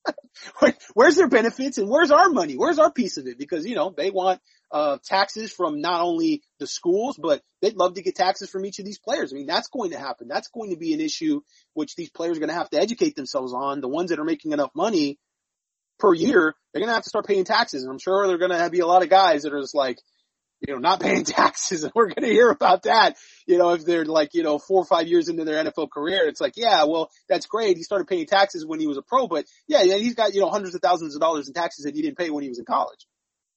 where's their benefits and where's our money? Where's our piece of it? Because, you know, they want, uh, taxes from not only the schools, but they'd love to get taxes from each of these players. I mean, that's going to happen. That's going to be an issue which these players are going to have to educate themselves on. The ones that are making enough money per year, they're going to have to start paying taxes. And I'm sure they're going to be a lot of guys that are just like, you know, not paying taxes. And we're going to hear about that, you know, if they're like, you know, four or five years into their N F L career. It's like, yeah, well, that's great. He started paying taxes when he was a pro, but yeah, yeah, he's got, you know, hundreds of thousands of dollars in taxes that he didn't pay when he was in college.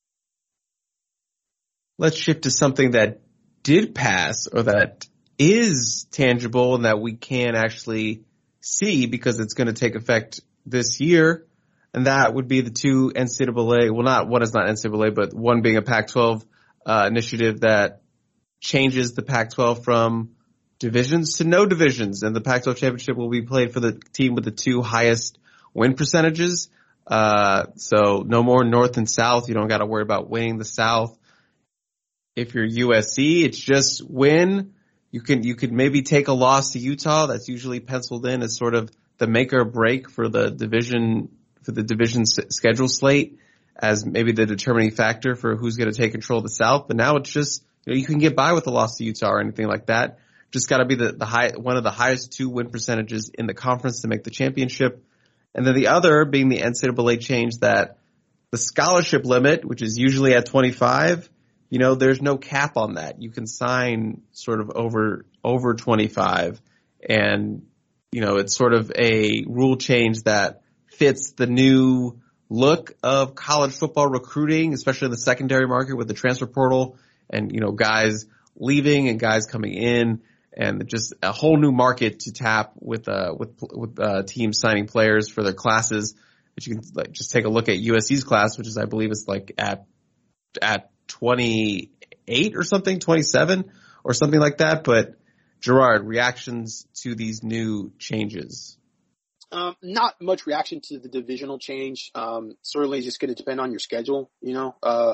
Let's shift to something that did pass or that is tangible and that we can actually see because it's going to take effect this year. And that would be the two N C double A, well, not, one is not N C double A, but one being a Pac twelve uh, initiative that changes the Pac twelve from divisions to no divisions. And the Pac twelve championship will be played for the team with the two highest win percentages. Uh, so no more North and South. You don't got to worry about winning the South. If you're U S C, it's just win. You can, you could maybe take a loss to Utah. That's usually penciled in as sort of the make or break for the division, for the division s- schedule slate as maybe the determining factor for who's going to take control of the South. But now it's just, you know, you can get by with a loss to Utah or anything like that. Just got to be the, the high, one of the highest two win percentages in the conference to make the championship. And then the other being the N C double A change that the scholarship limit, which is usually at twenty-five, you know, there's no cap on that. You can sign sort of over, over twenty-five. And, you know, it's sort of a rule change that fits the new look of college football recruiting, especially in the secondary market with the transfer portal and, you know, guys leaving and guys coming in. And just a whole new market to tap with uh with with uh teams signing players for their classes. But you can like just take a look at U S C's class, which is I believe is like at at twenty-eight or something, twenty-seven or something like that. But Gerard, reactions to these new changes? Um, not much reaction to the divisional change. Um, certainly just going to depend on your schedule. You know, uh.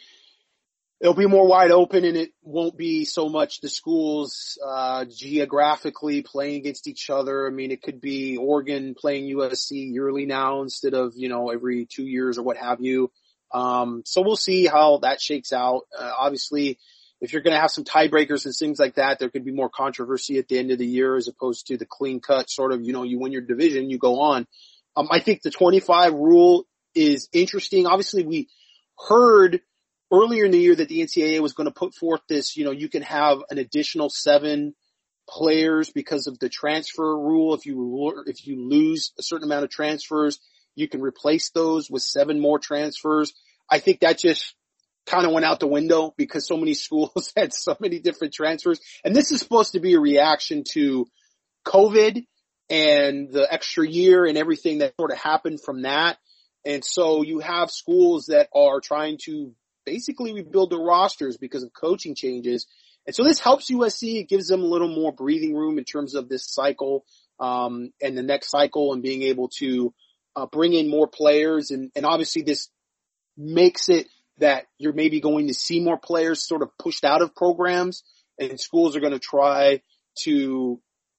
It'll be more wide open, and it won't be so much the schools uh geographically playing against each other. I mean, it could be Oregon playing U S C yearly now instead of, you know, every two years or what have you. Um So we'll see how that shakes out. Uh, obviously, if you're going to have some tiebreakers and things like that, there could be more controversy at the end of the year as opposed to the clean cut sort of, you know, you win your division, you go on. Um I think the twenty-five rule is interesting. Obviously, we heard earlier in the year that the N C double A was going to put forth this, you know, you can have an additional seven players because of the transfer rule. If you, if you lose a certain amount of transfers, you can replace those with seven more transfers. I think that just kind of went out the window because so many schools had so many different transfers. And this is supposed to be a reaction to COVID and the extra year and everything that sort of happened from that. And so you have schools that are trying to basically rebuild their rosters because of coaching changes. And so this helps U S C. It gives them a little more breathing room in terms of this cycle, um, and the next cycle and being able to, uh, bring in more players. And, and obviously this makes it that you're maybe going to see more players sort of pushed out of programs, and schools are going to try to,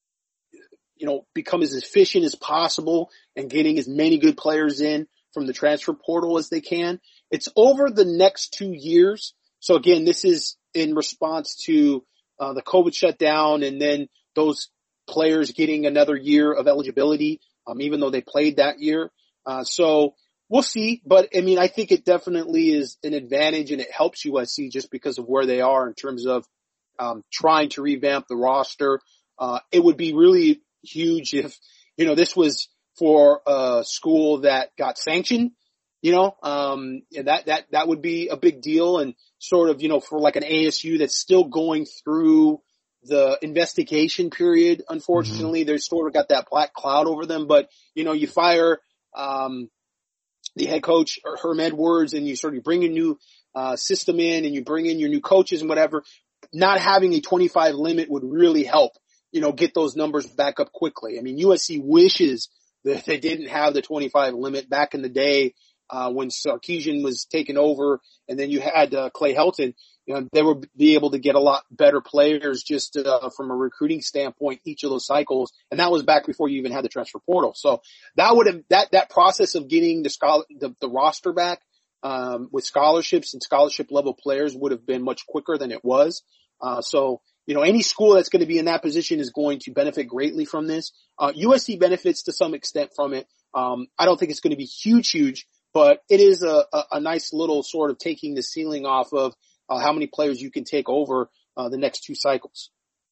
you know, become as efficient as possible and getting as many good players in from the transfer portal as they can. It's over the next two years. So again, this is in response to uh, the COVID shutdown and then those players getting another year of eligibility, um, even though they played that year. Uh, so we'll see. But I mean, I think it definitely is an advantage and it helps U S C just because of where they are in terms of um, trying to revamp the roster. Uh, it would be really huge if, you know, this was for a school that got sanctioned, you know, um, and that, that, that would be a big deal. And sort of, you know, for like an A S U that's still going through the investigation period, unfortunately, mm-hmm. They've sort of got that black cloud over them. But, you know, you fire, um, the head coach, Herm Edwards, and you sort of bring a new, uh, system in and you bring in your new coaches and whatever. Not having a twenty-five limit would really help, you know, get those numbers back up quickly. I mean, U S C wishes that they didn't have the twenty-five limit back in the day, uh, when Sarkisian was taken over, and then you had, uh, Clay Helton. You know, they would be able to get a lot better players just, uh, from a recruiting standpoint, each of those cycles. And that was back before you even had the transfer portal. So that would have, that, that process of getting the scholar, the, the roster back, um, with scholarships and scholarship level players would have been much quicker than it was. Uh, so, you know, any school that's going to be in that position is going to benefit greatly from this. Uh, U S C benefits to some extent from it. Um, I don't think it's going to be huge, huge, but it is a, a, a nice little sort of taking the ceiling off of uh, how many players you can take over uh, the next two cycles.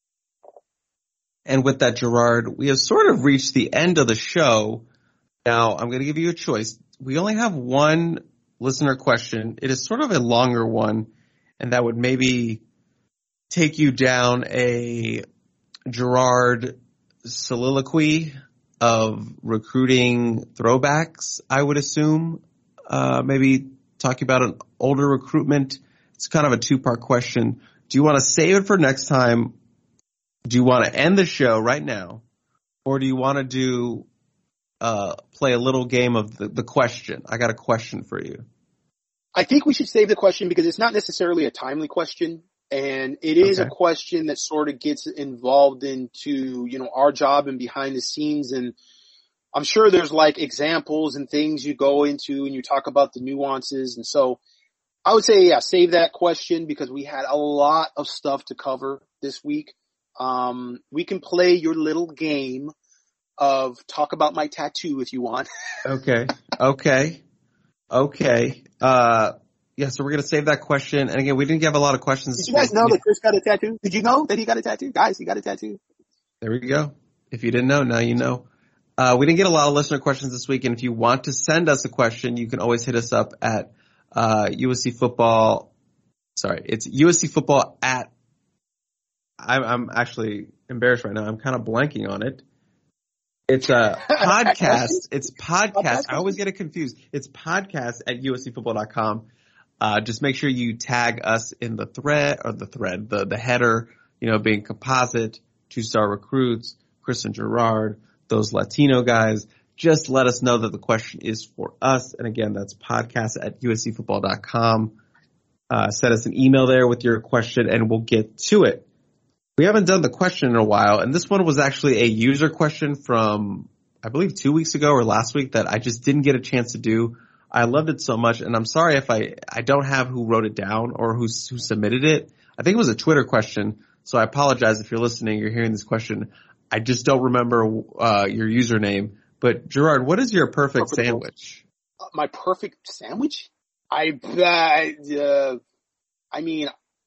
And with that, Gerard, we have sort of reached the end of the show. Now, I'm going to give you a choice. We only have one listener question. It is sort of a longer one, and that would maybe take you down a Gerard soliloquy of recruiting throwbacks, I would assume. Uh, maybe talking about an older recruitment. It's kind of a two-part question. Do you want to save it for next time? Do you want to end the show right now? Or do you want to do uh, play a little game of the, the question. I got a question for you. I think we should save the question because it's not necessarily a timely question. And it is Okay. a question that sort of gets involved into, you know, our job and behind the scenes. And I'm sure there's like examples and things you go into and you talk about the nuances. And so I would say, yeah, save that question because we had a lot of stuff to cover this week. Um, we can play your little game of talk about my tattoo if you want. Okay. Okay. Okay. Uh, yeah, so we're going to save that question. And again, we didn't have a lot of questions. Did you guys know that Chris got a tattoo? Did you know that he got a tattoo? Guys, he got a tattoo. There we go. If you didn't know, now you know. Uh, we didn't get a lot of listener questions this week. And if you want to send us a question, you can always hit us up at, uh, U S C football. Sorry, it's U S C football at, I'm, I'm actually embarrassed right now. I'm kind of blanking on it. It's a podcast. It's podcast. I always get it confused. It's podcast at U S C football dot com. Uh, just make sure you tag us in the thread or the thread, the, the header, you know, being composite, two-star recruits, Chris and Gerard, those Latino guys. Just let us know that the question is for us. And again, that's podcast at U S C football dot com. Uh, send us an email there with your question and we'll get to it. We haven't done the question in a while, and this one was actually a user question from, I believe, two weeks ago or last week that I just didn't get a chance to do. I loved it so much, and I'm sorry if I, I don't have who wrote it down or who, who submitted it. I think it was a Twitter question, so I apologize if you're listening, you're hearing this question. I just don't remember uh, your username. But, Gerard, what is your perfect, perfect sandwich? Uh, my perfect sandwich? I, uh, uh, I mean...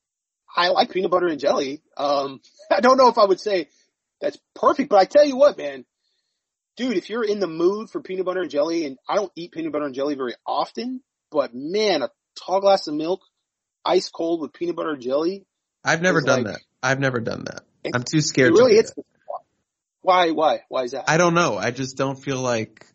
I like peanut butter and jelly. Um, I don't know if I would say that's perfect, but I tell you what, man, dude, if you're in the mood for peanut butter and jelly, and I don't eat peanut butter and jelly very often, but man, a tall glass of milk, ice cold with peanut butter and jelly. I've never done like, that. I've never done that. I'm too scared it really to do hits that. Why, why, why is that? I don't know. I just don't feel like,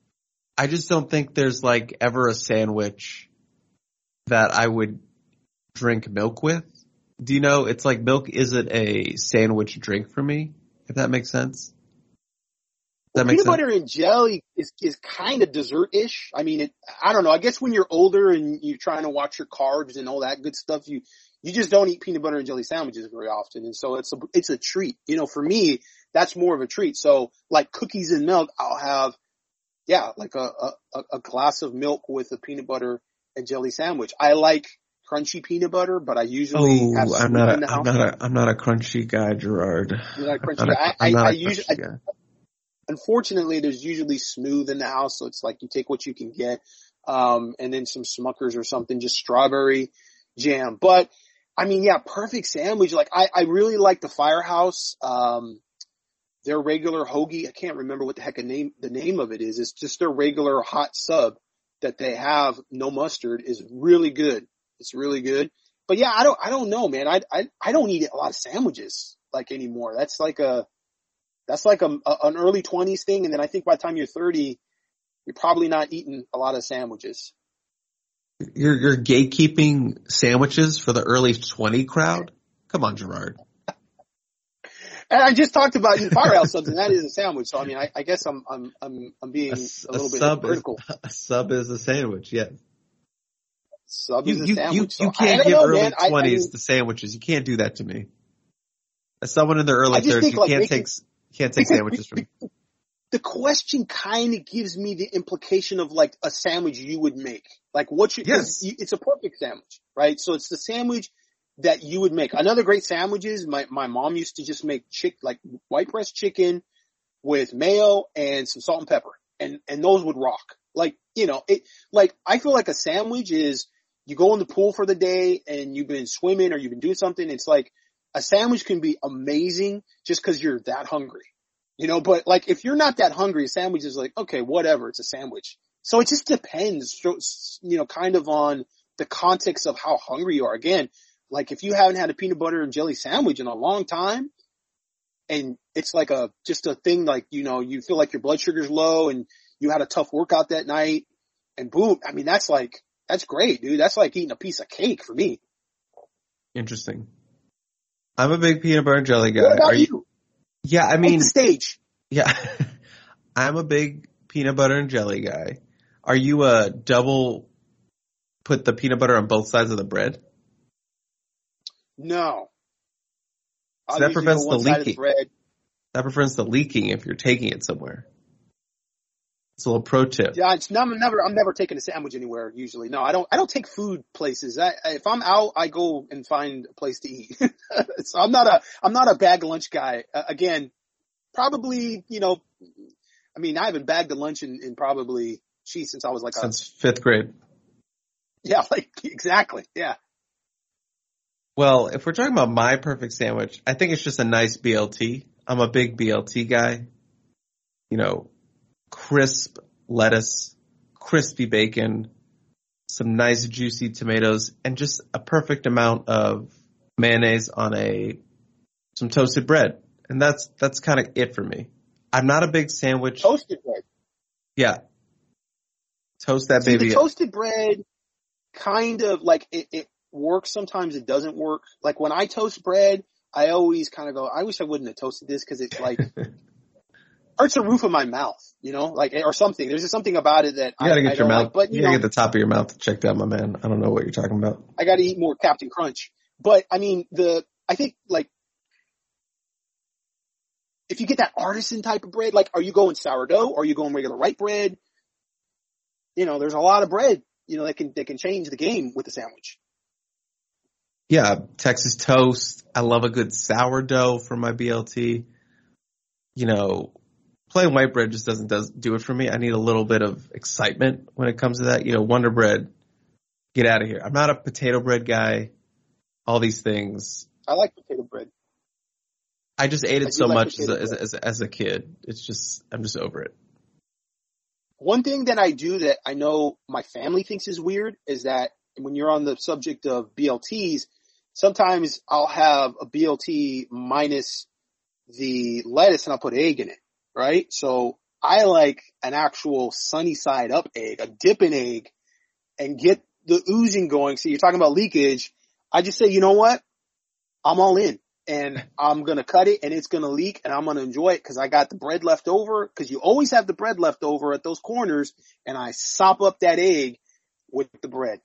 I just don't think there's like ever a sandwich that I would drink milk with. Do you know, it's like milk isn't a sandwich drink for me, if that makes sense. That well, peanut butter and jelly is, is kind of dessert-ish. I mean, it, I don't know. I guess when you're older and you're trying to watch your carbs and all that good stuff, you, you just don't eat peanut butter and jelly sandwiches very often. And so it's a, it's a treat. You know, for me, that's more of a treat. So like cookies and milk, I'll have, yeah, like a, a, a glass of milk with a peanut butter and jelly sandwich. I like crunchy peanut butter, but I usually oh, have I'm not in the a, house. I'm not a, I'm not a crunchy guy, Gerard. You're not crunchy I'm not guy. a, I'm I, not I, a I usually, crunchy guy. I, unfortunately, there's usually smooth in the house, so it's like you take what you can get, um, and then some Smuckers or something, just strawberry jam. But I mean, yeah, perfect sandwich. Like I, I really like the Firehouse, um, their regular hoagie. I can't remember what the heck a name, the name of it is. It's just their regular hot sub that they have, no mustard, is really good. It's really good. But yeah, I don't, I don't know, man. I, I, I don't eat a lot of sandwiches like anymore. That's like a, that's like a, a an early twenties thing. And then I think by the time you're thirty, you're probably not eating a lot of sandwiches. You're, you're gatekeeping sandwiches for the early twenty crowd? Come on, Gerard. And I just talked about eating Firehouse subs, and that is a sandwich. So I mean, I, I guess I'm, I'm, I'm, I'm being a, a little a bit sub hypocritical. Is, a sub is a sandwich, yes. Sub You, is a you, sandwich. you, so you can't I give know, early man. twenties I, I mean, the sandwiches. You can't do that to me. As someone in their early I just thirties, think, you like, can't making- take can't take sandwiches from me. The question kind of gives me the implication of like a sandwich you would make. Like what you, Yes. you, it's a perfect sandwich, right? So it's the sandwich that you would make. Another great sandwich is my, my mom used to just make chick, like white breast chicken with mayo and some salt and pepper. And, and those would rock. Like, you know, it, like I feel like a sandwich is you go in the pool for the day and you've been swimming or you've been doing something. It's like a sandwich can be amazing just cause you're that hungry. You know, but like if you're not that hungry, a sandwich is like, okay, whatever, it's a sandwich. So it just depends, you know, kind of on the context of how hungry you are. Again, like if you haven't had a peanut butter and jelly sandwich in a long time and it's like a, just a thing like, you know, you feel like your blood sugar's low and you had a tough workout that night and boom, I mean, that's like, that's great, dude. That's like eating a piece of cake for me. Interesting. I'm a big peanut butter and jelly guy. What about Are you? you? Yeah, I mean, Take the stage. yeah, I'm a big peanut butter and jelly guy. Are you a double put the peanut butter on both sides of the bread? No. So that prevents the leaking. The that prevents the leaking if you're taking it somewhere. It's a little pro tip. Yeah, it's not, I'm never, I'm never taking a sandwich anywhere usually. No, I don't, I don't take food places. I, if I'm out, I go and find a place to eat. So I'm not a, I'm not a bag lunch guy. Uh, again, probably, you know, I mean, I haven't bagged a lunch in, in probably, geez, since I was like since a, fifth grade. Yeah, like exactly. Yeah. Well, if we're talking about my perfect sandwich, I think it's just a nice B L T. I'm a big B L T guy. You know, crisp lettuce, crispy bacon, some nice juicy tomatoes, and just a perfect amount of mayonnaise on a some toasted bread. And that's that's kind of it for me. I'm not a big sandwich. Toasted bread. Yeah. Toast that See, baby the up. toasted bread kind of like it, it works. Sometimes it doesn't work. Like when I toast bread, I always kind of go, I wish I wouldn't have toasted this because it's like hurts the roof of my mouth, you know, like, or something. There's just something about it that you gotta I, get I your don't mouth, like. But you, you know, gotta get the top of your mouth checked out, my man. I don't know what you're talking about. I gotta eat more Captain Crunch. But I mean, the, I think like, if you get that artisan type of bread, like, are you going sourdough? Or are you going regular white bread? You know, there's a lot of bread, you know, that can, that can change the game with the sandwich. Yeah, Texas toast. I love a good sourdough for my B L T. You know, plain white bread just doesn't does, do it for me. I need a little bit of excitement when it comes to that. You know, Wonder Bread, get out of here. I'm not a potato bread guy. All these things. I like potato bread. I just ate it I so like much as a, as, a, as, a, as a kid. It's just, I'm just over it. One thing that I do that I know my family thinks is weird is that when you're on the subject of B L Ts, sometimes I'll have a B L T minus the lettuce and I'll put egg in it, right? So I like an actual sunny side up egg, a dipping egg, and get the oozing going. So you're talking about leakage. I just say, you know what? I'm all in. And I'm going to cut it and it's going to leak and I'm going to enjoy it because I got the bread left over, because you always have the bread left over at those corners, and I sop up that egg with the bread.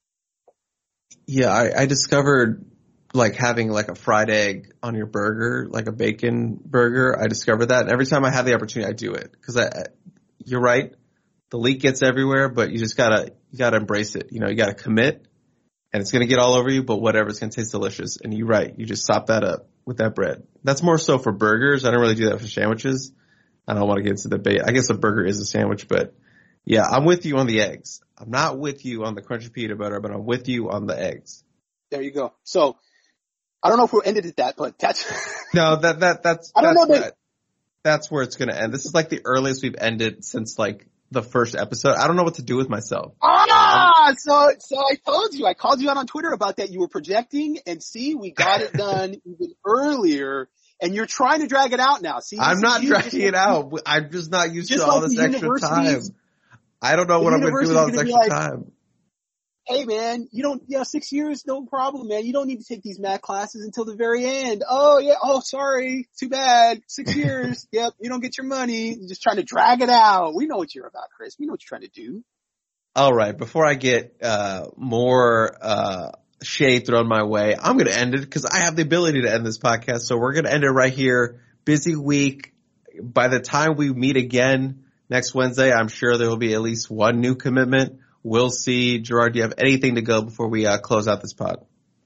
Yeah, I, I discovered like having like a fried egg on your burger, like a bacon burger. I discovered that, and every time I have the opportunity, I do it because I, you're right. The leak gets everywhere, but you just gotta, you gotta embrace it. You know, you gotta commit, and it's gonna get all over you, but whatever, it's gonna taste delicious. And you're right. You just sop that up with that bread. That's more so for burgers. I don't really do that for sandwiches. I don't want to get into the debate. I guess a burger is a sandwich, but yeah, I'm with you on the eggs. I'm not with you on the crunchy peanut butter, but I'm with you on the eggs. There you go. So I don't know if we're ended at that, but that's no, that that that's I don't that's know where, that that's where it's gonna end. This is like the earliest we've ended since like the first episode. I don't know what to do with myself. Ah, so so I told you, I called you out on Twitter about that. You were projecting, and see, we got it done even earlier. And you're trying to drag it out now. See, I'm not dragging just, it out. I'm just not used just to all like this extra time. I don't know what I'm going to do with all this extra like, time. Hey man, you don't, yeah, six years, no problem, man. You don't need to take these math classes until the very end. Oh yeah, oh sorry, too bad. Six years, yep, you don't get your money. You're just trying to drag it out. We know what you're about, Chris. We know what you're trying to do. All right, before I get uh more uh shade thrown my way, I'm going to end it because I have the ability to end this podcast. So we're going to end it right here. Busy week. By the time we meet again next Wednesday, I'm sure there will be at least one new commitment. We'll see. Gerard, do you have anything to go before we uh, close out this pod?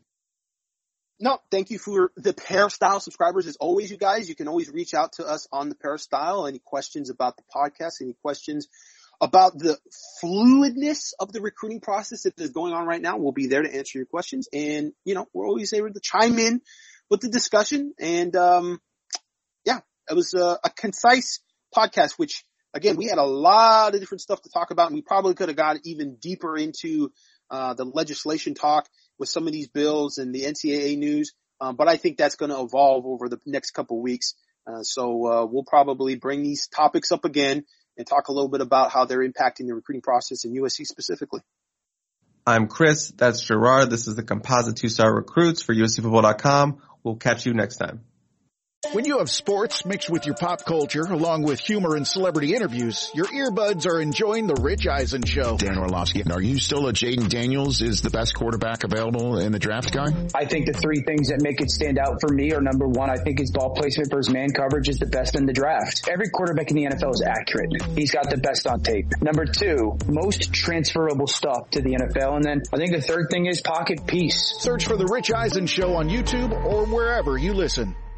No, thank you for the Peristyle subscribers. As always, you guys, you can always reach out to us on the Peristyle. Any questions about the podcast, any questions about the fluidness of the recruiting process that is going on right now, we'll be there to answer your questions. And, you know, we're always able to chime in with the discussion. And, um, yeah, it was a, a concise podcast, which, again, we had a lot of different stuff to talk about, and we probably could have got even deeper into uh the legislation talk with some of these bills and the N C double A news. Um, but I think that's going to evolve over the next couple of weeks. Uh, so uh, we'll probably bring these topics up again and talk a little bit about how they're impacting the recruiting process in U S C specifically. I'm Chris. That's Gerard. This is the Composite Two-Star Recruits for U S C Football dot com. We'll catch you next time. When you have sports mixed with your pop culture, along with humor and celebrity interviews, your earbuds are enjoying the Rich Eisen Show. Dan Orlovsky, are you still a Jaden Daniels is the best quarterback available in the draft guy? I think the three things that make it stand out for me are, number one, I think his ball placement versus man coverage is the best in the draft. Every quarterback in the N F L is accurate. He's got the best on tape. Number two, most transferable stuff to the N F L. And then I think the third thing is pocket peace. Search for the Rich Eisen Show on YouTube or wherever you listen.